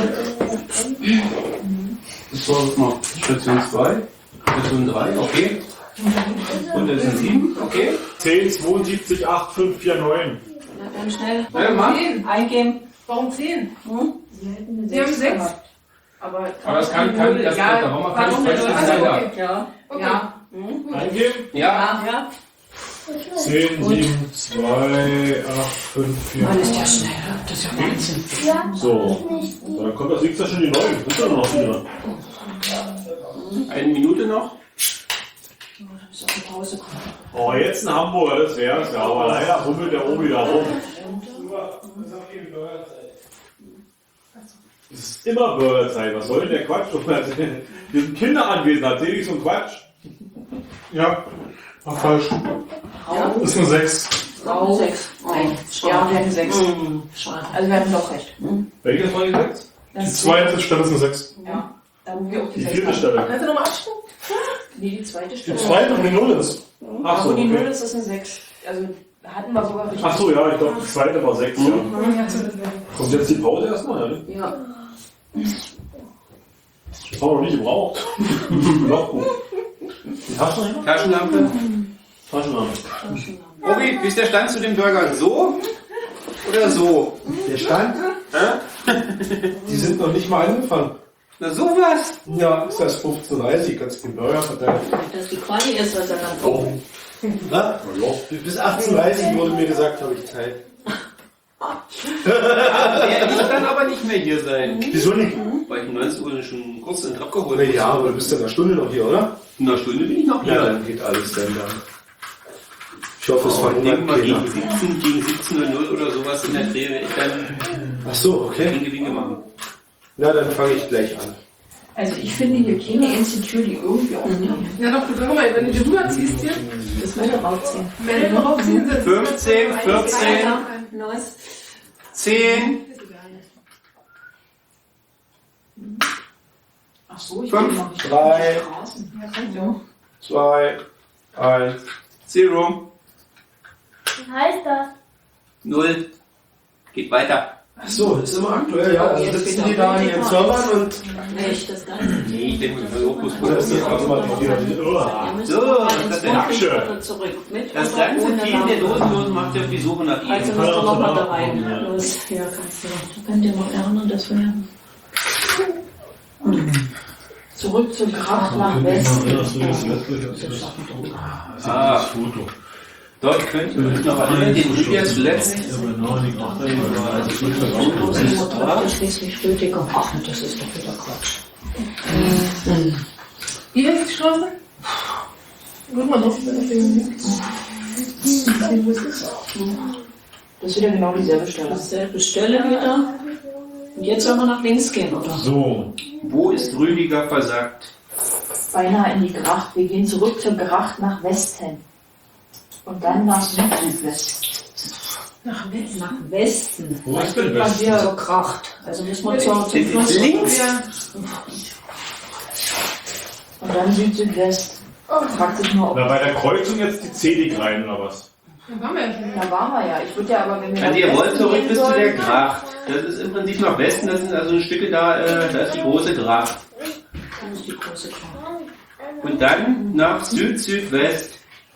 [SPEAKER 2] Das war noch Station zwei. Station drei, okay. Und das sind sieben, okay.
[SPEAKER 7] zehn, zweiundsiebzig, acht, fünf, vier, neun.
[SPEAKER 6] Na, dann schnell
[SPEAKER 2] Ja, mach.
[SPEAKER 3] zehn.
[SPEAKER 6] eingeben.
[SPEAKER 3] Warum zehn?
[SPEAKER 6] Hm?
[SPEAKER 3] Sie haben sechs. Aber,
[SPEAKER 2] Aber das kann, kann das
[SPEAKER 3] ja,
[SPEAKER 2] da warum man kann
[SPEAKER 3] warum
[SPEAKER 2] nicht
[SPEAKER 3] nicht?
[SPEAKER 2] falsch
[SPEAKER 3] Also,
[SPEAKER 2] sein.
[SPEAKER 3] okay.
[SPEAKER 6] Ja.
[SPEAKER 3] Okay.
[SPEAKER 6] Ja. Hm?
[SPEAKER 7] Eingeben.
[SPEAKER 2] Ja.
[SPEAKER 6] Ja.
[SPEAKER 7] zehn, sieben, zwei, acht, fünf, vier.
[SPEAKER 6] Alles ja schnell. Das ist ja Wahnsinn.
[SPEAKER 7] So. Und dann kommt das nächste schon die neun. Das ist ja noch vier.
[SPEAKER 2] Eine Minute noch.
[SPEAKER 6] Da muss auf die Pause kommen.
[SPEAKER 7] Oh, jetzt ein Hamburger, das wär's ja. Aber leider rummelt der Obi da rum. Es ist immer Bürgerzeit. Was soll denn der Quatsch? Wir sind Kinder anwesend. Erzähl ich so einen Quatsch?
[SPEAKER 5] Ja, war falsch.
[SPEAKER 6] Ja.
[SPEAKER 5] Das ist eine sechs.
[SPEAKER 6] Frau sechs. Nein, ja, wir hatten sechs.
[SPEAKER 4] Schade.
[SPEAKER 6] Also wir hatten doch recht. Hm?
[SPEAKER 7] Welches war die sechs?
[SPEAKER 5] Die zweite Stelle ist eine sechs.
[SPEAKER 6] Ja, da wo wir auch die
[SPEAKER 7] Die
[SPEAKER 6] sechs
[SPEAKER 7] vierte
[SPEAKER 6] hatten.
[SPEAKER 7] Stelle.
[SPEAKER 3] Kannst du nochmal abstimmen?
[SPEAKER 6] Nee, die zweite
[SPEAKER 5] Die
[SPEAKER 6] Stelle.
[SPEAKER 5] zweite, wo die Null ist.
[SPEAKER 7] Ach so,
[SPEAKER 6] Wo die Null
[SPEAKER 7] okay.
[SPEAKER 6] ist, ist eine sechs. Also hatten wir sogar richtig.
[SPEAKER 7] Ach so, ja, ich glaube, die zweite war sechs. Ja.
[SPEAKER 3] Ja, so das wäre.
[SPEAKER 7] Kommt jetzt die Pause erstmal, ne?
[SPEAKER 6] Ja.
[SPEAKER 7] Das haben wir noch nicht gebraucht. Noch gut. Die Taschenlampe?
[SPEAKER 2] Taschenlampe.
[SPEAKER 7] Taschenlampe.
[SPEAKER 2] Obi, wie ist der Stand zu den Burgern? So oder so?
[SPEAKER 1] Der Stand? Die sind noch nicht mal angefangen.
[SPEAKER 2] Na sowas.
[SPEAKER 1] Ja, ist das fünfzehn Uhr dreißig, kannst du den Burger verteilen.
[SPEAKER 4] Dass die Quali ist, was er dann
[SPEAKER 7] Oh.
[SPEAKER 1] Na? Bis achtzehn Uhr dreißig wurde mir gesagt, habe ich Zeit.
[SPEAKER 2] Der wird dann aber nicht mehr hier sein.
[SPEAKER 1] Wieso nicht?
[SPEAKER 2] Weil ich um neunzehn Uhr schon kurz den Trab geholt
[SPEAKER 1] Na ja, aber du bist ja in einer Stunde noch hier, oder?
[SPEAKER 2] In einer Stunde bin ich noch
[SPEAKER 1] Ja,
[SPEAKER 2] hier.
[SPEAKER 1] dann geht alles dann dann. Ich hoffe, es
[SPEAKER 2] Oh,
[SPEAKER 1] verhungert
[SPEAKER 2] irgendwann
[SPEAKER 1] keiner.
[SPEAKER 2] gegen siebzehn, gegen siebzehn Uhr null oder sowas in der Dreh werde ich dann
[SPEAKER 1] Ach so, okay.
[SPEAKER 2] Winke Winke machen.
[SPEAKER 1] Na, dann fange ich gleich an.
[SPEAKER 6] Also ich finde hier keine Institution, die irgendwie auch nicht.
[SPEAKER 3] Ja, doch, du sag mal, wenn du die rüberziehst hier,
[SPEAKER 6] Das will er rausziehen.
[SPEAKER 3] wenn du raufziehen sitzt.
[SPEAKER 2] fünfzehn, vierzehn,
[SPEAKER 4] Neues.
[SPEAKER 2] zehn,
[SPEAKER 6] Ach so, ich
[SPEAKER 2] Fünf,
[SPEAKER 6] will noch nicht.
[SPEAKER 1] drei,
[SPEAKER 6] Straßen.
[SPEAKER 3] Ja, kann ja.
[SPEAKER 1] zwei, eins.
[SPEAKER 2] zero,
[SPEAKER 8] Was heißt das?
[SPEAKER 2] null. Geht weiter.
[SPEAKER 1] Ach so, ist immer aktuell, ja. Also
[SPEAKER 6] Jetzt
[SPEAKER 1] sitzen
[SPEAKER 6] wieder
[SPEAKER 1] die da an ihren Servern und
[SPEAKER 4] Nicht das Ganze.
[SPEAKER 2] Nee, ich denke, wir versuchen es
[SPEAKER 1] oder ist das automatisiert?
[SPEAKER 4] Ihr müsst
[SPEAKER 2] So,
[SPEAKER 4] noch mal
[SPEAKER 2] das
[SPEAKER 4] ins
[SPEAKER 2] ist der
[SPEAKER 4] Wohnzimmer zurück. Mit
[SPEAKER 2] Das
[SPEAKER 4] oder
[SPEAKER 2] ganze
[SPEAKER 4] ohne
[SPEAKER 2] Team der
[SPEAKER 4] Lampe?
[SPEAKER 2] Dosenlosen macht sich auf die Suche nach
[SPEAKER 4] Also
[SPEAKER 2] ihm.
[SPEAKER 4] müsst ihr noch mal da rein. Los, ja, kannst du. Du kannst dir noch erinnern, dass wir
[SPEAKER 6] Zurück zum Kraft nach Westen.
[SPEAKER 2] Ah,
[SPEAKER 5] Foto.
[SPEAKER 2] dort könnt ihr euch noch erinnern, den Olympias zuletzt.
[SPEAKER 4] Schleswig-Rötiger. Ach, das ist doch wieder Quatsch.
[SPEAKER 3] Wie heißt die Straße? Guck mal drauf.
[SPEAKER 6] Das ist wieder genau dieselbe Stelle.
[SPEAKER 4] Dasselbe Stelle wieder. Und jetzt sollen wir nach links gehen, oder?
[SPEAKER 5] So.
[SPEAKER 2] Wo ist Rüdiger versagt?
[SPEAKER 6] Beinahe in die Gracht. Wir gehen zurück zur Gracht nach Westen. Und dann nach Südwest.
[SPEAKER 3] Nach Westen.
[SPEAKER 4] Nach Westen.
[SPEAKER 5] Wo ist denn
[SPEAKER 4] Dann
[SPEAKER 5] Westen?
[SPEAKER 4] wir zur Kracht. Also müssen wir zur, zum Fluss.
[SPEAKER 2] Links?
[SPEAKER 3] Ja.
[SPEAKER 6] Und dann Süd-Südwest. Fragt sich nur, ob.
[SPEAKER 7] Na, bei der Kreuzung jetzt die Zedig rein oder was?
[SPEAKER 3] Da waren wir ja schon.
[SPEAKER 6] Da waren wir ja. Ich würde ja aber, wenn wir
[SPEAKER 2] Also ihr
[SPEAKER 6] nach
[SPEAKER 2] wollt
[SPEAKER 6] Westen
[SPEAKER 2] zurück
[SPEAKER 6] gehen
[SPEAKER 2] bis zu der
[SPEAKER 6] sollen-
[SPEAKER 2] Gracht. Das ist im Prinzip nach Westen, das sind also Stücke da, äh, da ist die große Gracht.
[SPEAKER 4] Das ist die große Kraft.
[SPEAKER 2] Und dann nach Süd-Südwest.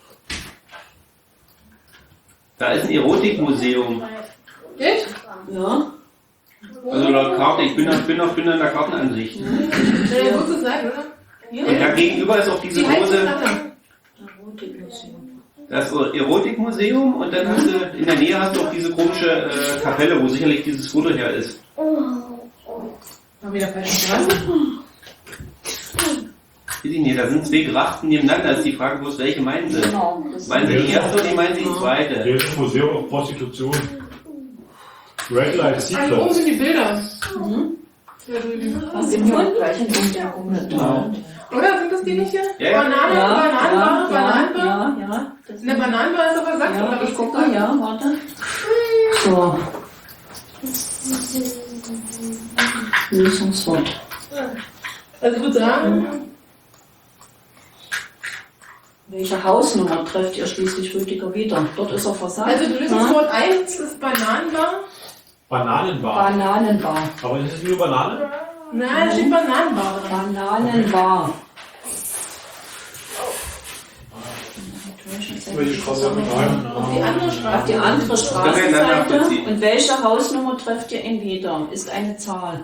[SPEAKER 2] Da ist ein Erotikmuseum.
[SPEAKER 3] Echt?
[SPEAKER 4] Ja.
[SPEAKER 2] Also laut Karte, ich bin noch, bin noch, bin noch in der Kartenansicht.
[SPEAKER 3] Ja, ja, muss es sein, oder?
[SPEAKER 2] Und da gegenüber ist auch diese
[SPEAKER 3] Wie heißt das
[SPEAKER 2] große,
[SPEAKER 3] nachher?
[SPEAKER 4] Erotikmuseum.
[SPEAKER 2] das Erotikmuseum und dann hast du, in der Nähe hast du auch diese komische äh, Kapelle, wo sicherlich dieses Foto her ist.
[SPEAKER 3] War wieder falsche Straße?
[SPEAKER 2] Weiß ich nicht, da sind zwei Grachten nebeneinander, ist die Frage, wo es welche meinen sie.
[SPEAKER 6] Genau. Das
[SPEAKER 2] Meinen sie die erste oder die meinen sie die zweite?
[SPEAKER 7] Hier ist ein Museum auf Prostitution. Red Light
[SPEAKER 3] Also oben
[SPEAKER 7] Seaplatz.
[SPEAKER 3] sind die Bilder.
[SPEAKER 4] Mhm.
[SPEAKER 3] Ja, drüben.
[SPEAKER 4] Was
[SPEAKER 6] sind
[SPEAKER 4] im
[SPEAKER 6] wir
[SPEAKER 4] Mund?
[SPEAKER 6] gleich in Unter- Unter-
[SPEAKER 3] Oder sind das die nicht hier?
[SPEAKER 2] Ja, ja.
[SPEAKER 3] Banane, Bananenbar, Bananenbar.
[SPEAKER 4] ja, ja. Das
[SPEAKER 3] In der Bananenbar ist aber versagt,
[SPEAKER 4] ja,
[SPEAKER 3] oder
[SPEAKER 4] ich
[SPEAKER 3] was?
[SPEAKER 4] gucke, ja, warte. So. Lösungswort.
[SPEAKER 3] Also ich würde sagen,
[SPEAKER 4] Welche Hausnummer trefft ihr schließlich Rüdiger wieder? Dort ist er versagt.
[SPEAKER 3] also Lösungswort eins ist Bananenbar.
[SPEAKER 7] Bananenbar.
[SPEAKER 4] Bananenbar.
[SPEAKER 7] Aber ist es nur Banane?
[SPEAKER 3] Nein, da steht Bananenbar dran.
[SPEAKER 4] Bananenbar.
[SPEAKER 5] Welche Straße haben wir rein?
[SPEAKER 3] Auf die andere
[SPEAKER 4] Auf
[SPEAKER 3] Straße.
[SPEAKER 4] die andere
[SPEAKER 2] Das kann man dann
[SPEAKER 4] Straßenseite.
[SPEAKER 2] nachvollziehen.
[SPEAKER 4] Und welche Hausnummer trefft ihr ihn wieder? Ist eine Zahl.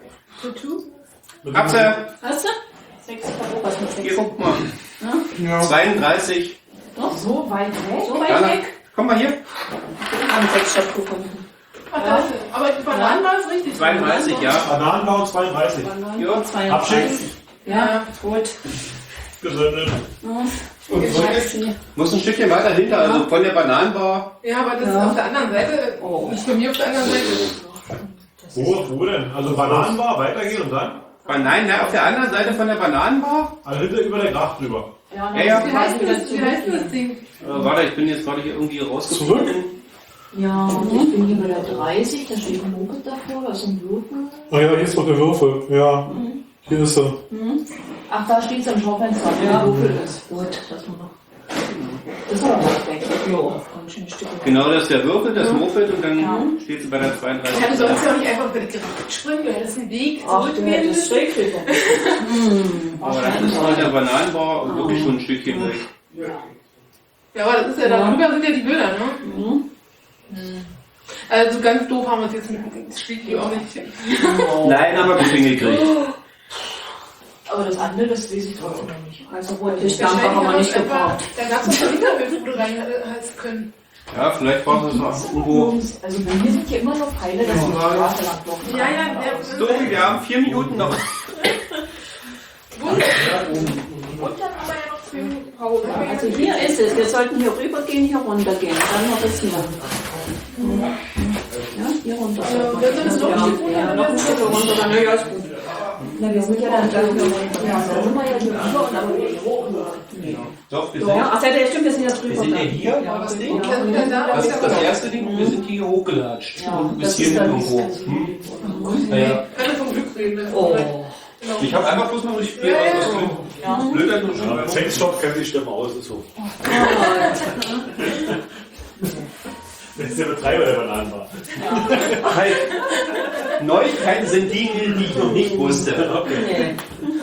[SPEAKER 2] Habt ihr?
[SPEAKER 4] Hast du? Sechs. Was mit
[SPEAKER 2] Hier,
[SPEAKER 4] sechs?
[SPEAKER 2] guck mal.
[SPEAKER 5] Ja.
[SPEAKER 2] zweiunddreißig.
[SPEAKER 4] Doch,
[SPEAKER 6] So weit weg?
[SPEAKER 4] so weit
[SPEAKER 2] Ja,
[SPEAKER 4] weg.
[SPEAKER 2] komm mal hier.
[SPEAKER 4] Haben sechs statt gefunden.
[SPEAKER 3] Ach, da ist, aber die Bananenbar ist richtig.
[SPEAKER 2] zweiunddreißig, ja.
[SPEAKER 7] Bananenbau zweiunddreißig.
[SPEAKER 2] Ja.
[SPEAKER 4] zweiunddreißig. Ja, gut.
[SPEAKER 7] Gesendet.
[SPEAKER 1] Und
[SPEAKER 2] Muss ein Stückchen weiter hinter, also von der Bananenbar.
[SPEAKER 3] Ja, aber das
[SPEAKER 4] Ja.
[SPEAKER 3] ist auf der anderen Seite.
[SPEAKER 4] Oh.
[SPEAKER 3] Nicht bei mir auf der anderen Seite.
[SPEAKER 7] Wo, wo denn? Also Bananenbar, weitergehen und dann?
[SPEAKER 2] Nein, na, auf der anderen Seite von der Bananenbar.
[SPEAKER 7] Also hinter über der Gracht drüber.
[SPEAKER 6] Ja,
[SPEAKER 2] Ja, ja.
[SPEAKER 3] Wie heißt denn das, wie heißt denn das Ding?
[SPEAKER 2] Äh, warte, ich bin jetzt gerade hier irgendwie rausgefunden.
[SPEAKER 4] Ja, und ich bin hier bei der dreißig, da steht ein Moped davor, da ist ein Würfel.
[SPEAKER 5] Ah ja, hier ist noch der Würfel. Ja, hier ist er.
[SPEAKER 6] Ach, da steht es am Schaufenster, wo der Würfel ist.
[SPEAKER 4] Gut, das war noch. Das ist aber weit weg. Ja, ganz schön Stück.
[SPEAKER 2] Genau, das ist der Würfel, das Moped und dann steht sie bei der zweiunddreißig.
[SPEAKER 3] Ja, du sollst ja auch nicht einfach über die Gracht springen, du hättest einen Weg
[SPEAKER 6] Ach, du
[SPEAKER 3] zurückgehen
[SPEAKER 6] hättest
[SPEAKER 3] müssen.
[SPEAKER 6] Schrägfilter.
[SPEAKER 2] Aber das ist von der Bananenbar wirklich schon ein Stückchen weg.
[SPEAKER 3] Ja, aber das ist ja, darüber sind ja die Bilder, ne? Also ganz doof haben wir uns jetzt mit dem Spiegel auch nicht.
[SPEAKER 2] Nein, aber gut hingekriegt.
[SPEAKER 4] Aber das andere, das lese ich trotzdem noch nicht.
[SPEAKER 6] Also rot Tischlampe haben wir nicht gebraucht.
[SPEAKER 3] Da gab es doch ein Internet, wo du reinhalten können.
[SPEAKER 2] Ja, vielleicht braucht es auch irgendwo.
[SPEAKER 4] Also bei mir sind hier immer noch Pfeile, dass die Straße lang blocken.
[SPEAKER 3] Ja, ja, der
[SPEAKER 2] So, wir haben vier Minuten noch.
[SPEAKER 3] Und dann haben wir ja noch zwei Minuten Pause.
[SPEAKER 6] Also hier ist es. Wir sollten hier rübergehen, hier runtergehen. Dann noch bis hier. Ja, hier runter.
[SPEAKER 3] Ja, wenn du das noch
[SPEAKER 6] Ja,
[SPEAKER 3] nicht runter,
[SPEAKER 6] ja, noch ein Stück runter, dann ja, ist gut.
[SPEAKER 4] Na, wir sind ja dann gleich wieder runter. Ja, dann sind wir ja hier rüber und dann wieder hier hoch. Nee.
[SPEAKER 2] Doch, wir
[SPEAKER 6] Ja,
[SPEAKER 2] sind,
[SPEAKER 6] ach, seid ihr, stimmt, wir sind ja drüber.
[SPEAKER 2] wir sind ja hier.
[SPEAKER 6] Ja,
[SPEAKER 3] Das
[SPEAKER 6] das
[SPEAKER 3] Ding, kann man da
[SPEAKER 2] Das ist das erste Ding. Wir sind hier hochgelatscht.
[SPEAKER 6] Ja,
[SPEAKER 2] Und bis
[SPEAKER 6] das
[SPEAKER 2] hier
[SPEAKER 6] ist dann
[SPEAKER 2] irgendwo.
[SPEAKER 6] das
[SPEAKER 2] Hm? Ja, ja.
[SPEAKER 3] Keine vom Glück reden.
[SPEAKER 6] Oh.
[SPEAKER 3] Genau.
[SPEAKER 2] Ich habe einfach bloß mal nicht viel ausgesucht.
[SPEAKER 6] Ja.
[SPEAKER 2] Blöd, dass du schon
[SPEAKER 7] Ja, Sexshop kennt die Stimme aus, ist so. Das ist der Betreiber der Bananenbar.
[SPEAKER 2] Halt. Neuigkeiten sind die, die ich noch nicht wusste.
[SPEAKER 7] Okay.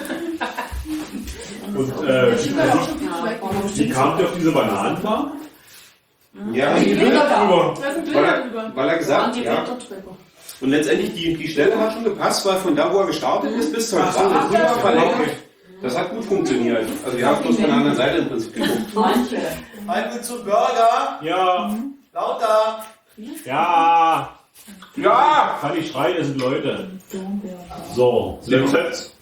[SPEAKER 7] Und äh, wie kamt ihr auf diese Bananenbar?
[SPEAKER 2] Ja,
[SPEAKER 3] Die Bilder da. Da sind
[SPEAKER 2] weil
[SPEAKER 3] Bilder
[SPEAKER 2] er,
[SPEAKER 3] drüber.
[SPEAKER 2] weil er gesagt
[SPEAKER 6] Die
[SPEAKER 2] ja.
[SPEAKER 6] Bilder drüber.
[SPEAKER 2] Und letztendlich die, die Stelle hat schon gepasst, weil von da, wo er gestartet ist, bis zur Gracht rüber verlängert. Das hat gut funktioniert. Also wir haben bloß von der anderen Seite im Prinzip geguckt.
[SPEAKER 6] Manche.
[SPEAKER 1] Einmal zu Burger.
[SPEAKER 7] Ja.
[SPEAKER 1] Lauter.
[SPEAKER 7] Ja.
[SPEAKER 2] Ja!
[SPEAKER 7] Kann ich schreien, es sind Leute. So, Septet.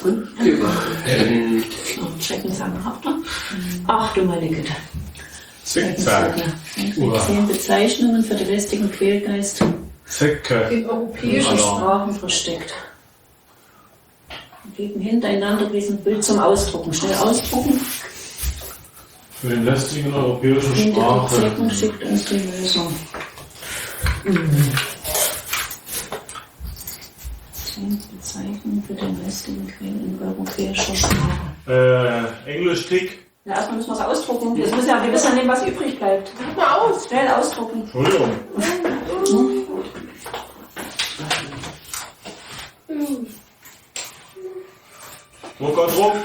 [SPEAKER 2] Ähm,
[SPEAKER 4] Schreckensanger habt ihr? Ach du meine Güte.
[SPEAKER 7] Zickzack.
[SPEAKER 4] Zehn Bezeichnungen für den lästigen Quälgeist
[SPEAKER 7] Zicke.
[SPEAKER 3] In europäischen
[SPEAKER 7] Ja.
[SPEAKER 4] Sprachen versteckt. Wir geben hintereinander diesen Bild zum Ausdrucken. Schnell ausdrucken.
[SPEAKER 5] Für den lästigen europäischen
[SPEAKER 4] Hinter die
[SPEAKER 5] Sprache.
[SPEAKER 4] Zecken schickt uns die Lösung. Zehn Bezeichnungen für den lästigen Quäl in europäischer Sprache.
[SPEAKER 7] Äh, Englisch-Tick.
[SPEAKER 6] Na, erstmal müssen wir es ausdrucken. Jetzt müssen ja, wir wissen ja nicht, was übrig bleibt.
[SPEAKER 3] Mach mal aus.
[SPEAKER 6] Schnell ausdrucken.
[SPEAKER 7] Entschuldigung. Drucker, Druck.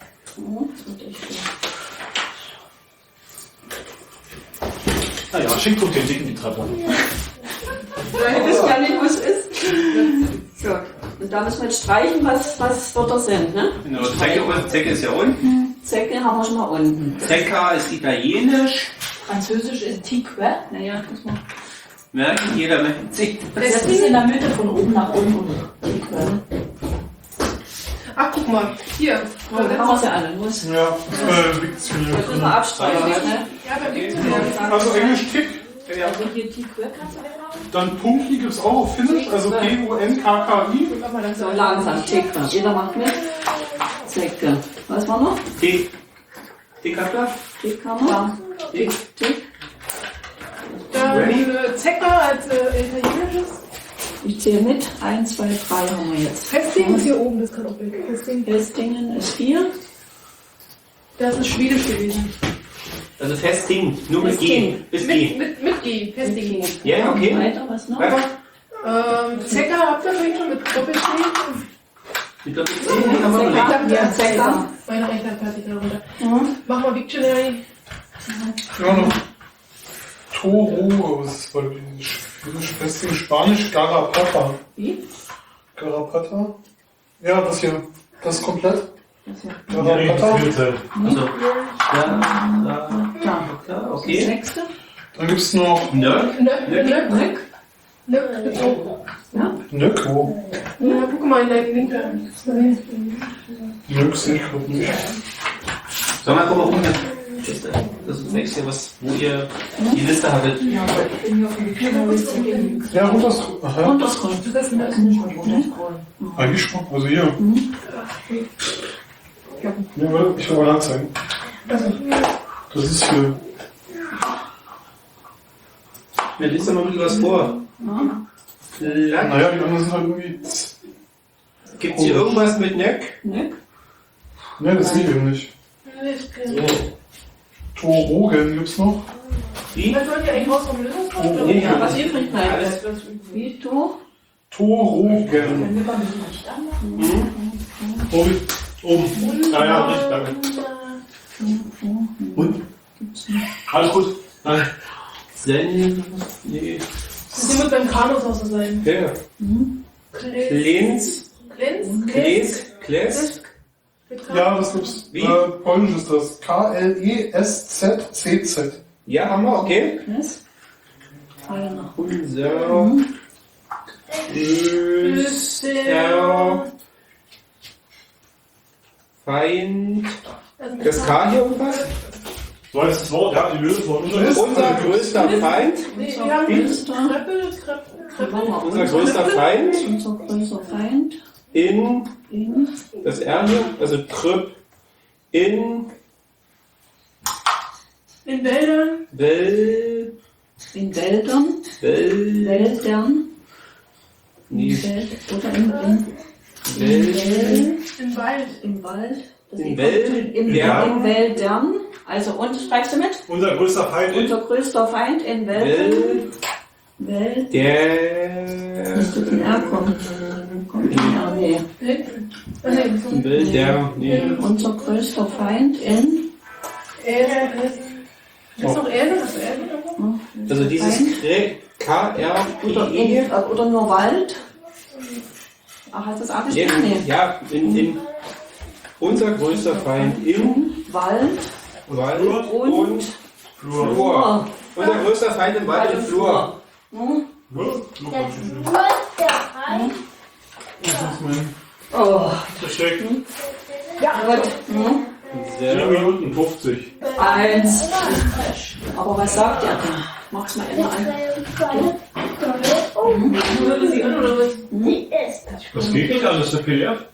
[SPEAKER 7] Naja, schickt doch den Dick in die Treppe.
[SPEAKER 6] Wir wissen ja nicht, wo es ist. So. Und da müssen wir jetzt streichen, was, was Wörter sind, ne?
[SPEAKER 2] Genau, Zecke, Zecke ist ja unten.
[SPEAKER 6] Zecke haben wir schon mal unten.
[SPEAKER 2] Zecca ist italienisch.
[SPEAKER 6] Französisch ist Tique. Naja, das mal.
[SPEAKER 2] Merkt jeder mit sich.
[SPEAKER 4] Das ist in der Mitte von oben nach unten.
[SPEAKER 3] Ach, guck mal. Hier.
[SPEAKER 6] Oh, da haben wir es ja alle. Los.
[SPEAKER 5] Ja, äh, Diktion.
[SPEAKER 6] Das müssen wir abstreichen, ne?
[SPEAKER 3] Ja, beim Diktionär.
[SPEAKER 5] Also Englisch Tick.
[SPEAKER 6] Also hier Tique kannst du weghauen.
[SPEAKER 5] Dann Punki gibt es auch auf Finnisch, also P U N K K I.
[SPEAKER 3] Mach mal
[SPEAKER 6] So,
[SPEAKER 3] langsam.
[SPEAKER 6] langsam. Tique. Jeder macht mit. Zecke. Was war noch?
[SPEAKER 2] Tick. Tick habt ihr?
[SPEAKER 6] Tique haben wir. Tick. Tick.
[SPEAKER 3] Da äh, Zecke als äh, italienisches.
[SPEAKER 6] Ich zähle mit. Eins, zwei, drei haben wir jetzt.
[SPEAKER 3] Festing ist hier oben, das kann auch weg. Festing.
[SPEAKER 6] Festingen ist vier.
[SPEAKER 3] Das ist Schwedisch gewesen.
[SPEAKER 2] Also Festing, nur mit G.
[SPEAKER 6] Festing.
[SPEAKER 2] Bis
[SPEAKER 3] Mit,
[SPEAKER 2] G.
[SPEAKER 3] mit, mit G. Festing.
[SPEAKER 2] Ja, okay.
[SPEAKER 6] Weiter, was noch?
[SPEAKER 2] Weiter.
[SPEAKER 3] Ähm, Zecke habt ihr vielleicht schon mit Doppel-C?
[SPEAKER 2] Ich glaube, ich sehe nicht, aber
[SPEAKER 3] Zecke.
[SPEAKER 6] Ja, Zecke.
[SPEAKER 3] Meine Rechte hat fertig darunter.
[SPEAKER 6] Mhm.
[SPEAKER 3] Mach mal Dictionary.
[SPEAKER 5] Ja, noch Toro, was ist bei Finnisch Festing? Spanisch Garrapata.
[SPEAKER 6] Wie?
[SPEAKER 5] Garrapata? Ja, das hier. Das komplett.
[SPEAKER 7] Nee,
[SPEAKER 5] Garrapata.
[SPEAKER 7] Filter.
[SPEAKER 2] Also, ja, ja,
[SPEAKER 6] Da.
[SPEAKER 2] ja,
[SPEAKER 6] Das
[SPEAKER 2] okay.
[SPEAKER 6] nächste.
[SPEAKER 5] Dann gibt es noch
[SPEAKER 2] Nöck.
[SPEAKER 3] Nöck, Nöck,
[SPEAKER 6] Nöck.
[SPEAKER 3] Nöck, mit O.
[SPEAKER 5] Nöck. Wo?
[SPEAKER 3] Ja, guck mal in der linke.
[SPEAKER 5] Nöck sehe ich gerade nicht.
[SPEAKER 2] Sag mal, guck mal runter. Das ist das nächste, was, wo ihr die Liste hattet.
[SPEAKER 6] Ja, aber ich bin hier auf die Viererliste gegen.
[SPEAKER 7] Ja, runterscrollen. Aha.
[SPEAKER 6] Runterscrollen. Das ist nicht mal runterscrollen.
[SPEAKER 7] Eigentlich schon. Also hier.
[SPEAKER 6] Mhm.
[SPEAKER 7] Ja, warte, ich will mal anzeigen. Das ist hier.
[SPEAKER 2] Ja, liest doch mal ein bisschen was vor.
[SPEAKER 6] Ja.
[SPEAKER 7] Naja, die anderen sind halt irgendwie.
[SPEAKER 2] Gibt es hier irgendwas mit Neck?
[SPEAKER 6] Neck?
[SPEAKER 7] Ne, das sehe ich eben nicht. Torogen gibt's noch.
[SPEAKER 2] Wie?
[SPEAKER 3] Was wollt ihr eigentlich raus vom Lösungsraum?
[SPEAKER 2] Nee,
[SPEAKER 6] Ja, was ihr kriegt, nein.
[SPEAKER 2] Alles.
[SPEAKER 6] Wie, du?
[SPEAKER 7] Torogen.
[SPEAKER 6] Können wir nicht anmachen?
[SPEAKER 7] Oben. Oben. Ja, ja, richtig, danke. Und? Alles gut. Nein.
[SPEAKER 2] Sen. Nee.
[SPEAKER 3] Das muss beim Kanushaus so sein.
[SPEAKER 2] Ja. Klins.
[SPEAKER 3] Klins?
[SPEAKER 2] Klins. Kles.
[SPEAKER 7] Ja, das gibt's.
[SPEAKER 2] Wie?
[SPEAKER 7] Äh, Polnisch ist das. K L E S Z C Z.
[SPEAKER 2] Ja, haben wir, okay.
[SPEAKER 6] Was? Einer.
[SPEAKER 2] Unser. Öster. Feind. Das K hier irgendwas?
[SPEAKER 7] So heißt das Wort, ja, die Lösung von unser
[SPEAKER 2] Unser größter Feind.
[SPEAKER 3] Nee, wir haben Kreppel, Kreppel.
[SPEAKER 2] Unser größter Feind.
[SPEAKER 6] Unser größter Feind.
[SPEAKER 2] In.
[SPEAKER 6] In.
[SPEAKER 2] Das R hier, also Krüpp. In.
[SPEAKER 3] In Wäldern.
[SPEAKER 2] Wel.
[SPEAKER 6] In Wäldern.
[SPEAKER 2] Wel.
[SPEAKER 6] Wäldern.
[SPEAKER 2] Nee.
[SPEAKER 6] Welt, oder in, in,
[SPEAKER 2] Wel.
[SPEAKER 6] in,
[SPEAKER 3] Im Wald.
[SPEAKER 6] im Wald. Das
[SPEAKER 2] In
[SPEAKER 6] ist
[SPEAKER 2] Wäldern.
[SPEAKER 6] in, in Wäldern. Also, und schreibst du mit?
[SPEAKER 7] Unser größter Feind.
[SPEAKER 6] Unser größter Feind in Wäldern. Welt.
[SPEAKER 2] Der.
[SPEAKER 6] Müsste in R kommen. Kommt in R, nee.
[SPEAKER 2] Will der. Nee.
[SPEAKER 6] Unser größter Feind in.
[SPEAKER 3] Ist noch Erde? Hast du Erde?
[SPEAKER 2] Also dieses K R
[SPEAKER 6] Oder,
[SPEAKER 2] P E.
[SPEAKER 6] in, oder nur Wald. Ach, heißt das alles?
[SPEAKER 2] Ja,
[SPEAKER 6] Nee.
[SPEAKER 2] ja, in, in unser größter Feind im
[SPEAKER 6] Wald
[SPEAKER 2] Wald
[SPEAKER 6] und,
[SPEAKER 2] und
[SPEAKER 7] Flur.
[SPEAKER 2] Flur. Unser größter Feind im Wald und Flur.
[SPEAKER 6] Hm?
[SPEAKER 7] Oh. Versteckt.
[SPEAKER 6] Ja, gut. Hm?
[SPEAKER 7] vier Minuten fünfzig.
[SPEAKER 6] Eins. Aber was sagt er denn? Mach's mal immer an.
[SPEAKER 3] Würde sie an oder was?
[SPEAKER 7] Das geht nicht alles, der P D F.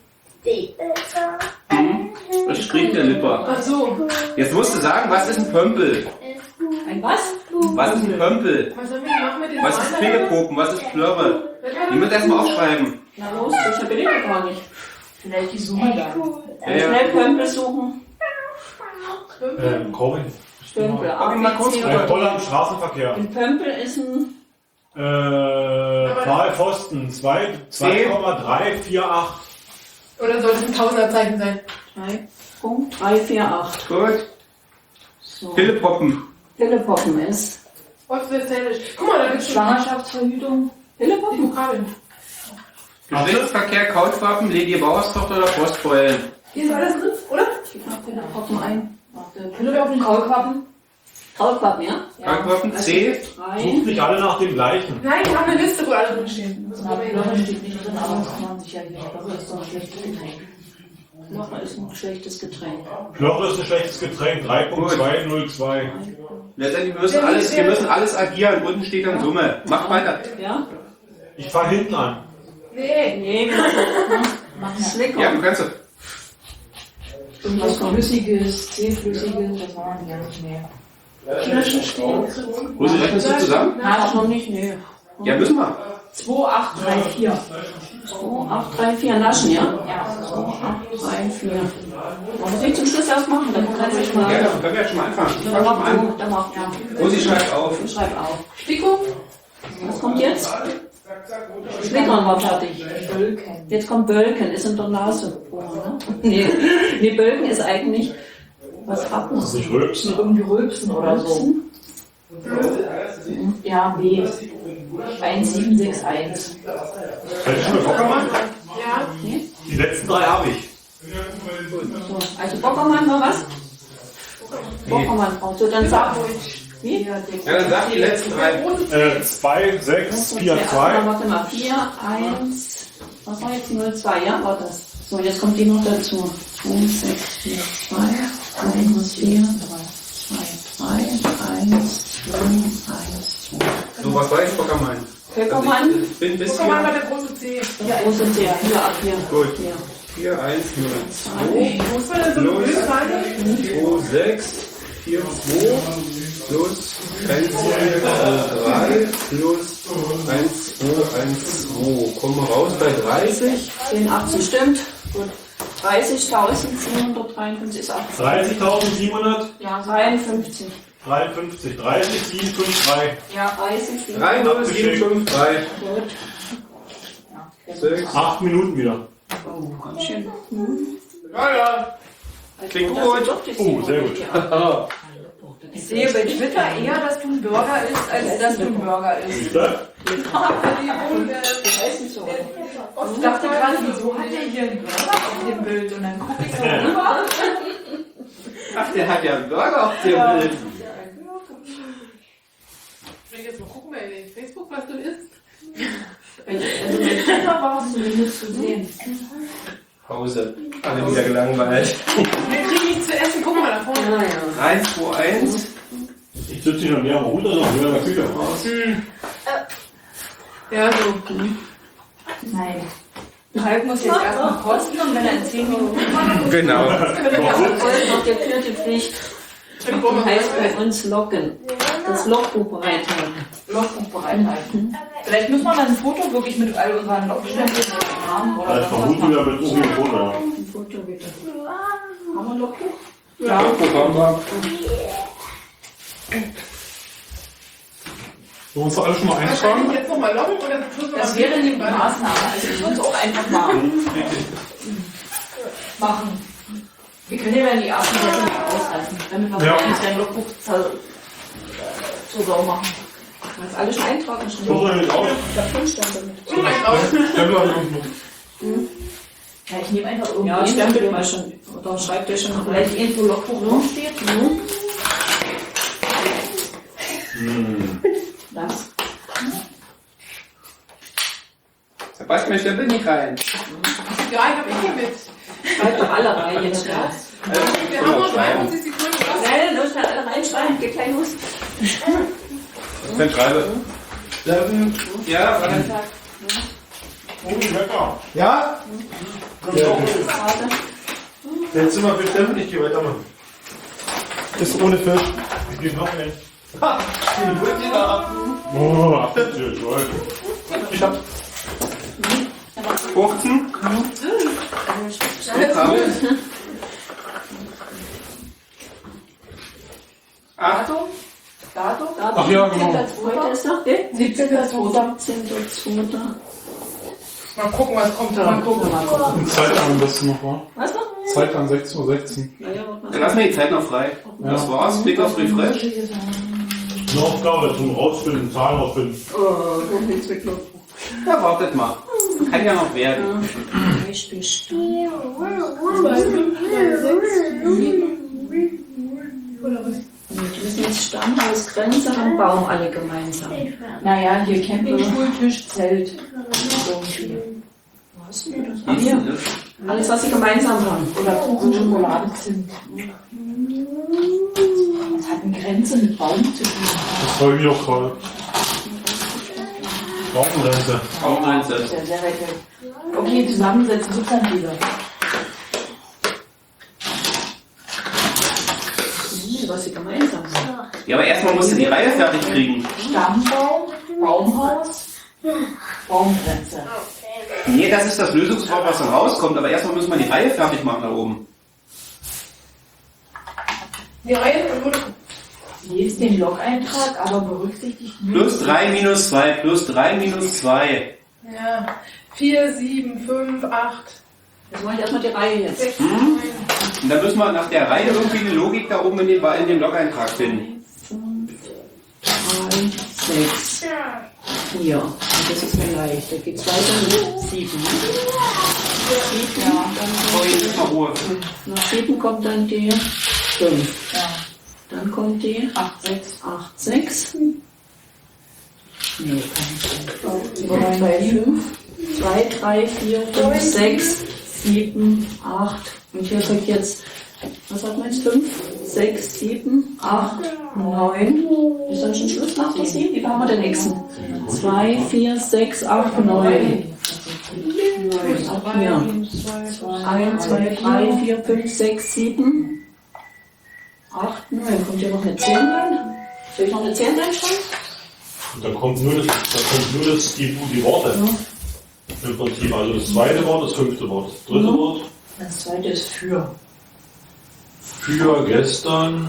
[SPEAKER 2] Was spricht der Lipper?
[SPEAKER 3] Ach so.
[SPEAKER 2] Jetzt musst du sagen, was ist ein Pömpel?
[SPEAKER 6] Ein was?
[SPEAKER 2] Was ist ein Pömpel?
[SPEAKER 3] Was sollen wir machen mit den
[SPEAKER 2] Was ist Fingerpoken? Was ist Plörre? Die müssen erstmal aufschreiben.
[SPEAKER 6] Na los, das habe ich doch gar nicht. Vielleicht die Summe da.
[SPEAKER 2] Ja, ja.
[SPEAKER 6] Schnell Pömpel suchen.
[SPEAKER 7] Ähm, Corbin.
[SPEAKER 6] Pömpel.
[SPEAKER 2] Guck mal kurz
[SPEAKER 6] A, B, C,
[SPEAKER 2] rüber.
[SPEAKER 7] Äh, Holland Straßenverkehr.
[SPEAKER 6] Ein Pömpel ist ein.
[SPEAKER 7] Äh, Pfahlpfosten. zwei Komma drei vier acht.
[SPEAKER 3] Oder soll es ein Tausenderzeichen sein?
[SPEAKER 6] drei Punkt drei vier acht.
[SPEAKER 2] Gut.
[SPEAKER 6] So.
[SPEAKER 2] Pillepoppen.
[SPEAKER 6] Pillepoppen ist.
[SPEAKER 3] Ostwestfälisch. Guck mal, da gibt es
[SPEAKER 6] Schwangerschaftsverhütung. Pillepoppen.
[SPEAKER 3] Vokabeln.
[SPEAKER 2] Geschlechtsverkehr, Kautwappen, Lady Bauerstochter oder Postbeulen.
[SPEAKER 3] Hier ist alles drin, oder?
[SPEAKER 6] Ich mach Pillepoppen ein. Pillepoppen, Kaulquappen. Kaulquappen, ja?
[SPEAKER 2] Kaulquappen, C.
[SPEAKER 6] Drei.
[SPEAKER 7] Sucht nicht alle nach dem gleichen.
[SPEAKER 3] Nein, wir haben eine Liste, wo alle drin stehen.
[SPEAKER 6] Na, Knochen steht nicht drin, aber das kann man sich ja nicht. Knochen ist doch ein schlechtes Getränk. Knochen ist ein schlechtes Getränk.
[SPEAKER 7] Plörre ist ein schlechtes Getränk. drei Punkt zwei null zwei.
[SPEAKER 2] Letztendlich wir müssen alles, wir müssen alles addieren. Unten steht dann Summe. Mach weiter.
[SPEAKER 6] Ja?
[SPEAKER 7] Ich fahr hinten an.
[SPEAKER 3] Nee.
[SPEAKER 6] Nee, wir machen Slicker.
[SPEAKER 2] Ja, du kannst.
[SPEAKER 6] Irgendwas Flüssiges, zähflüssiges, das waren ja nicht mehr.
[SPEAKER 3] Flaschen stehen.
[SPEAKER 2] Wo sie rechnest du zusammen?
[SPEAKER 6] Nein, noch nicht, nee.
[SPEAKER 2] Ja, müssen wir.
[SPEAKER 6] zwei acht drei vier. zwei acht drei vier Naschen, ja? Ja. zwei acht drei vier. Wollen wir nicht zum Schluss erst machen? Dann kannst du mal.
[SPEAKER 2] Ja, dann können wir jetzt schon mal anfangen. Ich
[SPEAKER 6] Dann
[SPEAKER 2] fang schon
[SPEAKER 6] mach
[SPEAKER 2] mal
[SPEAKER 6] du,
[SPEAKER 2] an.
[SPEAKER 6] dann mach ja.
[SPEAKER 2] Rosi schreibt auf.
[SPEAKER 6] Schreib auf.
[SPEAKER 3] Sticko?
[SPEAKER 6] Was kommt jetzt? Schlickern war fertig. Bölken. Jetzt kommt Bölken, ist in der Nase. Oh, ne? Nee. Nee, Bölken ist eigentlich was ab.
[SPEAKER 7] Das ist nicht Rülpsen.
[SPEAKER 6] Irgendwie Rülpsen oder so. Ja, B. eins sieben sechs eins.
[SPEAKER 7] Hätte ich schon mal Bockermann?
[SPEAKER 3] Ja.
[SPEAKER 6] Nee?
[SPEAKER 7] Die letzten drei habe ich.
[SPEAKER 6] So, also Bockermann war was? Bockermann brauchst du, dann sag wie?
[SPEAKER 2] Ja, dann sag die letzten drei.
[SPEAKER 7] Äh, zwei sechs vier zwei.
[SPEAKER 6] Warte mal, vier eins, was war jetzt null zwei, ja, war das. So, jetzt kommt die noch dazu. eins sechs vier zwei, eins vier drei
[SPEAKER 2] So, was war jetzt Bockermann?
[SPEAKER 6] Bockermann.
[SPEAKER 2] Ich bin bis
[SPEAKER 3] Guck mal,
[SPEAKER 2] hier.
[SPEAKER 3] mal der große C.
[SPEAKER 6] Ja, große C, hier ab hier.
[SPEAKER 2] Gut.
[SPEAKER 6] Hier.
[SPEAKER 2] vier, eins, null, zwei.
[SPEAKER 3] Wo ist man denn so
[SPEAKER 2] Los.
[SPEAKER 3] blöd gerade?
[SPEAKER 2] zwei, sechs, vier, zwei, plus eins, vier, drei, plus eins, zwei, eins, zwei. Kommen wir raus bei dreißig.
[SPEAKER 6] zehnhundertachtzig stimmt. Gut. dreißigtausendsiebenhundertdreiundfünfzig ist achtzig.
[SPEAKER 7] dreißigtausendsiebenhundertdreiundfünfzig,
[SPEAKER 6] Ja, dreiundfünfzig.
[SPEAKER 7] dreißig, sieben fünf drei.
[SPEAKER 6] Ja, dreißig,
[SPEAKER 2] drei, null, sieben, fünf, drei.
[SPEAKER 6] Gut.
[SPEAKER 2] sechs.
[SPEAKER 7] Acht Minuten wieder.
[SPEAKER 6] Oh, ganz schön.
[SPEAKER 2] Ja, ja. Klingt
[SPEAKER 6] Das
[SPEAKER 2] gut.
[SPEAKER 6] ist doch die
[SPEAKER 7] Oh, sehr gut.
[SPEAKER 6] Ja.
[SPEAKER 9] Ich sehe bei Twitter eher, dass du ein Burger isst, als dass du ein Burger isst.
[SPEAKER 7] Siehst du?
[SPEAKER 6] Ich weiß nicht so.
[SPEAKER 9] Ich dachte gerade, wieso hat der hier einen Burger auf dem Bild? Und dann gucke ich so rüber.
[SPEAKER 2] Ach, der hat ja einen Burger auf dem
[SPEAKER 9] Ja.
[SPEAKER 2] Bild.
[SPEAKER 3] Ich will jetzt mal gucken bei Facebook, was du isst.
[SPEAKER 6] Also bei Twitter war es zumindest zu sehen.
[SPEAKER 2] Hause. Alle wieder gelangweilt.
[SPEAKER 3] Wir kriegen nichts zu essen. Guck mal da vorne.
[SPEAKER 6] Ja, ja.
[SPEAKER 2] eins, zwei, eins.
[SPEAKER 7] Ich sitze hier noch leer runter, noch wieder in der Küche.
[SPEAKER 3] Hm. Ja, so.
[SPEAKER 9] Nein. Hulk muss jetzt erstmal kosten und wenn er in zehn Minuten kommt,
[SPEAKER 2] Genau.
[SPEAKER 6] Erfolg noch der vierte Pflicht. Die heißt bei uns Loggen. Das Logbuch bereithalten.
[SPEAKER 9] Logbuch bereithalten. Vielleicht müssen wir dann ein Foto wirklich mit all unseren Logständen haben oder
[SPEAKER 7] Ja, ich
[SPEAKER 9] sonst was
[SPEAKER 7] vermute wieder
[SPEAKER 9] machen.
[SPEAKER 7] mit Obi und Bruder.
[SPEAKER 6] Ein Foto bitte. Haben wir Logbuch?
[SPEAKER 2] Ja, Programm war.
[SPEAKER 5] Wollen wir uns da alle schon mal
[SPEAKER 3] Wahrscheinlich
[SPEAKER 5] eintragen?
[SPEAKER 3] jetzt nochmal loggen oder zum Schluss noch
[SPEAKER 9] Das
[SPEAKER 3] mal
[SPEAKER 9] wäre die
[SPEAKER 3] klicken, weil-
[SPEAKER 9] Maßnahme. Also ich würde es auch einfach mal machen. Wir können ja dann die ersten Sätze nicht auslassen, damit wir
[SPEAKER 5] Ja.
[SPEAKER 9] nicht sein Logbuch zur, zur Sau machen.
[SPEAKER 6] Das alles schon eintragen.
[SPEAKER 7] So
[SPEAKER 6] Schon.
[SPEAKER 7] soll ich auch.
[SPEAKER 6] Da drin stand damit.
[SPEAKER 5] Stempel habe ich unten noch.
[SPEAKER 9] Ja, ich nehme einfach irgendwie.
[SPEAKER 6] Ja, stempelt mal schon. Oder schreibt ihr schon
[SPEAKER 9] Vielleicht irgendwo Logbuch rumsteht.
[SPEAKER 6] das.
[SPEAKER 2] Sebastian, stempel nicht rein.
[SPEAKER 3] Ja, ich habe eh hier mit.
[SPEAKER 6] Schreibt doch alle rein jetzt. Ja.
[SPEAKER 3] Wir haben noch dreiundfünfzig Sekunden. Was?
[SPEAKER 6] Schnell, los, schnell alle reinschreiben. Geht gleich los.
[SPEAKER 2] Dann schreibe. Seven. Ja, warte.
[SPEAKER 7] Oh, lecker.
[SPEAKER 1] Ja?
[SPEAKER 6] Warte.
[SPEAKER 1] Jetzt sind wir bestimmt, ich gehe weitermachen. Ist ohne Fisch.
[SPEAKER 7] Ich gebe noch einen.
[SPEAKER 1] Ha! Die wird jeder.
[SPEAKER 7] Oh, achtzig, Leute.
[SPEAKER 1] Ich hab.
[SPEAKER 2] fünfzehn. acht.
[SPEAKER 6] Datum? Datum?
[SPEAKER 5] Ach ja, genau.
[SPEAKER 6] Heute ist noch, gell? siebzehnter zweiter siebzehnter zweiter
[SPEAKER 3] Mal gucken, was kommt da.
[SPEAKER 6] Mal gucken, mal gucken.
[SPEAKER 5] Und Zeit am besten noch, wa?
[SPEAKER 6] Was noch?
[SPEAKER 5] Zeit an sechzehn Uhr sechzehn.
[SPEAKER 6] Naja, warte
[SPEAKER 2] Dann
[SPEAKER 6] mal.
[SPEAKER 2] lassen wir die Zeit noch frei. Das war's. Klick auf Refresh.
[SPEAKER 7] Eine Aufgabe zum Rausfinden, Zahlen rausfinden.
[SPEAKER 6] Oh, du willst mit Logbuch.
[SPEAKER 2] Ja, wartet mal. Kann ja noch werden.
[SPEAKER 6] Beispiel
[SPEAKER 3] Oder was?
[SPEAKER 6] Wir müssen jetzt Stammhausgrenze am Baum alle gemeinsam.
[SPEAKER 9] Naja, hier Campingstuhl, Tisch, Zelt. Irgendwie.
[SPEAKER 6] Was ist denn das? Hier, alles, was sie gemeinsam haben.
[SPEAKER 9] Oder Kuchen, Schokolade, Zimt. Das hat eine Grenze mit Baum zu tun.
[SPEAKER 5] Das freue ich mich auch gerade.
[SPEAKER 7] Baumgrenze.
[SPEAKER 2] Auch eins.
[SPEAKER 9] Sehr, sehr weit weg. Okay, zusammensetzen, Substantive.
[SPEAKER 6] Was sie gemeinsam haben.
[SPEAKER 2] Ja, aber erstmal musst du die Reihe fertig kriegen.
[SPEAKER 9] Stammbaum, Baumhaus, Baumgrenze.
[SPEAKER 2] Nee, das ist das Lösungswort, was dann rauskommt. Aber erstmal müssen wir die Reihe fertig machen da oben.
[SPEAKER 3] Die Reihe wurde.
[SPEAKER 9] Lest den Log-Eintrag, aber berücksichtigt nur.
[SPEAKER 2] Plus drei minus zwei. Plus drei minus zwei.
[SPEAKER 3] Ja. vier, sieben, fünf, acht,
[SPEAKER 6] Jetzt mache ich erstmal die Reihe jetzt.
[SPEAKER 3] sechs,
[SPEAKER 2] Hm?
[SPEAKER 3] neun.
[SPEAKER 2] Und dann müssen wir nach der Reihe irgendwie eine Logik da oben in dem, in dem Log-Eintrag finden.
[SPEAKER 6] drei, sechs, vier. Und das ist mir leicht. Da geht es weiter mit sieben. sieben, ja.
[SPEAKER 2] Oh, jetzt ist mal Ruhe.
[SPEAKER 6] Nach sieben kommt dann die fünf.
[SPEAKER 9] Ja.
[SPEAKER 6] Dann kommt die
[SPEAKER 9] acht, sechs.
[SPEAKER 6] acht, sechs. Nee, kann zwei, fünf. zwei, drei, vier, fünf, sechs, sieben, acht. Und hier kommt jetzt Was hat man jetzt? fünf, sechs, sieben, acht, neun. Ist dann schon Schluss nach der sieben? Wie haben wir den nächsten? zwei, vier, sechs, acht, neun. Ab hier. eins, zwei, drei, vier, fünf, sechs, sieben, acht, neun. Kommt hier noch eine zehn rein? Soll ich noch eine zehn reinschreiben?
[SPEAKER 5] Und dann kommt nur das, dann kommt nur das, die, die Worte. Ja. Im Prinzip. Also das zweite Wort, das fünfte Wort. Das dritte
[SPEAKER 6] Mhm.
[SPEAKER 5] Wort.
[SPEAKER 6] Das zweite ist für.
[SPEAKER 5] Für gestern.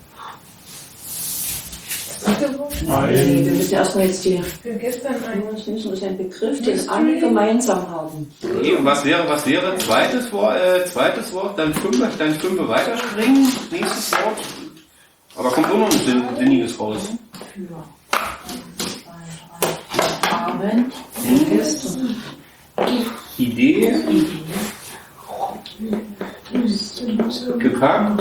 [SPEAKER 6] Nee,
[SPEAKER 5] Ein.
[SPEAKER 6] wir müssen erstmal jetzt die.
[SPEAKER 3] Für gestern ein.
[SPEAKER 6] Wir müssen uns einen Begriff, den alle gemeinsam haben.
[SPEAKER 2] Okay, und was wäre, was wäre zweites Wort, äh, zweites Wort, dann fünf, dann fünf weiterspringen, nächstes Wort. Aber kommt auch noch ein Sinn, Sinniges raus.
[SPEAKER 6] Für. Abend. Gestern.
[SPEAKER 2] Idee. Gepackt.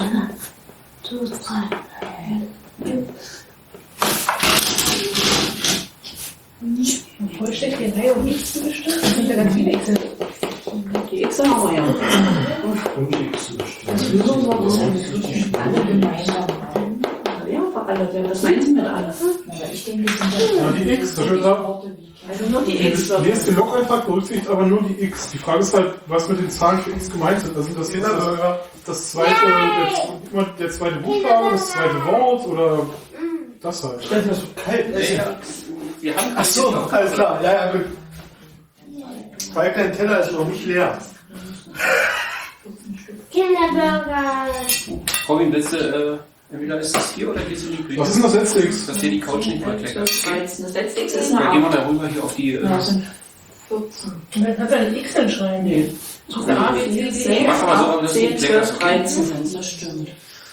[SPEAKER 3] Vollständige Reihe und nichts zu bestimmen. Das sind ja ganz viele Excel.
[SPEAKER 6] Die X haben wir ja.
[SPEAKER 5] Und die X bestimmt.
[SPEAKER 4] Lösungswort ist ein Begriff, den alle gemeinsam haben.
[SPEAKER 6] Ja, für alle. Was meinen Sie mit alle?
[SPEAKER 4] Aber ich denke, das sind
[SPEAKER 7] Ja, die X, da steht da.
[SPEAKER 4] Worte wie
[SPEAKER 6] Also nur die X.
[SPEAKER 7] Der nächste Log-Eintrag berücksichtigt aber nur die X. Die Frage ist halt, was mit den Zahlen für X gemeint sind. Also das jetzt das, das zweite, der, der zweite Buchstabe, das zweite Wort oder das halt.
[SPEAKER 1] Ich dachte, das ist kalt.
[SPEAKER 2] Nee, wir haben
[SPEAKER 1] Ach so, alles klar. Ja, ja, gut. Weil dein Teller ist noch nicht leer.
[SPEAKER 8] Kinderburger.
[SPEAKER 2] Robin, willst du, äh, entweder ist das hier oder hier sind die Küche.
[SPEAKER 7] Was ist denn das letzte X?
[SPEAKER 2] Dass hier die Couch nicht mal kleckert.
[SPEAKER 6] dreizehn. Das letzte X ist
[SPEAKER 2] Ja,
[SPEAKER 6] eine
[SPEAKER 2] gehen wir
[SPEAKER 6] acht.
[SPEAKER 2] da rüber hier auf die. Äh,
[SPEAKER 6] Ja, sind
[SPEAKER 3] Und dann kannst du eine X hinschreiben.
[SPEAKER 6] Nee.
[SPEAKER 3] Das ist eine A, B, C, D, E.
[SPEAKER 2] Mach aber so, aber das ist
[SPEAKER 6] zehn,
[SPEAKER 2] nicht
[SPEAKER 6] zwölf,
[SPEAKER 2] lecker.
[SPEAKER 6] dreizehn. Das stimmt.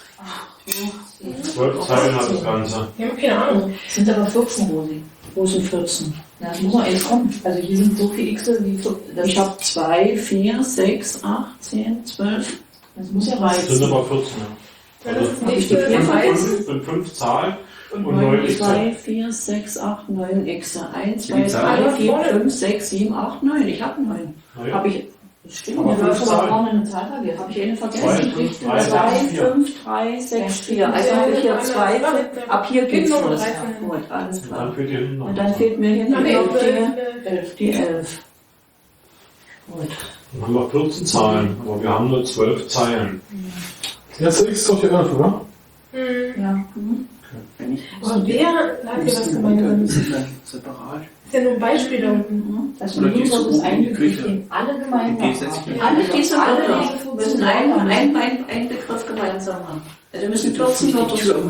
[SPEAKER 5] Zwölf Zeilen hat das Ganze.
[SPEAKER 3] Wir haben keine Ahnung.
[SPEAKER 4] Es sind aber vierzehn, Rosi.
[SPEAKER 6] Wo sind vierzehn?
[SPEAKER 4] Ja, es muss noch eins kommen. Also hier sind so viele X wie das,
[SPEAKER 6] Ich habe zwei, vier, sechs, acht, zehn, zwölf.
[SPEAKER 4] das muss ja
[SPEAKER 5] Das sind
[SPEAKER 4] reizen.
[SPEAKER 5] aber vierzehn. Ja.
[SPEAKER 3] Dann ist das
[SPEAKER 6] Hab ich
[SPEAKER 3] nächste
[SPEAKER 6] die vier
[SPEAKER 3] Eins.
[SPEAKER 5] Und fünf Zahlen
[SPEAKER 6] Und
[SPEAKER 5] und neun X.
[SPEAKER 6] zwei, vier, sechs, acht, neun X. eins,
[SPEAKER 2] Ja, die
[SPEAKER 6] zwei,
[SPEAKER 2] Zahlen
[SPEAKER 6] drei,
[SPEAKER 3] haben
[SPEAKER 6] vier,
[SPEAKER 3] vorne.
[SPEAKER 6] fünf, sechs, sieben, acht, neun. Ich habe neun.
[SPEAKER 5] Naja.
[SPEAKER 6] Habe ich. Das stimmt.
[SPEAKER 5] Aber
[SPEAKER 6] Ja,
[SPEAKER 5] fünf
[SPEAKER 6] habe
[SPEAKER 4] schon mal
[SPEAKER 5] Zahlen.
[SPEAKER 4] vorne eine Zahl vergessen.
[SPEAKER 6] ich eine
[SPEAKER 5] Zwei,
[SPEAKER 6] vergessen.
[SPEAKER 5] fünf, drei,
[SPEAKER 6] zwei,
[SPEAKER 5] sechs, vier.
[SPEAKER 6] fünf, drei, sechs, vier. Also habe ich hier zwei. Ab hier geht's
[SPEAKER 3] Genau,
[SPEAKER 6] los.
[SPEAKER 3] dreizehn.
[SPEAKER 6] Gut, alles
[SPEAKER 5] Und
[SPEAKER 6] klar.
[SPEAKER 5] dann fehlt hier hinten noch.
[SPEAKER 6] Und dann fehlt mir hinten
[SPEAKER 3] Ah, nee,
[SPEAKER 6] noch die,
[SPEAKER 3] elf.
[SPEAKER 6] die elf. Gut.
[SPEAKER 5] Dann haben wir vierzehn Zahlen, aber wir haben nur zwölf Zeilen.
[SPEAKER 7] Das letzte X ist doch die elf, oder?
[SPEAKER 3] Hm.
[SPEAKER 6] Ja. Mhm.
[SPEAKER 3] Aber wer hat hier was gemeinsam? Ist
[SPEAKER 2] Separat.
[SPEAKER 3] ja nur ein Beispiel da unten.
[SPEAKER 6] Mhm.
[SPEAKER 4] Das
[SPEAKER 2] Oder die
[SPEAKER 4] Lösungswort ist
[SPEAKER 2] Suche in
[SPEAKER 4] ein
[SPEAKER 2] die
[SPEAKER 4] Begriff,
[SPEAKER 2] Küche.
[SPEAKER 4] den alle gemeinsam
[SPEAKER 2] Die geht's jetzt
[SPEAKER 4] haben.
[SPEAKER 2] hier.
[SPEAKER 6] Alle diese
[SPEAKER 4] Alle
[SPEAKER 6] Wörter
[SPEAKER 4] diese
[SPEAKER 6] müssen einen, einen, einen, einen Begriff gemeinsam haben. Also müssen vierzehn Wörter suchen.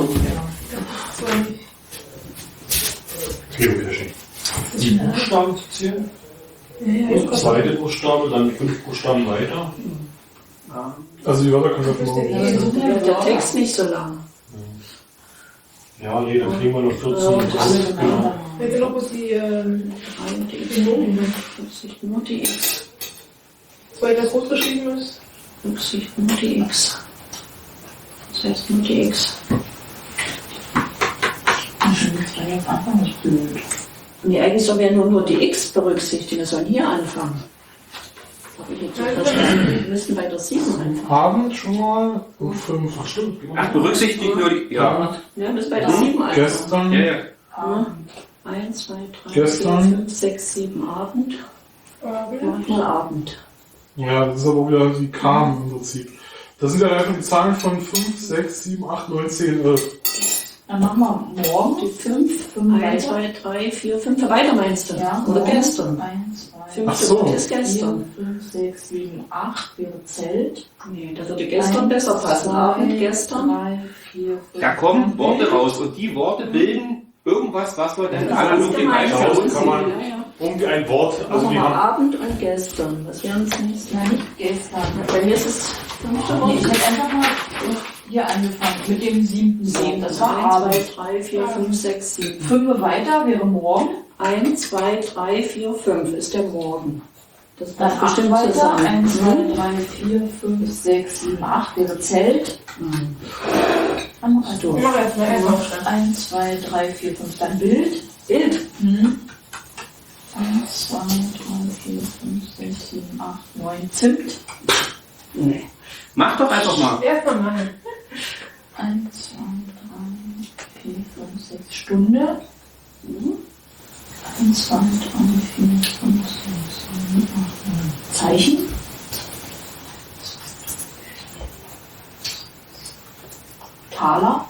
[SPEAKER 5] Theoretisch. Die Buchstaben zu zählen. Der zweite Buchstabe, dann fünf Buchstaben weiter.
[SPEAKER 7] Also die Wörter können wir von
[SPEAKER 3] Ja,
[SPEAKER 7] morgen.
[SPEAKER 3] das
[SPEAKER 6] Dann wird der Text nicht so lang.
[SPEAKER 5] Ja, nee, dann kriegen wir nur vierzehn.
[SPEAKER 6] Ja, das ist
[SPEAKER 5] Genau.
[SPEAKER 3] Wenn wir noch bloß die, ähm,
[SPEAKER 6] Und die
[SPEAKER 3] die Noten sind.
[SPEAKER 6] Rücksicht nur die X.
[SPEAKER 3] Zwei, das groß geschrieben ist.
[SPEAKER 6] Rücksicht nur die X. Das heißt nur die X.
[SPEAKER 4] Das war ja am Anfang nicht blöd.
[SPEAKER 6] Und die eigentlich sollen wir nur, nur die X berücksichtigen. Wir sollen hier anfangen. Habe ich jetzt so verstanden? Wir müssen bei der sieben anfangen.
[SPEAKER 7] Abend schon mal um fünf. Ach stimmt.
[SPEAKER 2] Ach, berücksichtigt nur die. Ja.
[SPEAKER 7] Abend,
[SPEAKER 6] Ja, wir müssen bei der sieben anfangen.
[SPEAKER 7] gestern,
[SPEAKER 2] Ja, ja.
[SPEAKER 6] Ja. Eins, zwei, drei,
[SPEAKER 7] Gestern.
[SPEAKER 6] vier, fünf, sechs, sieben, Abend.
[SPEAKER 3] Abend.
[SPEAKER 6] Mal Abend.
[SPEAKER 7] ja, das ist aber wieder die kamen im Prinzip. Das sind ja einfach die Zahlen von fünf, sechs, sieben, acht, neun, zehn, elf.
[SPEAKER 4] Dann machen wir morgen
[SPEAKER 6] Die fünf,
[SPEAKER 4] Fünf
[SPEAKER 6] eins,
[SPEAKER 4] weiter.
[SPEAKER 6] zwei, drei, vier, fünf. Weiter meinst du?
[SPEAKER 4] Ja,
[SPEAKER 6] Oder
[SPEAKER 4] morgen.
[SPEAKER 6] gestern?
[SPEAKER 4] eins, zwei,
[SPEAKER 6] Fünfte
[SPEAKER 7] Ach so.
[SPEAKER 6] Wort ist gestern.
[SPEAKER 4] vier, fünf, sechs, sieben, acht wäre Zelt.
[SPEAKER 6] Nee, da würde gestern
[SPEAKER 4] Eins,
[SPEAKER 6] besser passen.
[SPEAKER 4] zwei,
[SPEAKER 6] Abend, gestern.
[SPEAKER 4] drei, vier, fünf.
[SPEAKER 2] Da kommen Worte raus und die Worte bilden irgendwas, was wir dann
[SPEAKER 6] Das
[SPEAKER 2] alle
[SPEAKER 6] ist
[SPEAKER 2] irgendwie
[SPEAKER 6] gemeint.
[SPEAKER 2] einstellen.
[SPEAKER 5] Kann man-
[SPEAKER 6] Ja, ja.
[SPEAKER 5] Irgendwie ein Wort, also
[SPEAKER 6] Machen
[SPEAKER 5] wir
[SPEAKER 6] wir
[SPEAKER 5] haben
[SPEAKER 6] Abend und gestern. Was wären es nicht?
[SPEAKER 4] Nein, nicht gestern.
[SPEAKER 6] Bei mir ist es fünfte
[SPEAKER 4] Nee, ich
[SPEAKER 6] Wort.
[SPEAKER 4] hätte einfach mal hier angefangen mit dem siebten Sieben. Das war
[SPEAKER 6] eins,
[SPEAKER 4] Arbeit.
[SPEAKER 6] zwei, drei, vier, fünf, sechs, sieben.
[SPEAKER 4] Fünf weiter wäre morgen.
[SPEAKER 6] eins, zwei, drei, vier, fünf ist der Morgen. Das
[SPEAKER 4] Dann
[SPEAKER 6] passt
[SPEAKER 4] acht
[SPEAKER 6] bestimmt
[SPEAKER 4] weiter.
[SPEAKER 6] zusammen.
[SPEAKER 4] eins, zwei,
[SPEAKER 6] Mhm.
[SPEAKER 4] drei, vier, fünf, sechs, sieben, acht wäre Zelt.
[SPEAKER 6] Mhm.
[SPEAKER 4] Dann machst du.
[SPEAKER 3] Ich mache erst mal erst aufschreiben.
[SPEAKER 4] eins, zwei, drei, vier, fünf. Dann Bild.
[SPEAKER 6] Bild.
[SPEAKER 4] Mhm. eins, zwei, drei, vier, fünf, sechs, sieben, acht, neun. Zimt.
[SPEAKER 6] Nee.
[SPEAKER 2] Mach doch einfach mal.
[SPEAKER 3] Erstmal machen.
[SPEAKER 6] eins, zwei, drei, vier, fünf, sechs Stunde. eins, zwei, drei, vier, fünf, sechs, sieben, acht, neun. Zeichen. Taler.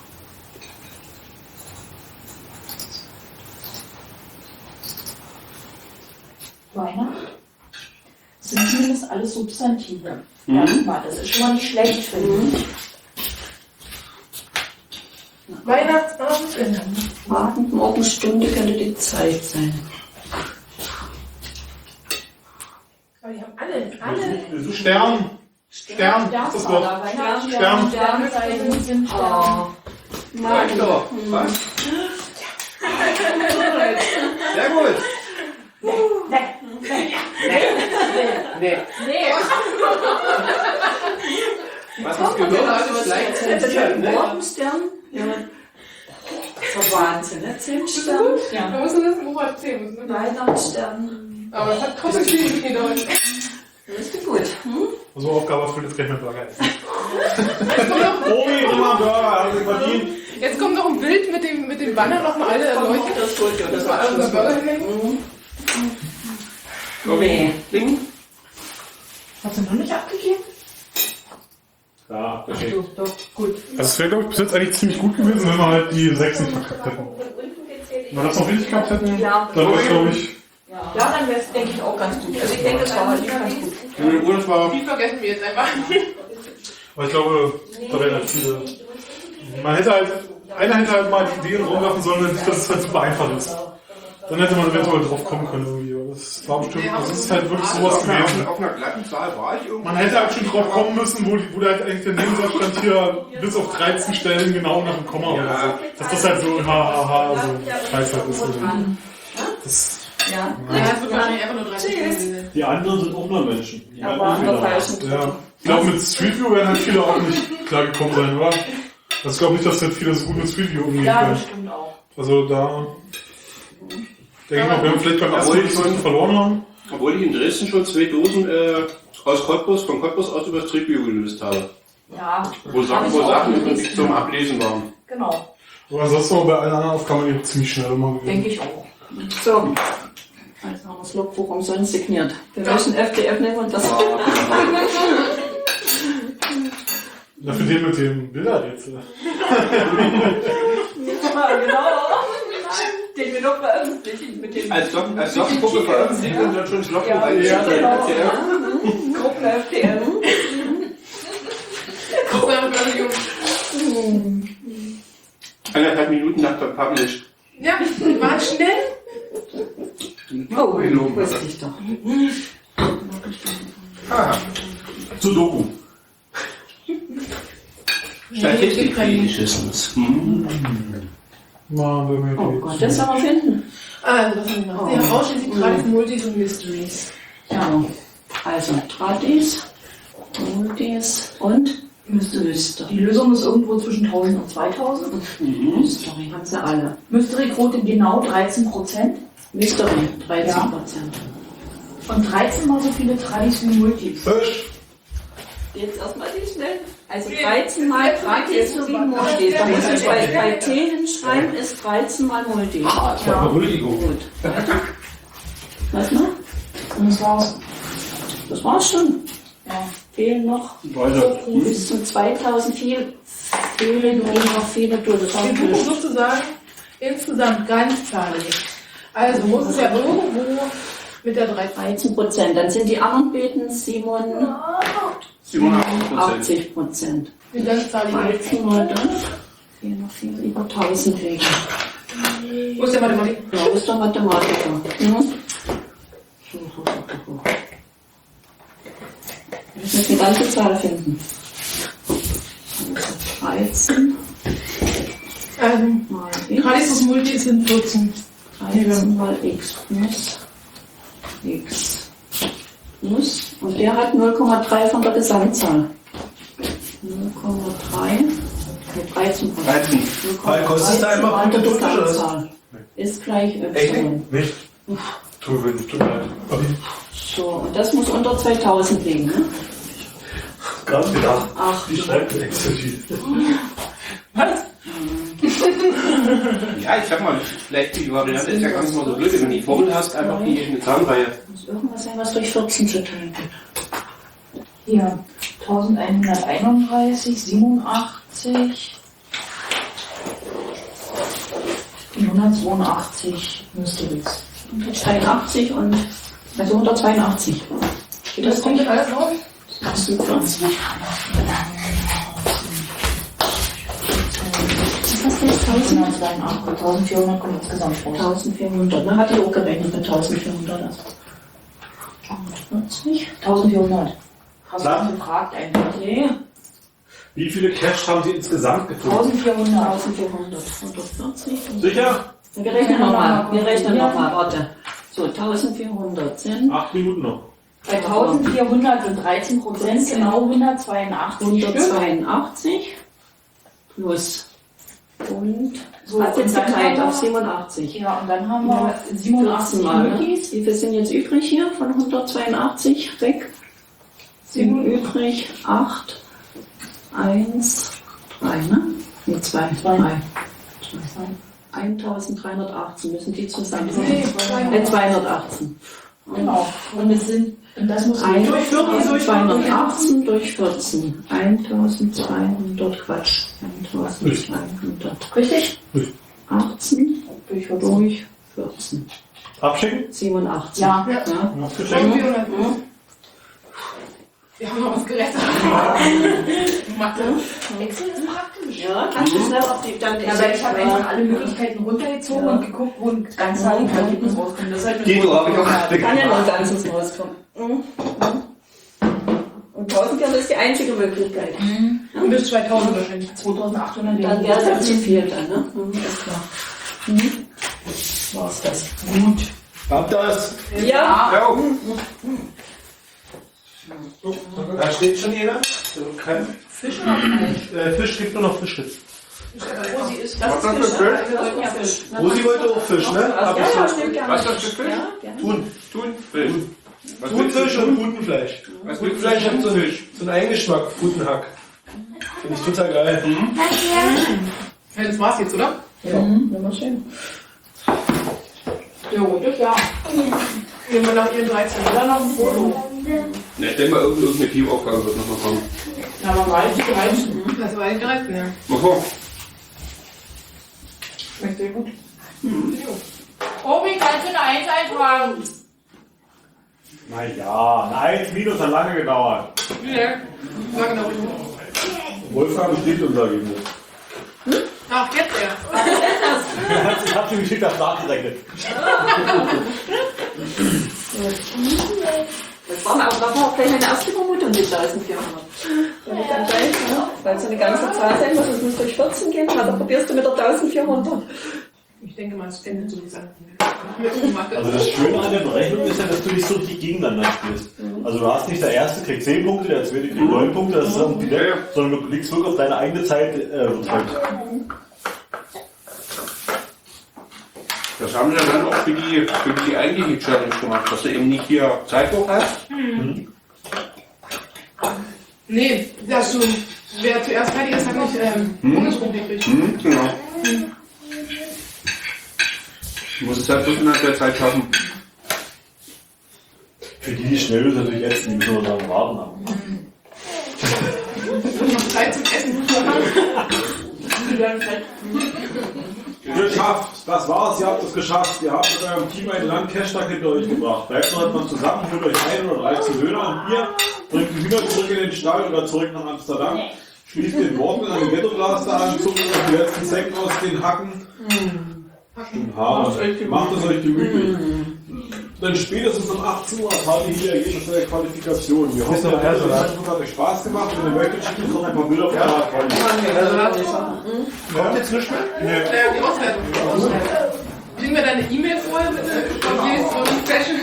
[SPEAKER 6] Weihnacht. Das sind zumindest alles Substantive.
[SPEAKER 2] Mhm.
[SPEAKER 6] Erstmal, das ist schon mal nicht schlecht, finde ich.
[SPEAKER 3] Weihnachtsabend.
[SPEAKER 4] Abend, Morgenstunde könnte die Zeit sein.
[SPEAKER 3] Aber die haben alle, alle.
[SPEAKER 7] Stern. Stern. Ist das Wort?
[SPEAKER 6] Stern.
[SPEAKER 7] Stern.
[SPEAKER 6] Sternzeichen sind Sterne.
[SPEAKER 2] Sag doch. Was? Sehr gut.
[SPEAKER 6] Nee.
[SPEAKER 2] Was das Gehirn hat, ist leicht zensiert, ne?
[SPEAKER 4] Morgenstern. Ja. Das ist Wahnsinn, ne? Zimtstern.
[SPEAKER 3] Da musst du wissen, wo man zählen muss. Ne?
[SPEAKER 4] Weihnachtsstern.
[SPEAKER 3] Aber das hat trotzdem viel gedauert.
[SPEAKER 4] Richtig gut. Hm?
[SPEAKER 7] So Aufgabe erfüllt, jetzt kann ich mir Burger essen. Obi, immer Burger, also verdient.
[SPEAKER 3] Jetzt kommt noch ein Bild mit dem, mit dem Banner nochmal alle erleuchtet.
[SPEAKER 4] Das holt ihr.
[SPEAKER 3] Das war alles unser Burger hinlegen.
[SPEAKER 4] Obi. Ding.
[SPEAKER 6] Hast du noch nicht abgegeben?
[SPEAKER 7] Ja, okay.
[SPEAKER 6] Doch, doch, gut.
[SPEAKER 7] Also es wäre, glaube ich, bis jetzt eigentlich ziemlich gut gewesen, wenn wir halt die sechs nicht verkackt hätten. Wenn wir das noch richtig gehabt hätten,
[SPEAKER 6] Ja.
[SPEAKER 7] dann wäre es, glaube ich...
[SPEAKER 6] Ja, dann wäre es, denke ich, auch ganz gut. Also ich denke, das war halt ganz gut.
[SPEAKER 2] Oder das war.
[SPEAKER 3] Die vergessen wir jetzt einfach.
[SPEAKER 7] Aber ich glaube, da wären halt viele... Man hätte halt... Einer hätte halt mal die Ideen rumwerfen sollen, dass es halt super einfach ist. Dann hätte man eventuell drauf kommen können irgendwie. Aber das war bestimmt... Das ist halt wirklich sowas
[SPEAKER 2] Auf einer,
[SPEAKER 7] gewesen.
[SPEAKER 2] auf einer glatten Zahl war ich irgendwie.
[SPEAKER 7] Man hätte halt schon drauf kommen müssen, wo, die, wo da halt eigentlich der Nebensatz stand hier bis auf dreizehn Stellen genau nach dem Komma
[SPEAKER 2] Ja.
[SPEAKER 7] oder so. Dass das halt so hahaha so scheiße halt ist. Das,
[SPEAKER 6] Ja.
[SPEAKER 3] Ja, das wird wahrscheinlich einfach nur dreißig Stunden.
[SPEAKER 5] Die anderen sind auch nur Menschen. Die
[SPEAKER 6] Aber
[SPEAKER 5] halten
[SPEAKER 6] andere
[SPEAKER 5] Fehler.
[SPEAKER 6] falschen.
[SPEAKER 7] ja. Ich glaube, mit Street View werden halt viele auch nicht klar gekommen sein, oder? Also ich glaube nicht, dass halt viele so gut mit Street View umgehen
[SPEAKER 6] Ja,
[SPEAKER 7] können.
[SPEAKER 6] das stimmt auch.
[SPEAKER 7] Also da denke ich mal, wir haben vielleicht beim ersten Mal nicht so viel verloren haben.
[SPEAKER 2] Obwohl ich in Dresden schon zwei Dosen äh, aus Cottbus, von Cottbus aus über Street View gelöst habe.
[SPEAKER 6] Ja.
[SPEAKER 2] Wo Sachen, wo Sachen im Prinzip zum Ablesen waren.
[SPEAKER 6] Genau.
[SPEAKER 7] Aber ansonsten auch bei allen anderen Aufgaben die ziemlich schnell immer
[SPEAKER 6] Denke
[SPEAKER 7] gewesen.
[SPEAKER 6] ich auch.
[SPEAKER 4] So. Also haben wir das Logbuch umsonst signiert. Wir müssen F D F nehmen und das.
[SPEAKER 7] Na, für den mit dem Bilderrätsel.
[SPEAKER 6] Ja, genau. Den wir noch veröffentlichen mit dem
[SPEAKER 2] Als, Doc, als Doc-Puppe veröffentlicht und dann schon ins Logbuch
[SPEAKER 6] Ja,
[SPEAKER 2] reingeschickt.
[SPEAKER 6] genau.
[SPEAKER 2] Ja.
[SPEAKER 6] Gruppen F D F.
[SPEAKER 2] Eineinhalb Minuten nach der Publish.
[SPEAKER 3] Ja, war schnell.
[SPEAKER 4] Oh, wusste ich doch.
[SPEAKER 2] Ah. Sudoku. Statistik-Fetischismus. Hm.
[SPEAKER 7] Mann, wenn wir
[SPEAKER 4] Oh Gott, das soll man finden.
[SPEAKER 3] Also, das haben wir noch. Die haben ausschließlich Tradis, Multis und Mysteries.
[SPEAKER 4] Ja. Also, Tradis, Multis und Mystery.
[SPEAKER 6] Die Lösung ist irgendwo zwischen tausend und zweitausend.
[SPEAKER 4] Mystery haben sie alle.
[SPEAKER 6] Mystery-Quote genau dreizehn Prozent.
[SPEAKER 4] Mystery, dreizehn Prozent.
[SPEAKER 6] Und dreizehn mal so viele Tradis wie Multis.
[SPEAKER 7] Fisch.
[SPEAKER 4] Jetzt erstmal nicht schnell. Also dreizehn mal Tradis sowie Multis. Da muss ich bei, bei T hinschreiben, ist dreizehn mal Multis.
[SPEAKER 2] Ah, das war eine Huldigung.
[SPEAKER 4] Gut. Was noch?
[SPEAKER 6] Und das war's.
[SPEAKER 4] Das war's schon.
[SPEAKER 6] Ja.
[SPEAKER 4] Fehlen noch
[SPEAKER 5] Weiter.
[SPEAKER 4] bis zu zweitausend viel. Fehlen noch viele
[SPEAKER 3] Wir
[SPEAKER 4] Todesfälle.
[SPEAKER 3] suchen sozusagen insgesamt ganzzahlig. Also muss es ja irgendwo mit der
[SPEAKER 4] dreizehn Prozent. Dann sind die anderen Beten siebenundachtzig Prozent.
[SPEAKER 3] die ganzzahlige.
[SPEAKER 4] dreizehn mal das. Fehlen noch viel über tausend Wege.
[SPEAKER 3] Wo ist der Mathematik?
[SPEAKER 4] Ja, wo ist der Mathematiker? Hm? Wir müssen die ganze Zahl finden. dreizehn
[SPEAKER 3] Also,
[SPEAKER 4] mal
[SPEAKER 3] Tradis
[SPEAKER 4] x.
[SPEAKER 3] und Multis sind vierzehn.
[SPEAKER 4] dreizehn mal x plus x plus. Und der hat null Komma drei von der Gesamtzahl. null Komma drei. Nee, dreizehn.
[SPEAKER 2] dreizehn.
[SPEAKER 1] Weil kostet da immer
[SPEAKER 4] von der
[SPEAKER 1] Punkte, oder was?
[SPEAKER 4] Gesamtzahl. Ist gleich
[SPEAKER 1] Echt?
[SPEAKER 4] y.
[SPEAKER 7] Nicht? Tut mir tut mir leid.
[SPEAKER 4] So, und das muss unter zweitausend liegen, ne?
[SPEAKER 5] gerade gedacht.
[SPEAKER 4] Ach.
[SPEAKER 5] Die schreibt mir extra viel.
[SPEAKER 9] Was?
[SPEAKER 2] Ja, ich sag mal, vielleicht die Variante ist ja gar nicht mal so blöd, wenn du die Formel hast, einfach die eine Zahnreihe.
[SPEAKER 4] Muss irgendwas sein, was durch vierzehn zu teilen gibt.
[SPEAKER 6] Hier, eintausendeinhunderteinunddreißig, siebenundachtzig, hundertzweiundachtzig müsste das.
[SPEAKER 4] hundertzweiundachtzig und, also hundertzweiundachtzig. Geht das
[SPEAKER 3] Das kommt
[SPEAKER 4] nicht?
[SPEAKER 3] alles raus?
[SPEAKER 4] achtzig. Was ist das?
[SPEAKER 6] hundertzweiundachtzig, eintausendvierhundert kommt insgesamt raus.
[SPEAKER 4] eintausendvierhundert. Na, hatte ich auch gerechnet mit eintausendvierhundert. vierzig.
[SPEAKER 6] eintausendvierhundert. Hast
[SPEAKER 5] Klar.
[SPEAKER 6] du gefragt eigentlich?
[SPEAKER 4] Okay.
[SPEAKER 5] Wie viele Cash haben Sie insgesamt gefunden?
[SPEAKER 6] eintausendvierhundert.
[SPEAKER 4] eintausendvierhundert. hundertvierzig.
[SPEAKER 5] Sicher?
[SPEAKER 4] Wir rechnen nochmal. Wir rechnen nochmal. Warte. So, eintausendvierhundert sind
[SPEAKER 5] Acht Minuten noch.
[SPEAKER 6] Bei eintausendvierhundert sind dreizehn Prozent, genau hundertzweiundachtzig Stück.
[SPEAKER 4] hundertzweiundachtzig plus. Und
[SPEAKER 6] So,
[SPEAKER 4] hat jetzt
[SPEAKER 6] und dann
[SPEAKER 4] geteilt
[SPEAKER 6] haben
[SPEAKER 4] auf
[SPEAKER 6] wir-
[SPEAKER 4] siebenundachtzig.
[SPEAKER 6] Ja, und dann haben wir siebenundachtzig
[SPEAKER 4] Mal, ne?
[SPEAKER 6] Multis.
[SPEAKER 4] Wie viel sind jetzt übrig hier von hundertzweiundachtzig weg? Sind übrig acht, eins, drei, ne? Ne, zwei, drei. eintausenddreihundertachtzehn müssen die zusammen
[SPEAKER 3] Nee,
[SPEAKER 4] sein. Äh, zweihundertachtzehn.
[SPEAKER 6] Genau. Und es sind, und das muss man
[SPEAKER 3] Durch vierzehn, durch
[SPEAKER 4] eintausendzweihundertachtzehn durch vierzehn. eintausendzweihundert, Quatsch. eintausendzweihundert. Richtig? achtzehn
[SPEAKER 6] durch vierzehn.
[SPEAKER 4] durch vierzehn.
[SPEAKER 5] Abschicken?
[SPEAKER 4] siebenundachtzig.
[SPEAKER 6] Ja.
[SPEAKER 4] Ja.
[SPEAKER 5] Abgeschickt?
[SPEAKER 3] vierhundert. Wir haben noch was gerettet. Mathe.
[SPEAKER 6] Excel ist praktisch.
[SPEAKER 4] Ja, kannst du schnell auf die dann.
[SPEAKER 6] Ja, weil ich habe einfach alle Möglichkeiten runtergezogen und geguckt, wo ein ganz kleines Ergebnis rauskommt. Das ist halt eine
[SPEAKER 2] Die habe ich auch
[SPEAKER 4] Kann ja noch ein ganzes rauskommen. Mhm. Und tausend ist die einzige Möglichkeit.
[SPEAKER 3] Und bis zweitausend wahrscheinlich.
[SPEAKER 6] zweitausendachthundert.
[SPEAKER 4] Dann wäre es ja zu viel dann, ne? Mhm, ist klar. Mhm.
[SPEAKER 6] War's das. Gut.
[SPEAKER 1] Habt das?
[SPEAKER 4] Ja.
[SPEAKER 2] Ja,
[SPEAKER 1] Da steht schon jeder. Kein
[SPEAKER 6] Fisch oder Fleisch?
[SPEAKER 5] Äh, Fisch gibt nur noch Fisch jetzt.
[SPEAKER 6] Rosi ist
[SPEAKER 2] Was
[SPEAKER 6] das.
[SPEAKER 2] ist das für Fisch?
[SPEAKER 6] Wir wollten ja Fisch.
[SPEAKER 1] Rosi wollte auch Fisch, ne? Hab ich
[SPEAKER 4] Ja,
[SPEAKER 1] so.
[SPEAKER 4] stimmt gerne.
[SPEAKER 2] Was ist das für Fisch?
[SPEAKER 4] Ja, gerne.
[SPEAKER 1] Thun.
[SPEAKER 2] Thunfisch. Was willst du
[SPEAKER 1] Thunfisch
[SPEAKER 2] tun?
[SPEAKER 1] und Putenfleisch.
[SPEAKER 2] Was willst du
[SPEAKER 1] Putenfleisch hat so einen,
[SPEAKER 2] Fisch?
[SPEAKER 1] so einen Eigengeschmack, Putenhack. Finde ich total geil.
[SPEAKER 3] Ja, das war's jetzt, oder?
[SPEAKER 4] Ja, immer schön.
[SPEAKER 6] Ja, gut, ja.
[SPEAKER 3] Nehmen wir nach ihren dreizehn.
[SPEAKER 6] Oder noch ein Foto.
[SPEAKER 2] Ne, ich denke mal, irgendeine Teamaufgabe wird noch mal kommen.
[SPEAKER 6] Ja, aber weiß ich, weiß ich.
[SPEAKER 3] Das war die dreizehn, ja.
[SPEAKER 2] Mal vor.
[SPEAKER 3] Schmeckt sehr gut.
[SPEAKER 6] Obi, kannst du eine eins eintragen?
[SPEAKER 5] Naja, eine eins minus hat lange gedauert.
[SPEAKER 3] Ja. Sag genau.
[SPEAKER 5] Wolfgang steht unser Ergebnis.
[SPEAKER 3] Ach, jetzt erst.
[SPEAKER 5] Ich hab schon geschickt, das nachgerechnet.
[SPEAKER 4] Das war auch, das war auch gleich meine erste Vermutung, die eintausendvierhundert. Wenn ich dann gleich, ne? Weil es so eine ganze Zahl sein muss, es muss durch vierzehn gehen, also probierst du mit der eintausendvierhundert.
[SPEAKER 3] Ich denke mal, es endet so wie gesagt.
[SPEAKER 5] Also das Schöne an der Berechnung ist ja, dass du nicht so richtig gegeneinander spielst. Also du hast nicht der Erste kriegt zehn Punkte, der Zweite kriegt neun Punkte, das ist irgendwie der, sondern du liegst wirklich auf deine eigene Zeit äh, verteilt.
[SPEAKER 2] Das haben sie dann auch für die, für die eigentliche Challenge gemacht, dass du eben nicht hier Zeitdruck hast.
[SPEAKER 3] Mhm. Nee, dass du, wer zuerst fertig ist, hat nicht ähm,
[SPEAKER 2] Hm.
[SPEAKER 3] Bundespunkte gekriegt.
[SPEAKER 2] Mhm, genau. Du musst es halt bloß innerhalb der Zeit schaffen.
[SPEAKER 5] Für die, die schnell ist, natürlich essen, die müssen wir sagen, warten haben.
[SPEAKER 3] Und noch Zeit zum Essen.
[SPEAKER 5] Geschafft, das war's, ihr habt es geschafft. Ihr habt mit eurem Team einen langen Cash-Tag hinter euch gebracht. Bleibt noch etwas zusammen, führt euch ein oder dreizehn Döner und ihr bringt die Hühner zurück in den Stall oder zurück nach Amsterdam. Schließt den Worten an den Ghettoblaster an, zuckt euch die letzten Säcken aus den Hacken. Stimmt, Haare. Macht es euch gemütlich. Dann spätestens um achtzehn Uhr erfahrt ihr hier Ergebnisse der Qualifikation. Wir hoffen, der Eindruck hat euch Spaß gemacht. Wenn ihr möchtet, schickt uns noch ein paar Bilder von der Qualifikation.
[SPEAKER 1] Kommt jetzt nicht mehr?
[SPEAKER 5] Nee.
[SPEAKER 3] Äh, die Auswertung. Kriegen wir deine E-Mail vorher mit der Session?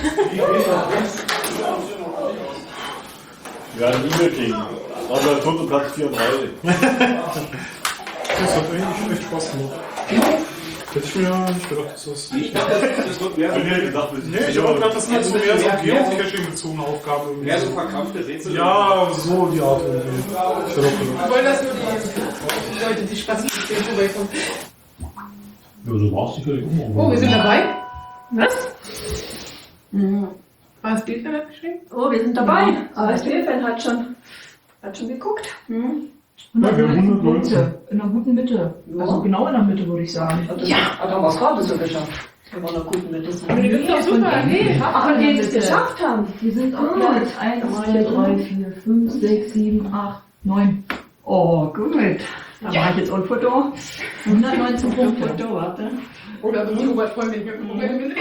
[SPEAKER 5] Wir werden eine E-Mail kriegen. Das war Tote Platz vierunddreißig.
[SPEAKER 7] Das hat eigentlich echt Spaß gemacht. Hätte ich mir nicht gedacht, dass das...
[SPEAKER 5] Ich dachte, das, das wird mehr so,
[SPEAKER 7] Nee,
[SPEAKER 5] gedacht,
[SPEAKER 7] nee, ich habe gedacht, das sind so mehr so Geocaching-bezogene Aufgaben. irgendwie.
[SPEAKER 5] mehr so verkrampfte Rätsel.
[SPEAKER 7] Ja, so die Art irgendwie. Ich hätte auch gedacht.
[SPEAKER 3] Wir wollen das nur die Leute, die Spaß mit dem vorbeikommen.
[SPEAKER 5] Ja, so brauchst du sicherlich auch
[SPEAKER 3] Oh, wir sind dabei. Was?
[SPEAKER 4] Mhm.
[SPEAKER 3] War das Bild hat geschrieben?
[SPEAKER 4] Oh, wir sind dabei. Aber das Spielfeld hat schon, hat schon geguckt. Mhm.
[SPEAKER 7] Ja, wir haben hundertneunzehn.
[SPEAKER 6] Punkte. In einer guten Mitte. Also genau in der Mitte, würde ich sagen.
[SPEAKER 4] Ja, da haben wir es gerade so geschafft. Wir waren in einer guten Mitte.
[SPEAKER 3] Aber die sind doch super. Nee,
[SPEAKER 4] Ach, von denen es geschafft haben.
[SPEAKER 6] Die sind auf Platz eins, zwei, drei, vier, fünf, sechs, sieben, acht, neun.
[SPEAKER 4] Oh, gut. Da
[SPEAKER 3] Ja.
[SPEAKER 4] mache ich jetzt auch ein Foto.
[SPEAKER 6] hundertneunzehn Punkte.
[SPEAKER 4] Foto, warte.
[SPEAKER 3] Oder so ein Robert-Freund, wenn ich mit dem Moment bin.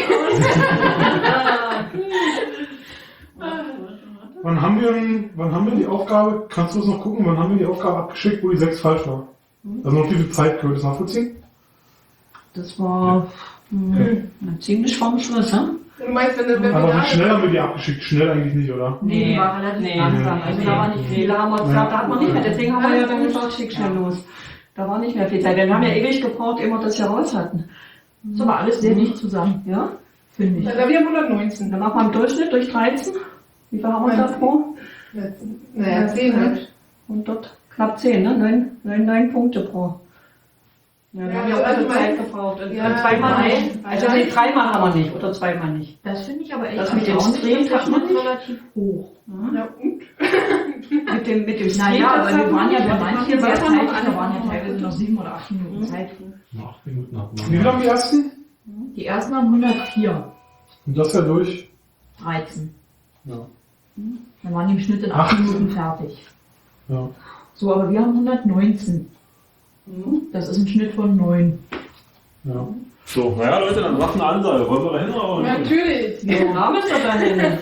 [SPEAKER 7] Wann haben, wir, denn- wann haben wir die Aufgabe, kannst du es noch gucken, wann haben wir die Aufgabe abgeschickt, wo die sechs falsch war? Also noch wie viel Zeit, können wir das nachvollziehen?
[SPEAKER 6] Das war
[SPEAKER 4] Mhm. Na, ziemlich vorm Schluss, ne?
[SPEAKER 3] Du meinst, wenn du
[SPEAKER 7] Aber wie schnell haben wir die abgeschickt? Schnell eigentlich nicht, oder?
[SPEAKER 6] Nee, die war relativ
[SPEAKER 4] nee.
[SPEAKER 6] langsam. Also da war nicht
[SPEAKER 4] Nee,
[SPEAKER 6] viel.
[SPEAKER 4] da haben wir uns,
[SPEAKER 7] Ja.
[SPEAKER 4] da hat man nicht mehr, deswegen haben wir ja dann gesagt, schick schnell los. Da war nicht mehr viel Zeit. Wir haben ja ewig gebraucht, ehe wir das hier raus hatten.
[SPEAKER 6] Das war alles sehr dicht zusammen,
[SPEAKER 4] Ja?
[SPEAKER 6] finde ich.
[SPEAKER 3] Da wir haben hundertneunzehn.
[SPEAKER 4] Dann machen wir im Durchschnitt durch dreizehn. Wie viel haben wir da pro?
[SPEAKER 3] Naja, zehn halt.
[SPEAKER 4] Und dort knapp zehn, ne? Neun, neun, neun Punkte pro. Ja, wir
[SPEAKER 3] Ja,
[SPEAKER 4] haben ja auch
[SPEAKER 3] also
[SPEAKER 4] also Zeit
[SPEAKER 3] mein-
[SPEAKER 4] gebraucht. Und,
[SPEAKER 3] Ja,
[SPEAKER 4] und zweimal
[SPEAKER 3] nein.
[SPEAKER 4] nicht. Also nee, dreimal haben wir nicht. Oder zweimal nicht.
[SPEAKER 6] Das finde ich aber echt
[SPEAKER 4] Das mit dem
[SPEAKER 6] erstaunlich.
[SPEAKER 4] Stream
[SPEAKER 6] Das hat man
[SPEAKER 4] technisch?
[SPEAKER 6] relativ hoch.
[SPEAKER 3] Ja, und?
[SPEAKER 4] Mit dem, mit dem Stream.
[SPEAKER 6] Naja,
[SPEAKER 4] das
[SPEAKER 6] aber wir
[SPEAKER 4] hatten
[SPEAKER 6] waren ja bei
[SPEAKER 4] das
[SPEAKER 6] manchen
[SPEAKER 4] hatten
[SPEAKER 6] sehr
[SPEAKER 4] wir
[SPEAKER 6] zeitig,
[SPEAKER 4] noch
[SPEAKER 6] da waren ja
[SPEAKER 4] angefangen.
[SPEAKER 6] teilweise noch sieben oder acht Minuten Zeit.
[SPEAKER 5] Nach acht Minuten hat
[SPEAKER 7] Wie viel
[SPEAKER 5] man.
[SPEAKER 7] haben die ersten?
[SPEAKER 6] Die ersten haben hundertvier,
[SPEAKER 7] Und das ja durch?
[SPEAKER 6] dreizehn.
[SPEAKER 7] Ja.
[SPEAKER 6] Dann waren die im Schnitt in acht
[SPEAKER 7] achtzehn.
[SPEAKER 6] Minuten fertig.
[SPEAKER 7] Ja.
[SPEAKER 6] So, aber wir haben hundertneunzehn.
[SPEAKER 4] Mhm.
[SPEAKER 6] Das ist ein Schnitt von neun.
[SPEAKER 7] Ja.
[SPEAKER 5] So, naja, Leute, dann macht eine Ansage. Wollen wir da hin oder nicht?
[SPEAKER 3] Natürlich.
[SPEAKER 4] Der Name ist doch da hin. Ja.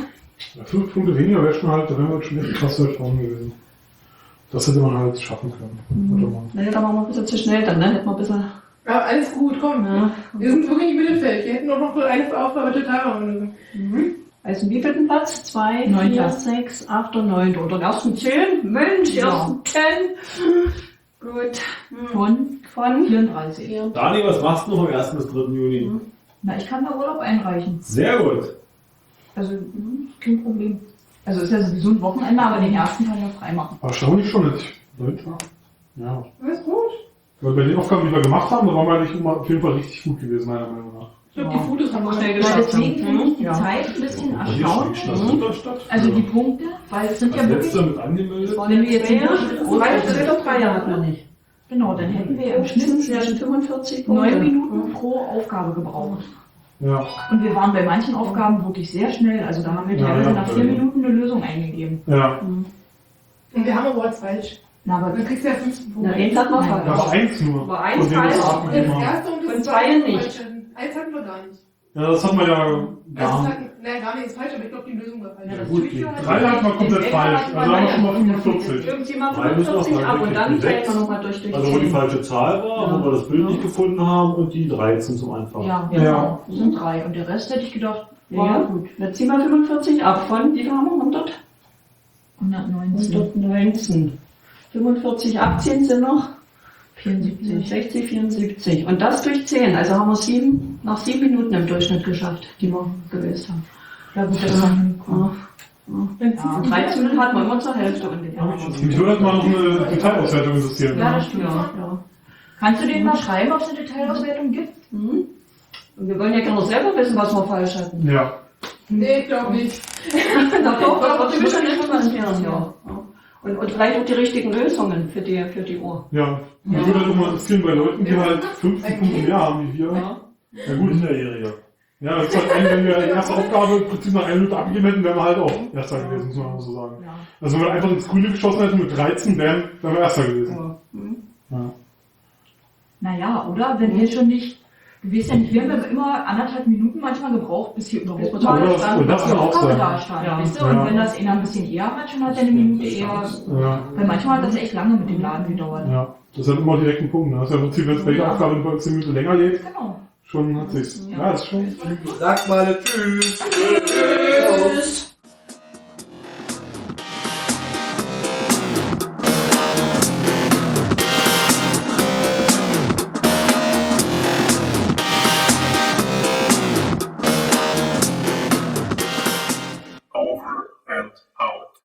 [SPEAKER 7] Ja, fünf Punkte weniger wäre schon halt, da wären wir schon echt krass weit vorne gewesen. Das hätte man halt schaffen können. Oder man.
[SPEAKER 4] Naja, da waren wir ein bisschen zu schnell dann, ne? Hätten wir ein bisschen.
[SPEAKER 3] Aber alles gut, komm.
[SPEAKER 4] Ja.
[SPEAKER 3] Wir sind wirklich im Mittelfeld. Wir hätten doch noch eine Aufgabe total machen müssen.
[SPEAKER 4] Mhm. Also im wievielten Platz? Zwei,
[SPEAKER 6] Neunter.
[SPEAKER 4] vier, sechs, acht und neun. Oder den ersten zehn? Mensch,
[SPEAKER 6] Ja.
[SPEAKER 4] ersten zehn. Gut.
[SPEAKER 6] Von
[SPEAKER 4] Von
[SPEAKER 6] vierunddreißig.
[SPEAKER 4] vier.
[SPEAKER 5] Dani, was machst du noch am ersten bis dritten Juni?
[SPEAKER 6] Na, ich kann da Urlaub einreichen.
[SPEAKER 5] Sehr gut.
[SPEAKER 6] Also, hm, kein Problem. Also ist ja sowieso ein Wochenende, aber den ersten kann ich ja frei machen.
[SPEAKER 7] Erstaunlich schon nicht. Neunter. Ja.
[SPEAKER 3] Alles gut.
[SPEAKER 7] Weil bei den Aufgaben, die wir gemacht haben, da waren wir eigentlich immer auf jeden Fall richtig gut gewesen, meiner Meinung nach.
[SPEAKER 3] Ich glaube, die Fotos haben wir schnell
[SPEAKER 6] Ja,
[SPEAKER 3] geschafft.
[SPEAKER 6] deswegen finde ich die
[SPEAKER 4] Ja.
[SPEAKER 6] Zeit ein bisschen
[SPEAKER 5] Und hier
[SPEAKER 6] erstaunlich.
[SPEAKER 5] steht das Unterstadt.
[SPEAKER 6] Also die Punkte, weil es sind ja
[SPEAKER 5] Als
[SPEAKER 6] wirklich,
[SPEAKER 5] letzter mit angemeldet.
[SPEAKER 6] wenn wir jetzt den Durchschnitt
[SPEAKER 4] Zwei,
[SPEAKER 6] ausrechnen,
[SPEAKER 4] das ist drei hatten wir nicht.
[SPEAKER 6] genau, dann hätten wir im Schnitt
[SPEAKER 4] zwischen fünfundvierzig Punkte.
[SPEAKER 6] neun Minuten pro Aufgabe gebraucht.
[SPEAKER 7] Ja.
[SPEAKER 6] Und wir waren bei manchen Aufgaben wirklich sehr schnell. Also da haben wir
[SPEAKER 7] Ja,
[SPEAKER 6] teilweise
[SPEAKER 7] ja,
[SPEAKER 6] nach
[SPEAKER 7] ja.
[SPEAKER 6] vier Minuten eine Lösung eingegeben.
[SPEAKER 7] Ja.
[SPEAKER 3] Und wir haben aber was falsch.
[SPEAKER 6] Na, aber
[SPEAKER 3] Dann kriegst du ja fünfzehn
[SPEAKER 4] Na,
[SPEAKER 3] Punkte.
[SPEAKER 4] eins hat man
[SPEAKER 6] Nein.
[SPEAKER 7] Aber
[SPEAKER 4] falsch.
[SPEAKER 7] eins nur.
[SPEAKER 4] Aber eins
[SPEAKER 7] Von denen
[SPEAKER 4] falsch.
[SPEAKER 7] das Atmen
[SPEAKER 3] Das
[SPEAKER 7] immer.
[SPEAKER 3] erste und das
[SPEAKER 4] Und
[SPEAKER 3] zweite
[SPEAKER 4] zwei
[SPEAKER 3] sind
[SPEAKER 4] nicht.
[SPEAKER 3] falsch. Eins hatten wir gar nicht.
[SPEAKER 7] Ja, das hat man ja
[SPEAKER 3] Also
[SPEAKER 7] gar
[SPEAKER 3] es
[SPEAKER 7] nicht.
[SPEAKER 3] hatten, nein, gar nicht ist falsch, aber ich glaube, die Lösung war falsch.
[SPEAKER 7] Ja, gut, die drei hat man komplett falsch. Also haben wir schon mal fünfundvierzig.
[SPEAKER 4] Irgendjemand
[SPEAKER 5] Drei müssen noch
[SPEAKER 4] fünfundvierzig ab
[SPEAKER 5] mal
[SPEAKER 4] und dann
[SPEAKER 5] durch.
[SPEAKER 4] zählt man nochmal durch durch
[SPEAKER 5] Also wo die
[SPEAKER 4] zehn.
[SPEAKER 5] falsche Zahl war,
[SPEAKER 4] Ja.
[SPEAKER 5] wo wir das Bild nicht gefunden haben und die dreizehn zum Anfang.
[SPEAKER 6] ja,
[SPEAKER 7] Ja.
[SPEAKER 6] genau. Das sind drei. Und der Rest hätte ich gedacht, war
[SPEAKER 4] Ja.
[SPEAKER 6] gut.
[SPEAKER 4] Jetzt ziehen wir fünfundvierzig ab von, wie viel haben wir? hundert?
[SPEAKER 6] hundertneunzehn,
[SPEAKER 4] hundertneunzehn. fünfundvierzig abziehen sind noch
[SPEAKER 6] vierundsiebzig.
[SPEAKER 4] sechzig, vierundsiebzig. Und das durch zehn. Also haben wir sieben, nach sieben Minuten im Durchschnitt geschafft, die wir gelöst haben.
[SPEAKER 6] Ja gut, das war
[SPEAKER 4] Ja.
[SPEAKER 3] Dann
[SPEAKER 4] Ja, und dreizehn Minuten hatten wir immer zur Hälfte ungefähr.
[SPEAKER 7] Mich würde halt mal noch eine Detailauswertung interessieren.
[SPEAKER 6] Ja, das stimmt.
[SPEAKER 4] Ja, ja.
[SPEAKER 6] Kannst du denen mal schreiben, ob es eine Detailauswertung gibt?
[SPEAKER 4] Mhm. Und wir wollen ja gerne selber wissen, was wir falsch hatten.
[SPEAKER 7] Ja.
[SPEAKER 3] Nee, ich glaube nicht.
[SPEAKER 4] Na doch, das wird bestimmt interessieren, ja. Ja. Und, und vielleicht auch die richtigen Lösungen für die, für die Uhr.
[SPEAKER 7] Ja. Mich würde halt noch mal interessieren, bei Leuten, die halt fünfzehn Punkte mehr haben wie wir.
[SPEAKER 4] Ja.
[SPEAKER 7] Ja gut.
[SPEAKER 5] Minderjährige.
[SPEAKER 7] Ja, das ist halt ein, wenn wir die erste Aufgabe im Prinzip nach einer Minute abgegeben hätten, wären wir halt auch Erster gewesen, muss man mal so sagen.
[SPEAKER 6] Ja.
[SPEAKER 7] Also wenn wir einfach ins Grüne geschossen hätten mit dreizehn, wären, wären wir Erster gewesen.
[SPEAKER 4] Ja. Mhm.
[SPEAKER 7] Ja.
[SPEAKER 6] Naja, oder? Wenn wir schon nicht, du weißt ja nicht, wir haben ja immer anderthalb Minuten manchmal gebraucht, bis hier überhaupt
[SPEAKER 4] Bis
[SPEAKER 6] mal
[SPEAKER 4] wir
[SPEAKER 7] das-
[SPEAKER 6] stand,
[SPEAKER 7] und das
[SPEAKER 6] dass die
[SPEAKER 7] kann auch
[SPEAKER 6] Aufgabe
[SPEAKER 7] sein.
[SPEAKER 6] da stand.
[SPEAKER 4] Ja.
[SPEAKER 6] Weißt du?
[SPEAKER 7] Ja.
[SPEAKER 6] Und wenn das einer ein bisschen eher hat, schon hat er eine Minute eher.
[SPEAKER 7] Ja.
[SPEAKER 6] Weil manchmal hat das echt lange mit dem Laden gedauert.
[SPEAKER 7] Ja. Das ist halt immer direkt ein Punkt. Ne? Das ist ja im Prinzip, wenn es bei jeder Aufgabe bei zehn Minuten länger geht,
[SPEAKER 6] Genau.
[SPEAKER 7] schon hat sich's. Ja, das ist schon.
[SPEAKER 1] Sag mal Tschüss.
[SPEAKER 4] Tschüss.